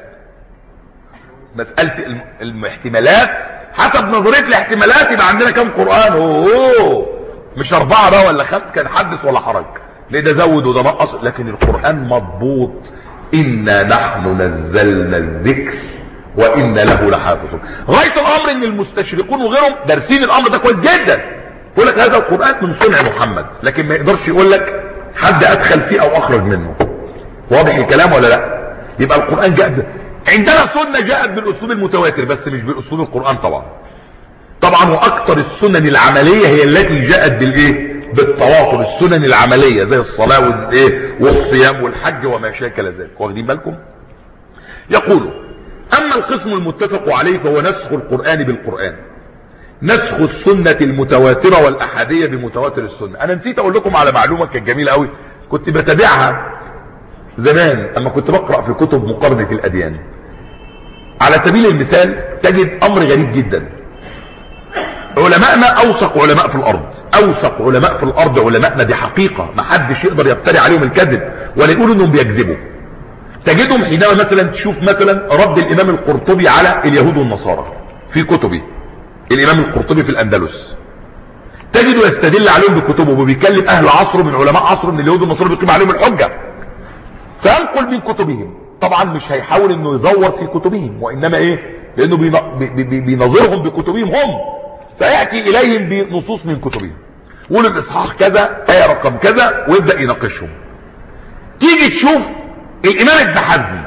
مسألة الاحتمالات حسب نظرية الاحتمالات يبقى عندنا كم قرآن؟ اوه مش اربعة بقى ولا خمسة، كان حدث ولا حرج، ليه ده زود وده نقص. لكن القرآن مضبوط، إنا نحن نزلنا الذكر وإنا له لحافظون. غاية الأمر إن المستشرقون وغيرهم دارسين الأمر ده كويس جدا، يقول لك هذا القرآن من صنع محمد، لكن ما يقدرش يقول لك حد أدخل فيه أو أخرج منه. واضح الكلام ولا لا؟ يبقى القرآن جاء، عندنا سنة جاءت بالأسلوب المتواتر بس مش بأسلوب القرآن طبعا. طبعا وأكثر السنن العملية هي التي جاءت بالإيه؟ بالتواتر. السنن العملية زي الصلاة والايه والصيام والحج وما شاكل ذلك. واخدين بالكم؟ يقول: اما القسم المتفق عليه فهو نسخ القرآن بالقرآن، نسخ السنة المتواترة والأحادية بمتواتر السنة. أنا نسيت أقول لكم على معلومة كانت جميلة قوي كنت بتابعها زمان أما كنت بقرأ في كتب مقارنة الأديان. على سبيل المثال تجد أمر غريب جدا. علماءنا أوثق علماء في الأرض، أوثق علماء في الأرض علماءنا، دي حقيقة ما حدش يقدر يفتري عليهم الكذب ولا يقولوا أنهم بيكذبوا. تجدهم حينما مثلا تشوف مثلا رد الإمام القرطبي على اليهود والنصارى في كتبه، الإمام القرطبي في الأندلس، تجده يستدل عليهم بكتبه وبيكلم أهل عصره من علماء عصره من اليهود والنصارى بيقيم عليهم الحجة، فينقل من كتبهم. طبعا مش هيحاول انه يزور في كتبهم، وإنما ايه، لأنه بينظرهم بكتبهم هم، فيأتي إليهم بنصوص من كتبهم، يقول الإصحاح كذا آية رقم كذا ويبدأ يناقشهم. تيجي تشوف الإمام ابن حزم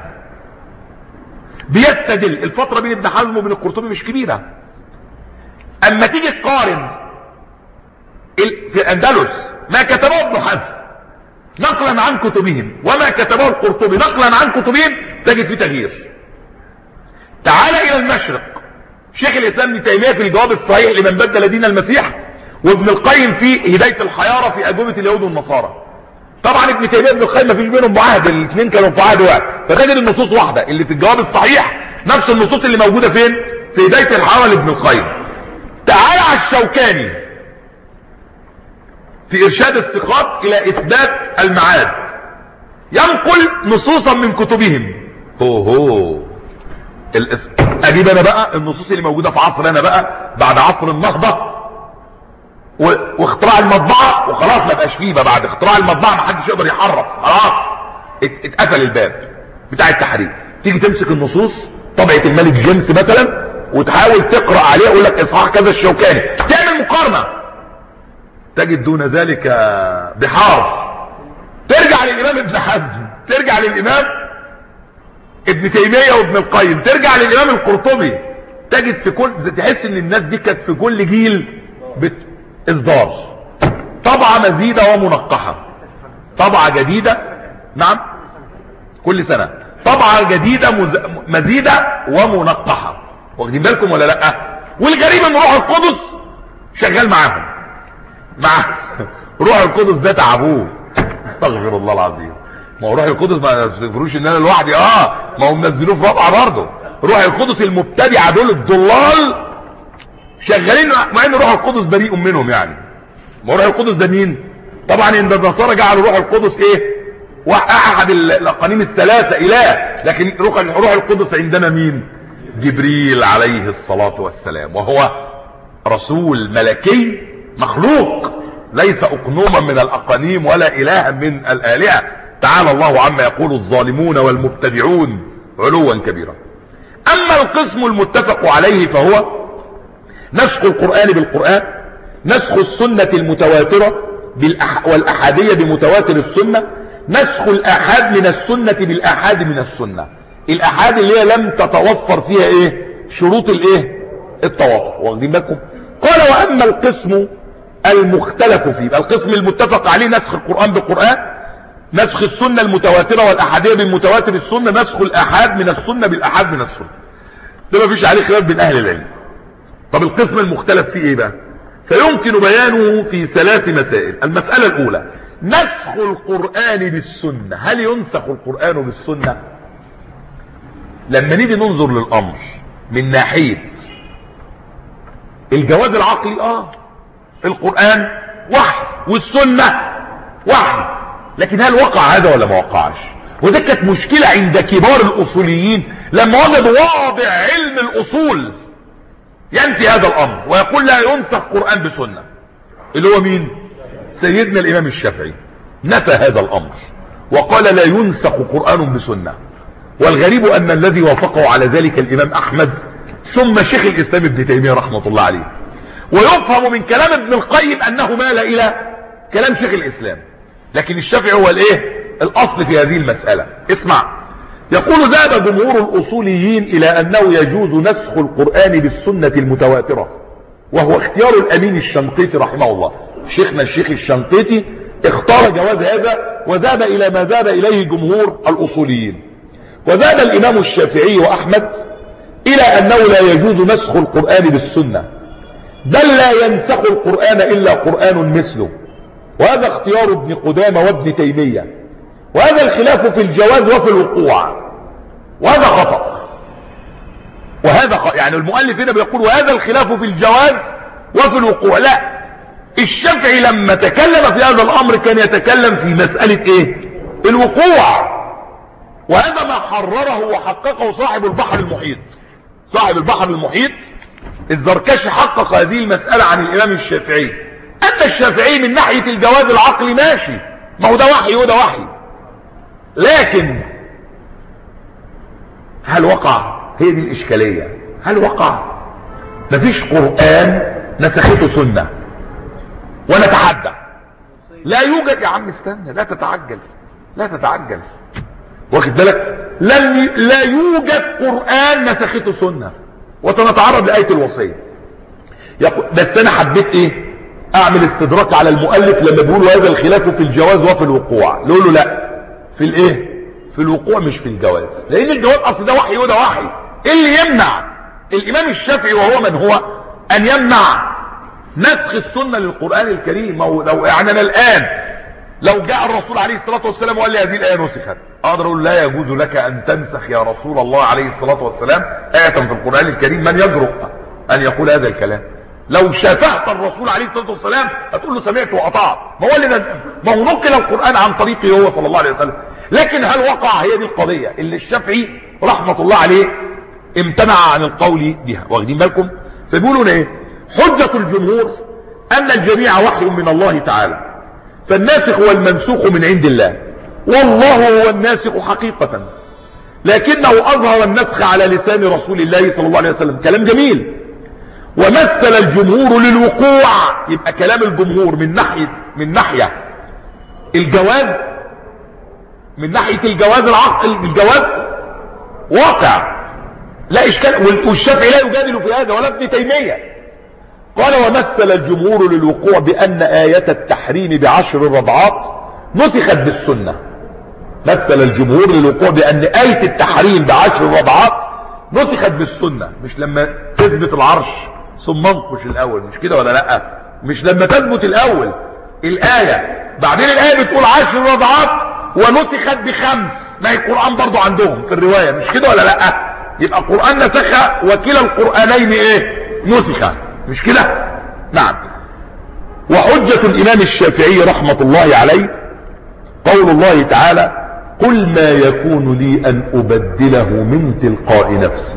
بيستدل، الفترة بين ابن حزم وبين القرطبي مش كبيرة، اما تيجي تقارن في الاندلس ما كتبه ابن حزم نقلا عن كتبهم وما كتبه القرطبي نقلا عن كتبهم، تجد في تغيير. تعال الى المشرق، شيخ الاسلام ابن تيميه في الجواب الصحيح لمن بدل دين المسيح، وابن القيم في هدايه الحياره في اجوبه اليهود والنصارى. طبعا ابن تيميه وابن القيم ما فيش بينهم معاهده، الاثنين كانوا في عهد واحد، فتجد النصوص واحده اللي في الجواب الصحيح نفس النصوص اللي موجوده فين في هدايه الحياره لابن القيم. تعال على الشوكاني في ارشاد الثقات الى اثبات المعاد، ينقل نصوصا من كتبهم. اوه الاسم اجيب انا بقى النصوص اللي موجوده في عصر انا بقى بعد عصر النهضه واختراع المطبعه، وخلاص ما بقاش فيه بقى بعد اختراع المطبعه ما حدش يقدر يحرف، خلاص اتقفل الباب بتاع التحريف. تيجي تمسك النصوص طبعه الملك جيمس مثلا وتحاول تقرأ عليه، يقول لك اصحاح كذا الشوكاني، تعمل مقارنة تجد دون ذلك بحار. ترجع للإمام ابن حزم، ترجع للإمام ابن تيمية وابن القيم، ترجع للإمام القرطبي، تجد في كل، تحس ان الناس دي كانت في كل جيل بإصدار طبعة مزيدة ومنقحة، طبعة جديدة، نعم كل سنة طبعة جديدة مزيدة ومنقحة، واخدين بالكم ولا لا؟ والغريب ان روح القدس شغال معاهم، مع روح القدس ده تعبوه، استغفر الله العظيم. ما هو روح القدس ما تفكروش ان انا لوحدي، اه ما هم منزلوه في رابعه برضه. روح القدس المبتدعه دول الضلال شغالين، مع ان روح القدس بريء منهم يعني. ما روح القدس ده مين؟ طبعا ان النصارى جعلوا روح القدس ايه؟ احد الاقانيم الثلاثه اله، لكن روح روح القدس عندنا مين؟ جبريل عليه الصلاة والسلام، وهو رسول ملكي مخلوق، ليس اقنوما من الاقانيم ولا الها من الالهة. تعالى الله عما يقول الظالمون والمبتدعون علوا كبيرا. اما القسم المتفق عليه فهو نسخ القرآن بالقرآن، نسخ السنة المتواترة بالأح... والأحادية بمتواتر السنة، نسخ الأحاد من السنة بالأحاد من السنة، الأحاد اللي هي لم تتوفر فيها ايه شروط الايه التواتر، واخدين بالكم؟ قال واما القسم المختلف فيه، القسم المتفق عليه نسخ القرآن بالقرآن، نسخ السنة المتواترة والأحادية بالمتواتر السنة، نسخ الأحاد من السنة بالأحاد من السنة، ده ما فيش عليه خلاف بين أهل العلم. طب القسم المختلف فيه ايه بقى؟ فيمكن بيانه في ثلاث مسائل. المسألة الأولى نسخ القرآن بالسنة، هل ينسخ القرآن بالسنة؟ لما نيجي ننظر للأمر من ناحية الجواز العقلي، اه القرآن وحي والسنة وحي، لكن هل وقع هذا ولا ما وقعش؟ وده كانت مشكلة عند كبار الأصوليين لما وجدوا واضع علم الأصول ينفي هذا الأمر ويقول لا ينسخ قرآن بسنة، اللي هو مين؟ سيدنا الإمام الشافعي نفى هذا الأمر وقال لا ينسخ قرآن بسنة. والغريب أن الذي وافقه على ذلك الإمام أحمد ثم شيخ الإسلام ابن تيمية رحمة الله عليه. ويفهم من كلام ابن القيم أنه مال إلى كلام شيخ الإسلام، لكن الشافعي هو الإيه؟ الأصل في هذه المسألة. اسمع، يقول ذهب جمهور الأصوليين إلى أنه يجوز نسخ القرآن بالسنة المتواترة، وهو اختيار الأمين الشنقيطي رحمه الله. شيخنا الشيخ الشنقيطي اختار جواز هذا وذهب إلى ما ذهب إليه جمهور الأصوليين. وذهب الإمام الشافعي وأحمد إلى أنه لا يجوز نسخ القرآن بالسنة، بل لا ينسخ القرآن إلا قرآن مثله. وهذا اختيار ابن قدامة وابن تيمية، وهذا الخلاف في الجواز وفي الوقوع، وهذا خطأ. وهذا خطأ. يعني المؤلف هنا بيقول وهذا الخلاف في الجواز وفي الوقوع. لا، الشافعي لما تكلم في هذا الأمر كان يتكلم في مسألة ايه؟ الوقوع. وهذا ما حرره وحققه صاحب البحر المحيط. صاحب البحر المحيط الزركشي حقق هذه المسألة عن الإمام الشافعي. أما الشافعي من ناحية الجواز العقلي ماشي، ما هو ده وحي وده وحي، لكن هل وقع؟ هي دي الإشكالية. هل وقع؟ مفيش قرآن نسخته سنة، ونتحدى لا يوجد. يا عم استنى، لا تتعجل لا تتعجل واخد بالك؟ لن لا يوجد قرآن نسخته سنة، وسنتعرض لآية الوصية. بس أنا حبيت إيه؟ أعمل استدراك على المؤلف لما بيقولوا هذا الخلاف في الجواز وفي الوقوع. نقول له لا، في الإيه؟ في الوقوع مش في الجواز، لأن الجواز أصل ده وحي وده وحي. إيه اللي يمنع الإمام الشافعي وهو من هو أن يمنع نسخ السنة للقرآن الكريم؟ لو يعني أنا الآن لو جاء الرسول عليه الصلاة والسلام وقال لي هذه الآية نسخت، أقدر أقول لا يجوز لك أن تنسخ يا رسول الله عليه الصلاة والسلام آية في القرآن الكريم؟ من يجرؤ أن يقول هذا الكلام؟ لو شافهت الرسول عليه الصلاة والسلام هتقول له سمعت وأطعت. ما هو اللي ما هو نقل القرآن عن طريقه هو صلى الله عليه وسلم. لكن هل وقع؟ هي دي القضية اللي الشافعي رحمة الله عليه امتنع عن القول بها. واخدين بالكم؟ فبيقولوا ايه؟ حجة الجمهور أن الجميع وحي من الله تعالى، فالناسخ والمنسوخ من عند الله، والله هو الناسخ حقيقة، لكنه أظهر النسخ على لسان رسول الله صلى الله عليه وسلم. كلام جميل. ومثل الجمهور للوقوع، يبقى كلام الجمهور من ناحية من ناحية الجواز، من ناحية الجواز العقل، الجواز واقع لا إشكال. والشافعي لا يجادل في هذا ولا ابن تيمية. قال ومثل الجمهور للوقوع بأن آية التحريم بعشر رضعات نسخت بالسنة. مثل الجمهور للوقوع بأن آية التحريم بعشر رضعات نسخت بالسنة. مش لما تثبت العرش ثم انقش الأول، مش كده ولا لا؟ مش لما تثبت الأول الآية بعدين الآية بتقول عشر رضعات ونسخت بخمس. ما هي القرآن برضو عندهم في الرواية، مش كده ولا لا؟ يبقى القرآن نسخ وكلا القرآنين ايه؟ نسخ، مش كده؟ نعم. وحجة الإمام الشافعي رحمة الله عليه قول الله تعالى قل ما يكون لي أن أبدله من تلقاء نفسي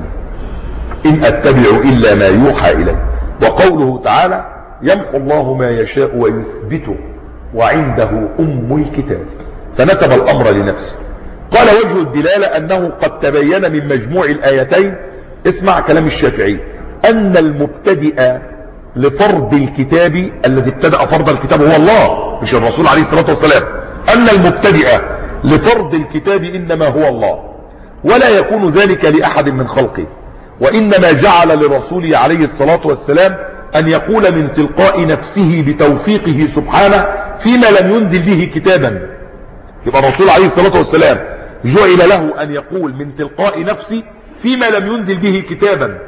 إن أتبع إلا ما يوحى إلي. وقوله تعالى يمحو الله ما يشاء ويثبته وعنده أم الكتاب، فنسب الأمر لنفسه. قال وجه الدلالة أنه قد تبين من مجموع الآيتين، اسمع كلام الشافعي، أن المبتدئ لفرض الكتاب الذي ابتدأ فرض الكتاب هو الله مش الرسول عليه الصلاة والسلام. أن المبتدئ لفرض الكتاب إنما هو الله، ولا يكون ذلك لأحد من خلقه، وإنما جعل لرسوله عليه الصلاة والسلام أن يقول من تلقاء نفسه بتوفيقه سبحانه فيما لم ينزل به كتابا. يبقى الرسول عليه الصلاة والسلام جعل له أن يقول من تلقاء نفسه فيما لم ينزل به كتابا.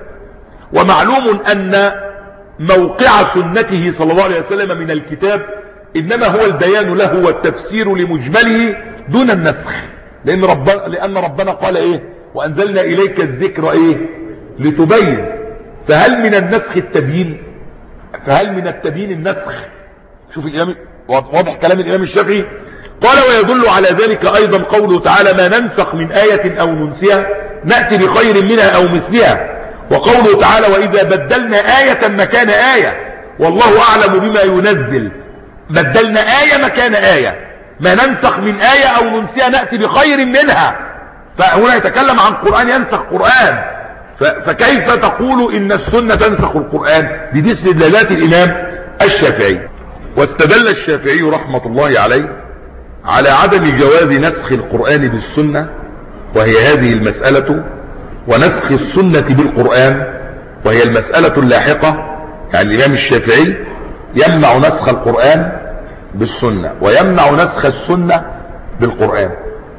ومعلوم أن موقع سنته صلى الله عليه وسلم من الكتاب إنما هو البيان له والتفسير لمجمله دون النسخ، لأن ربنا, لأن ربنا قال إيه وأنزلنا إليك الذكر إيه لتبين. فهل من النسخ التبيين؟ فهل من التبيين النسخ؟ شوف الإمام واضح كلام الإمام الشافعي. قال ويدل على ذلك أيضا قوله تعالى ما ننسخ من آية أو ننسها نأتي بخير منها أو مثلها. وقوله تعالى وإذا بدلنا آية مكان آية والله أعلم بما ينزل. بدلنا آية مكان آية، ما ننسخ من آية أو ننسها نأتي بخير منها. فهنا يتكلم عن قرآن ينسخ قرآن، فكيف تقول إن السنة تنسخ القرآن؟ دي دي استدلالات الإمام الشافعي. واستدل الشافعي رحمة الله عليه على عدم جواز نسخ القرآن بالسنة، وهي هذه المسألة، ونسخ السنة بالقرآن وهي المسألة اللاحقة. يعني الإمام الشافعي يمنع نسخ القرآن بالسنة ويمنع نسخ السنة بالقرآن.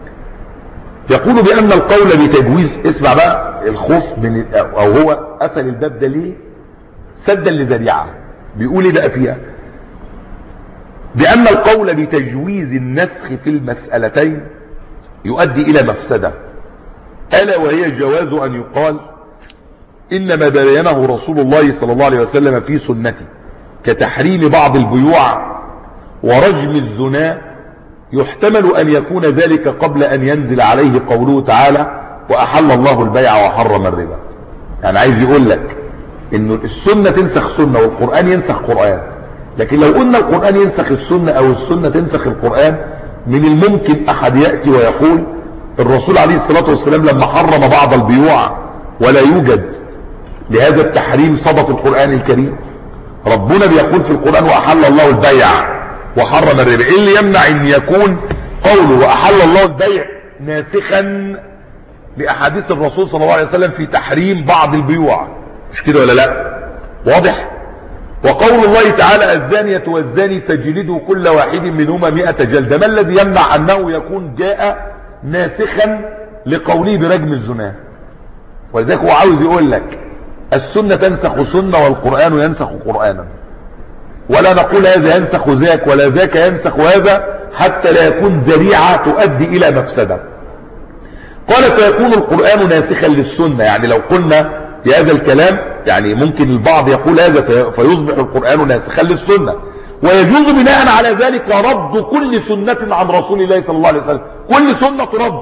يقول بأن القول بتجويز، اسمع بقى الخوف من، أو هو قفل الباب ده ليه؟ سدا لذريعه. بيقول ايه بقى فيها؟ بأن القول بتجويز النسخ في المسألتين يؤدي إلى مفسدة، ألا وهي جواز أن يقال إنما بينه رسول الله صلى الله عليه وسلم في سنته كتحريم بعض البيوع ورجم الزنا، يحتمل أن يكون ذلك قبل أن ينزل عليه قوله تعالى وأحل الله البيع وحرم الربا. يعني عايز يقول لك إنه السنة تنسخ سنة والقرآن ينسخ قرآن، لكن لو قلنا القرآن ينسخ السنة أو السنة تنسخ القرآن، من الممكن أحد يأتي ويقول الرسول عليه الصلاة والسلام لما حرم بعض البيوع ولا يوجد لهذا التحريم صدى في القرآن الكريم. ربنا بيقول في القرآن وأحل الله البيع وحرم الربا، إيه اللي يمنع أن يكون قوله وأحل الله البيع ناسخا لأحاديث الرسول صلى الله عليه وسلم في تحريم بعض البيوع؟ مش كده ولا لا؟ واضح؟ وقول الله تعالى الزانية والزاني فاجلدوا كل واحد منهما مئة جلدة، ما الذي يمنع أنه يكون جاء ناسخا لقوله برجم الزنا؟ ولذلك هو عاوز يقول لك السنة تنسخ سنة والقرآن ينسخ قرآنا، ولا نقول هذا ينسخ ذاك ولا ذاك ينسخ هذا حتى لا يكون ذريعة تؤدي إلى مفسدة. قال فيكون القرآن ناسخا للسنة، يعني لو قلنا بهذا الكلام يعني ممكن البعض يقول هذا فيصبح القرآن ناسخا للسنة، ويجوز بناء على ذلك رد كل سنة عن رسول الله صلى الله عليه وسلم، كل سنة ترد،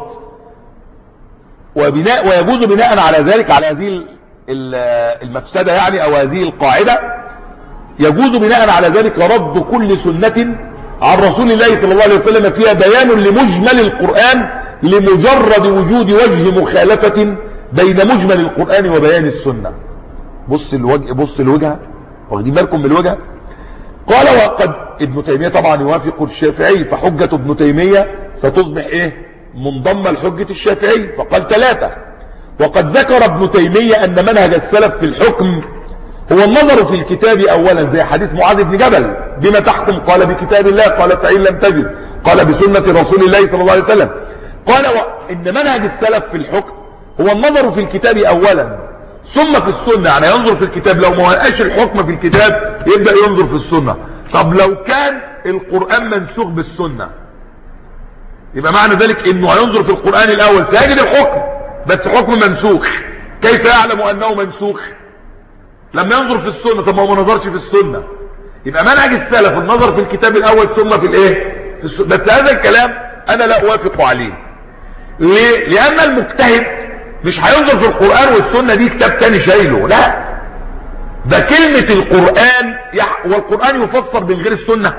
وبناء ويجوز بناء على ذلك على هذه المفسدة يعني او هذه القاعدة، يجوز بناء على ذلك رد كل سنة عن رسول الله صلى الله عليه وسلم فيها بيان لمجمل القرآن لمجرد وجود وجه مخالفة بين مجمل القرآن وبيان السنة. بص الوجه، بص الوجه، واخدين بالكم من الوجه؟ قال وقد ابن تيمية طبعا يوافق الشافعي، فحجة ابن تيمية ستصبح ايه؟ منضمة لحجة الشافعي، فقال ثلاثة. وقد ذكر ابن تيمية ان منهج السلف في الحكم هو النظر في الكتاب اولا، زي حديث معاذ بن جبل بما تحكم؟ قال بكتاب الله، قال فإن لم تجد قال بسنة رسول الله صلى الله عليه وسلم. قال وان منهج السلف في الحكم هو النظر في الكتاب اولا ثم في السنة، يعني ينظر في الكتاب، لو ما لقاش الحكم في الكتاب يبدأ ينظر في السنة. طب لو كان القرآن منسوخ بالسنة يبقى معنى ذلك انه هينظر في القرآن الاول، سيجد الحكم بس حكم منسوخ، كيف يعلم انه منسوخ؟ لما ينظر في السنة. طب ما هو ما نظرش في السنة، يبقى منهج السلف النظر في الكتاب الاول ثم في الايه؟ في السنة. بس هذا الكلام انا لا اوافق عليه. ليه؟ لان المجتهد مش هينظر في القرآن والسنة دي كتاب تاني شايله، لا، ده كلمة القرآن يح... والقرآن يفسر من غير السنة،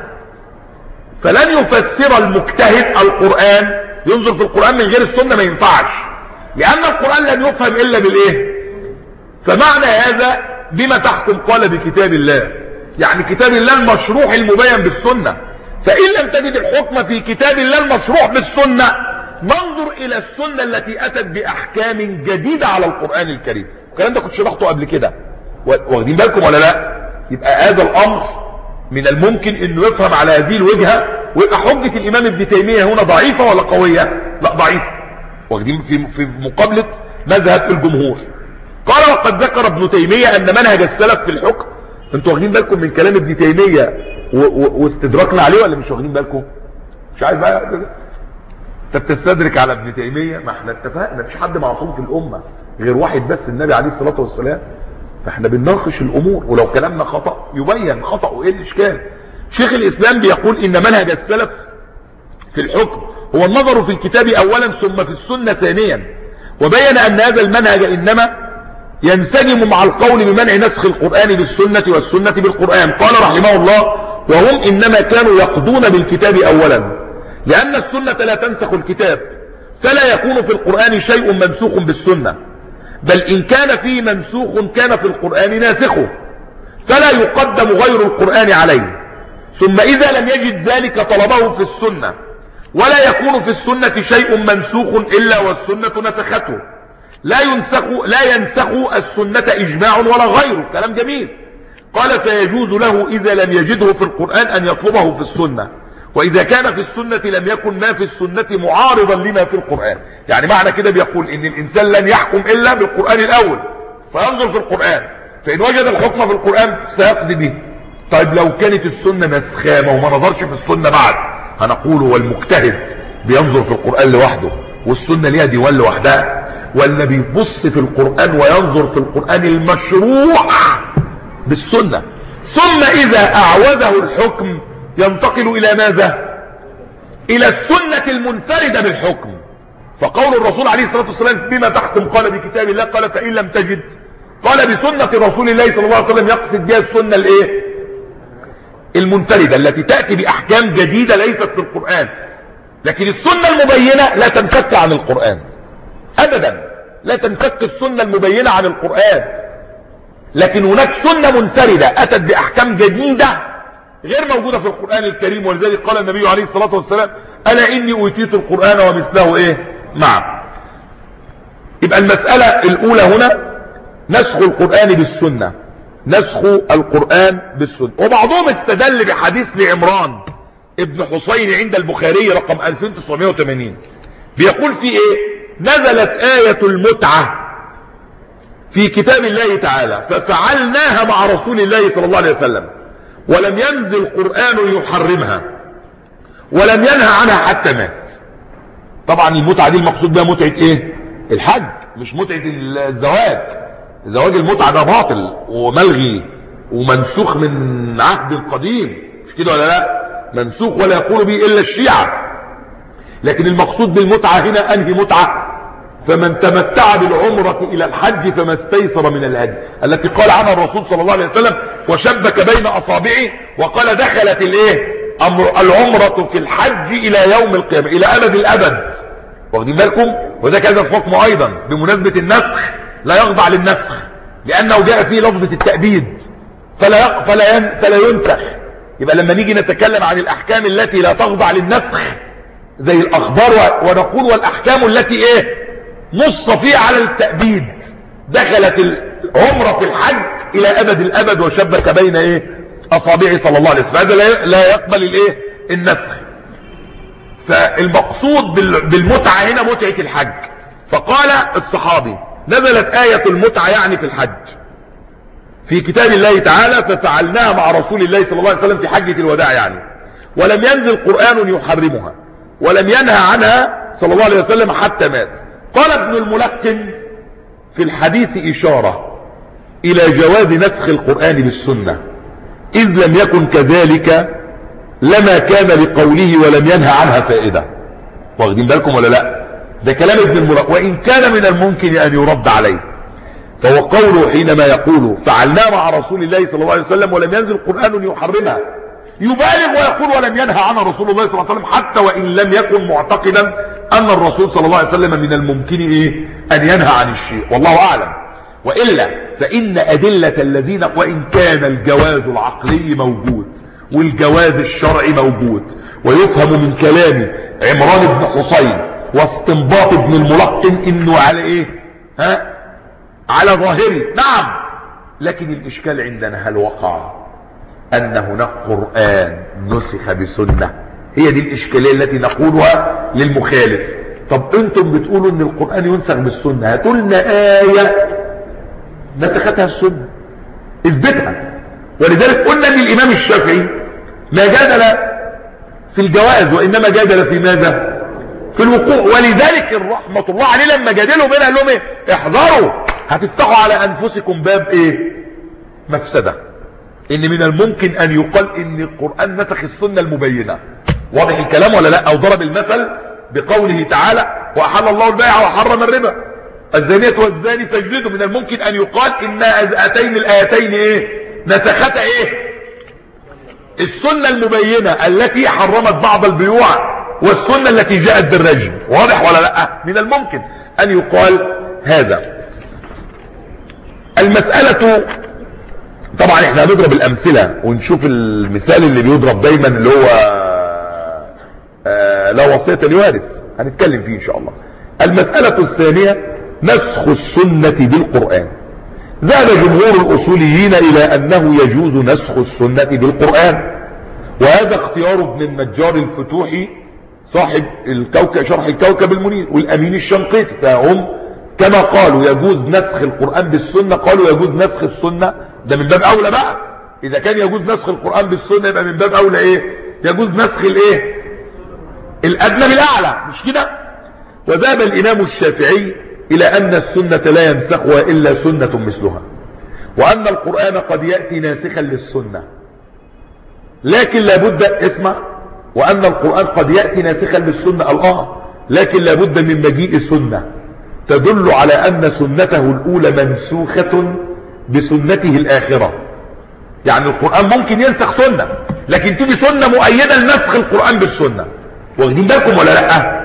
فلن يفسر المجتهد القرآن ينظر في القرآن من غير السنة، ما ينفعش، لأن القرآن لن يفهم إلا بالإيه؟ فمعنى هذا بما تحكم قال بكتاب الله، يعني كتاب الله المشروح المبين بالسنة، فإن لم تجد الحكم في كتاب الله المشروح بالسنة ننظر الى السنة التي اتت باحكام جديدة على القرآن الكريم. الكلام ده كنت شرحته قبل كده، واخدين بالكم ولا لا؟ يبقى هذا الامر من الممكن انه يفهم على هذه الوجهة، ويبقى حجة الامام ابن تيمية هنا ضعيفة ولا قوية؟ لا ضعيفة، واخدين في في مقابلة مذهب الجمهور. قال وقد ذكر ابن تيمية ان منهج السلف في الحكم، انتوا واخدين بالكم من كلام ابن تيمية واستدراكنا عليه ولا مش واخدين بالكم؟ مش عايز بقى انت بتستدرك على ابن تيمية، ما احنا اتفقنا مفيش حد معصوم في الامة غير واحد بس، النبي عليه الصلاة والسلام، فاحنا بنناقش الامور، ولو كلامنا خطأ يبين خطأ وايه الاشكال. شيخ الاسلام بيقول ان منهج السلف في الحكم هو النظر في الكتاب اولا ثم في السنة ثانيا، وبين ان هذا المنهج انما ينسجم مع القول بمنع نسخ القرآن بالسنة والسنة بالقرآن. قال رحمه الله وهم انما كانوا يقضون بالكتاب اولا، لأن السنة لا تنسخ الكتاب، فلا يكون في القرآن شيء منسوخ بالسنة، بل إن كان فيه منسوخ كان في القرآن ناسخه، فلا يقدم غير القرآن عليه، ثم إذا لم يجد ذلك طلبه في السنة، ولا يكون في السنة شيء منسوخ إلا والسنة نسخته، لا ينسخ, لا ينسخ السنة إجماع ولا غيره. كلام جميل. قال فيجوز له إذا لم يجده في القرآن أن يطلبه في السنة، وإذا كان في السنة لم يكن ما في السنة معارضا لما في القرآن. يعني معنى كده بيقول إن الإنسان لن يحكم إلا بالقرآن الأول، فينظر في القرآن، فإن وجد الحكم في القرآن سيقضي به. طيب لو كانت السنة نسخامة وما نظرش في السنة بعد، هنقول والمجتهد بينظر في القرآن لوحده والسنة ليها ديوان لوحدها، ولا بيبص في القرآن وينظر في القرآن المشروع بالسنة، ثم إذا أعوزه الحكم ينتقل إلى ماذا؟ إلى السنة المنفردة بالحكم. فقول الرسول عليه الصلاة والسلام بما تحكم قال بكتاب الله، قال فإن لم تجد قال بسنة رسول الله صلى الله عليه وسلم، يقصد بها السنة الايه؟ المنفردة التي تأتي بأحكام جديدة ليست في القرآن. لكن السنة المبينة لا تنفك عن القرآن أبدا، لا تنفك السنة المبينة عن القرآن، لكن هناك سنة منفردة أتت بأحكام جديدة غير موجودة في القرآن الكريم. ولذلك قال النبي عليه الصلاة والسلام ألا إني أوتيت القرآن ومثله إيه معه. يبقى المسألة الأولى هنا نسخ القرآن بالسنة، نسخ القرآن بالسنة. وبعضهم استدل بحديث لعمران ابن حسين عند البخاري رقم ألفين وتسعمائة وثمانين، بيقول فيه ايه؟ نزلت آية المتعة في كتاب الله تعالى ففعلناها مع رسول الله صلى الله عليه وسلم ولم ينزل قرآن يحرمها ولم ينهى عنها حتى مات. طبعا المتعة دي المقصود بها متعة ايه؟ الحج، مش متعة الزواج. زواج المتعة ده باطل وملغي ومنسوخ من عهد قديم، مش كده ولا لا؟ منسوخ ولا يقول به الا الشيعة. لكن المقصود بالمتعة هنا انهي متعة؟ فمن تمتع بالعمرة الى الحج فما استيسر من الهدي، التي قال عنها الرسول صلى الله عليه وسلم وشبك بين اصابعه وقال دخلت الايه؟ العمرة في الحج الى يوم القيامة، الى ابد الابد. واخدين بالكم؟ وذلك هذا الحكم ايضا بمناسبة النسخ لا يخضع للنسخ، لانه جاء فيه لفظة التأبيد فلا فلا فلا ينسخ. يبقى لما نيجي نتكلم عن الاحكام التي لا تخضع للنسخ زي الاخبار، ونقول والاحكام التي ايه نص فيها على التأبيد، دخلت العمرة في الحج الى ابد الابد وشبك بين ايه اصابعه صلى الله عليه وسلم، هذا لا يقبل الايه النسخ. فالمقصود بالمتعة هنا متعة الحج. فقال الصحابي نزلت آية المتعة يعني في الحج في كتاب الله تعالى ففعلناها مع رسول الله صلى الله عليه وسلم في حجة الوداع يعني، ولم ينزل قرآن يحرمها ولم ينهى عنها صلى الله عليه وسلم حتى مات. قال ابن الملقن في الحديث إشارة إلى جواز نسخ القرآن بالسنة، إذ لم يكن كذلك لما كان لقوله ولم ينهى عنها فائدة. واخدين بالكم ولا لا؟ ده كلام ابن الملقن، وإن كان من الممكن أن يرد عليه. فهو قوله حينما يقول فعلنا مع رسول الله صلى الله عليه وسلم ولم ينزل قرآن يحرمها، يبالغ ويقول ولم ينهى عنها رسول الله صلى الله عليه وسلم، حتى وإن لم يكن معتقدا أن الرسول صلى الله عليه وسلم من الممكن إيه أن ينهى عن الشيء، والله أعلم. وإلا فإن أدلة الذين، وإن كان الجواز العقلي موجود والجواز الشرعي موجود، ويفهم من كلام عمران بن حسين واستنباط ابن الملقن إنه على إيه ها على ظاهره، نعم. لكن الإشكال عندنا هل وقع أن هناك قرآن نسخ بسنة؟ هي دي الإشكالية التي نقولها للمخالف. طب أنتم بتقولوا أن القرآن ينسخ بالسنة، هاتوا لنا آية نسختها السنة، اثبتها. ولذلك قلنا أن الإمام الشافعي ما جادل في الجواز وإنما جادل في ماذا؟ في الوقوع. ولذلك رحمة الله عليه لما جادلوا بينها قال لهم ايه؟ احذروا هتفتحوا على أنفسكم باب ايه؟ مفسدة. ان من الممكن ان يقال ان القرآن نسخ السنة المبينة. واضح الكلام ولا لا؟ او ضرب المثل بقوله تعالى وأحل الله البيع وحرم الربا الزانية والزاني فاجلدوا. من الممكن ان يقال ان هاتين الايتين ايه؟ نسختا ايه؟ السنة المبينة التي حرمت بعض البيوع والسنة التي جاءت بالرجم. واضح ولا لا؟ من الممكن ان يقال هذا. المسألة طبعا احنا هنضرب الامثلة ونشوف المثال اللي بيضرب دايما اللي هو آه لا وصية لوارث، هنتكلم فيه ان شاء الله. المسألة الثانية نسخ السنة بالقرآن. ذهب جمهور الاصوليين الى انه يجوز نسخ السنة بالقرآن، وهذا اختيار ابن النجار الفتوحي صاحب الكوكب شرح الكوكب المنير والامين الشنقيطي، فهم كما قالوا يجوز نسخ القرآن بالسنة قالوا يجوز نسخ السنة، ده من باب اولى بقى. اذا كان يجوز نسخ القرآن بالسنة يبقى من باب اولى ايه؟ يجوز نسخ الايه؟ الادنى بالاعلى، مش كده؟ وذهب الامام الشافعي الى ان السنة لا ينسخها الا سنة مثلها، وان القرآن قد يأتي ناسخا للسنة، لكن لابد اسمع، وان القرآن قد يأتي ناسخا للسنة الله، لكن لابد من مجيء سنة تدل على ان سنته الاولى منسوخة بسنته الاخرة. يعني القرآن ممكن ينسخ سنة، لكن تيجي سنة مؤيدة لنسخ القرآن بالسنة، واخدين بالكم ولا لا؟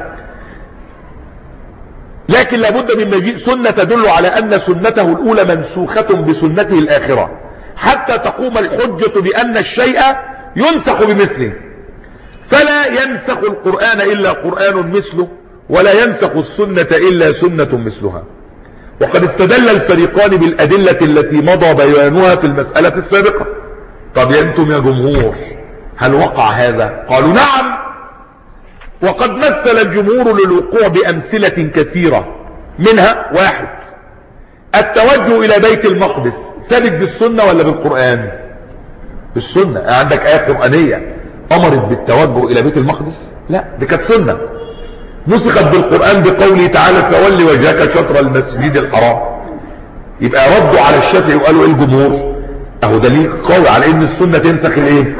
لكن لابد من مجيء سنة تدل على ان سنته الاولى منسوخة بسنته الاخرة، حتى تقوم الحجة بان الشيء ينسخ بمثله، فلا ينسخ القرآن الا قرآن مثله، ولا ينسخ السنة الا سنة مثلها. وقد استدل الفريقان بالادلة التي مضى بيانها في المسألة السابقة. طب يا انتم يا جمهور هل وقع هذا؟ قالوا نعم، وقد مثل الجمهور للوقوع بامثلة كثيرة، منها واحد التوجه الى بيت المقدس، ثابت بالسنة ولا بالقرآن؟ بالسنة. عندك آية قرآنية امرت بالتوجه الى بيت المقدس؟ لا، دي كانت سنة نسخت بالقرآن بقوله تعالى فولي وجهك شطر المسجد الحرام. يبقى ردوا على الشافعي وقالوا ايه الجمهور؟ اهو دليل قوي على ان السنة تنسخ الايه؟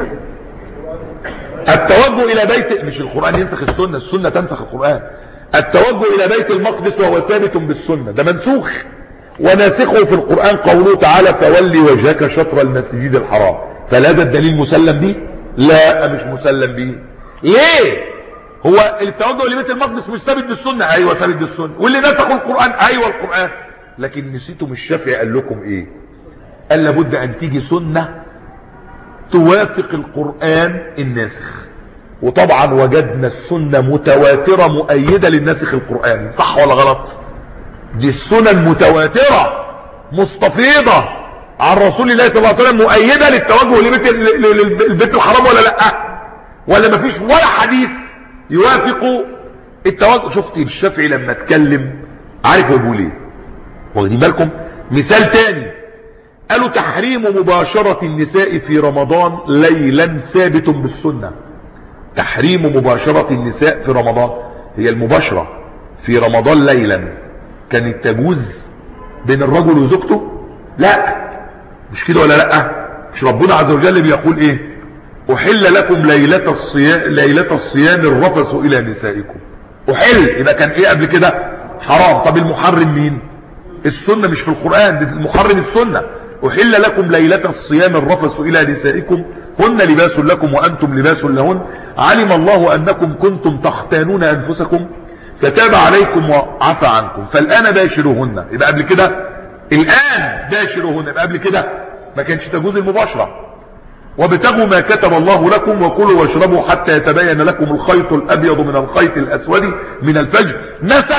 التوجه الى بيت، مش القرآن ينسخ السنة، السنة تنسخ القرآن. التوجه الى بيت المقدس وهو ثابت بالسنة، ده منسوخ، وناسخه في القرآن قوله تعالى فولي وجهك شطر المسجد الحرام. فهذا الدليل مسلم به؟ لا، مش مسلم به. ليه؟ هو التوجه لبيت المقدس مش ثابت بالسنة؟ ايوه ثابت بالسنة. واللي نسخوا القرآن؟ ايوه القرآن. لكن نسيتم الشافعي قال لكم ايه؟ قال لابد ان تيجي سنة توافق القرآن الناسخ، وطبعا وجدنا السنة متواترة مؤيدة للناسخ القرآن، صح ولا غلط؟ دي السنن متواترة مستفيضة عن رسول الله صلى الله عليه وسلم مؤيدة للتوجه لبيت البيت الحرام ولا لا؟ ولا مفيش ولا حديث يوافق التوجه؟ شفت الشافعي لما اتكلم عارف هو بيقول ايه؟ واخدين بالكم؟ مثال تاني، قالوا تحريم مباشرة النساء في رمضان ليلا ثابت بالسنة. تحريم مباشرة النساء في رمضان، هي المباشرة في رمضان ليلا كانت تجوز بين الرجل وزوجته؟ لا، مش كده ولا لا؟ مش ربنا عز وجل بيقول ايه؟ احل لكم ليلة الصيام ليلة الصيام الرفث الى نسائكم. احل، يبقى كان ايه قبل كده؟ حرام. طب المحرم مين؟ السنة، مش في القرآن، دي المحرم السنة. احل لكم ليلة الصيام الرفث الى نسائكم هن لباس لكم وانتم لباس لهن علم الله انكم كنتم تختانون انفسكم فتاب عليكم وعفى عنكم فالان باشروهن. يبقى قبل كده الان باشروهن، يبقى قبل كده ما كانش تجوز المباشرة. وابتغوا ما كتب الله لكم وكلوا واشربوا حتى يتبين لكم الخيط الابيض من الخيط الاسود من الفجر. نسخ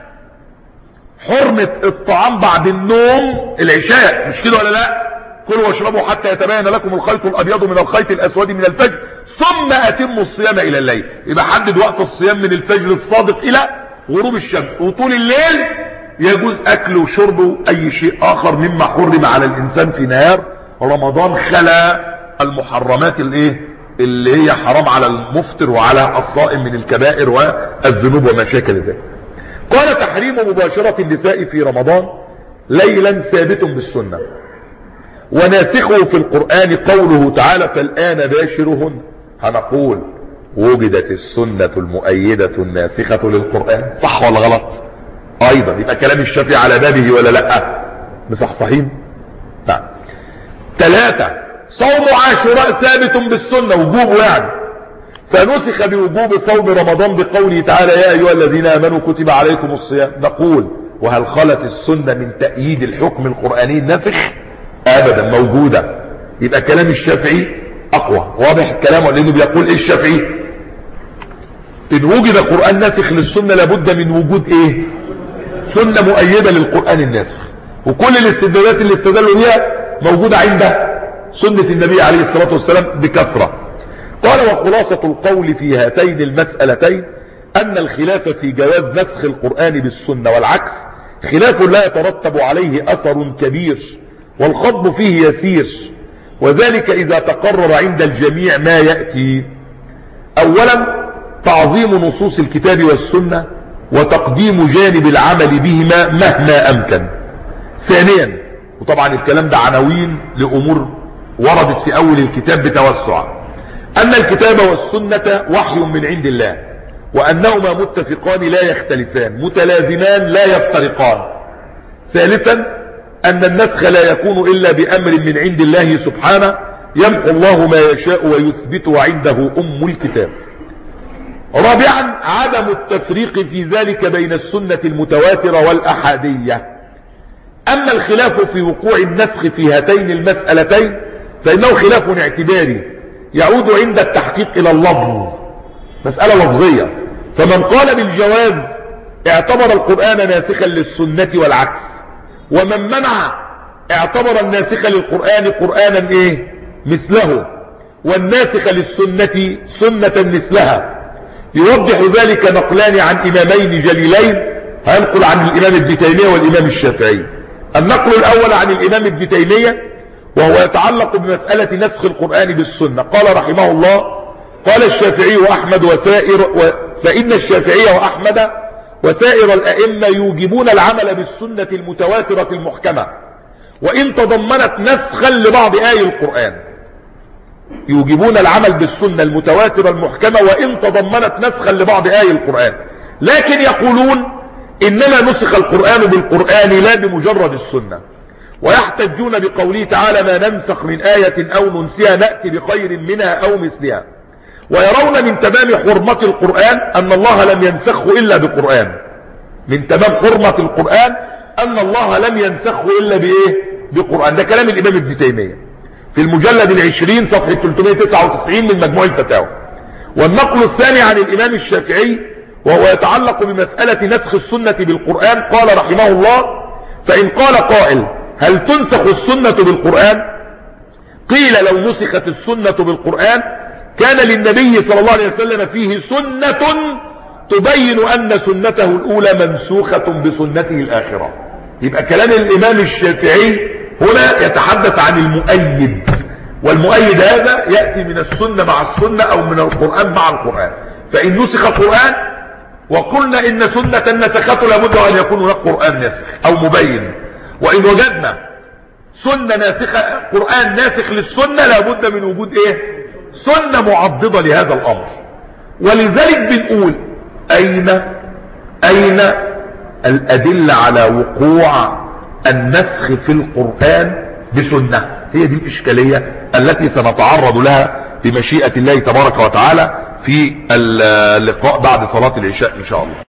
حرمة الطعام بعد النوم العشاء، مش كده ولا لا؟ كلوا واشربوا حتى يتبين لكم الخيط الابيض من الخيط الاسود من الفجر ثم اتموا الصيام الى الليل. يبقى حدد وقت الصيام من الفجر الصادق الى غروب الشمس، وطول الليل يجوز اكل وشرب اي شيء اخر مما حرم على الانسان في نهار رمضان، خلا المحرمات الايه اللي هي حرام على المفطر وعلى الصائم من الكبائر والذنوب وما شاكل ذلك. قال تحريم مباشرة النساء في رمضان ليلا ثابت بالسنة، وناسخه في القرآن قوله تعالى فالآن باشرهن. هنقول وجدت السنة المؤيدة الناسخة للقرآن، صح ولا غلط؟ ايضا يبقى كلام الشافعي على بابه ولا لا؟ مصحصحين؟ نعم. ثلاثة، صوم عاشوراء ثابت بالسنة وجوبه يعني، فنسخ بوجوب صوم رمضان بقوله تعالى يا ايها الذين امنوا كتب عليكم الصيام. نقول وهل خلت السنة من تأييد الحكم القرآني الناسخ؟ ابدا، موجودة. يبقى كلام الشافعي اقوى. واضح الكلام؟ لانه بيقول ايه الشافعي؟ ان وجد قرآن ناسخ للسنة لابد من وجود ايه؟ سنة مؤيدة للقرآن الناسخ. وكل الاستدلالات اللي استدلوا بيها موجودة عند سنة النبي عليه الصلاة والسلام بكثرة. قال وخلاصة القول في هاتين المسألتين أن الخلاف في جواز نسخ القرآن بالسنة والعكس خلاف لا يترتب عليه أثر كبير والخض فيه يسير، وذلك إذا تقرر عند الجميع ما يأتي: أولا تعظيم نصوص الكتاب والسنة وتقديم جانب العمل بهما مهما أمكن. ثانيا، وطبعا الكلام ده عناوين لأمور وردت في أول الكتاب بتوسع، أن الكتاب والسنة وحي من عند الله، وأنهما متفقان لا يختلفان متلازمان لا يفترقان. ثالثا، أن النسخ لا يكون إلا بأمر من عند الله سبحانه، يمحو الله ما يشاء ويثبت وعنده أم الكتاب. رابعا، عدم التفريق في ذلك بين السنة المتواترة والأحادية. أما الخلاف في وقوع النسخ في هاتين المسألتين فإنه خلاف اعتباري يعود عند التحقيق إلى اللفظ، مسألة لفظية. فمن قال بالجواز اعتبر القرآن ناسخا للسنة والعكس، ومن منع اعتبر الناسخ للقرآن قرآنا ايه مثله، والناسخ للسنة سنة مثلها. يوضح ذلك نقلان عن إمامين جليلين، هنقل عن الإمام ابن تيمية والإمام الشافعي. النقل الأول عن الإمام ابن تيمية وهو يتعلق بمسألة نسخ القرآن بالسنة. قال رحمه الله: قال الشافعي وأحمد وسائر و... فإن الشافعي وأحمد وسائر الأئمة يوجبون العمل بالسنة المتواترة المحكمة وإن تضمنت نسخا لبعض آي القرآن. يوجبون العمل بالسنة المتواترة المحكمة وإن تضمنت نسخا لبعض آي القرآن، لكن يقولون إنما نسخ القرآن بالقرآن لا بمجرد السنة، ويحتجون بقوله تعالى: ما ننسخ من آية أو ننسها نأتي بخير منها أو مثلها. ويرون من تمام حرمة القرآن أن الله لم ينسخه إلا بقرآن. من تمام حرمة القرآن أن الله لم ينسخه إلا بإيه؟ بقرآن. ده كلام الإمام ابن تيمية في المجلد العشرين صفحة ثلاثمائة وتسعة وتسعين من مجموع الفتاوى. والنقل الثاني عن الإمام الشافعي وهو يتعلق بمسألة نسخ السنة بالقرآن. قال رحمه الله: فإن قال قائل: هل تنسخ السنة بالقرآن؟ قيل: لو نسخت السنة بالقرآن كان للنبي صلى الله عليه وسلم فيه سنة تبين أن سنته الأولى منسوخة بسنته الآخرة. يبقى كلام الإمام الشافعي هنا يتحدث عن المؤيد، والمؤيد هذا يأتي من السنة مع السنة أو من القرآن مع القرآن. فإن نسخ القرآن وقلنا إن سنة نسخته لابد أن يكون هناك قرآن ناسخ أو مبين، وإن وجدنا سنة ناسخة قرآن ناسخ للسنة لابد من وجود إيه؟ سنة معضدة لهذا الأمر. ولذلك بنقول أين أين الأدلة على وقوع النسخ في القرآن بسنة؟ هي دي الإشكالية التي سنتعرض لها بمشيئة الله تبارك وتعالى في اللقاء بعد صلاة العشاء إن شاء الله.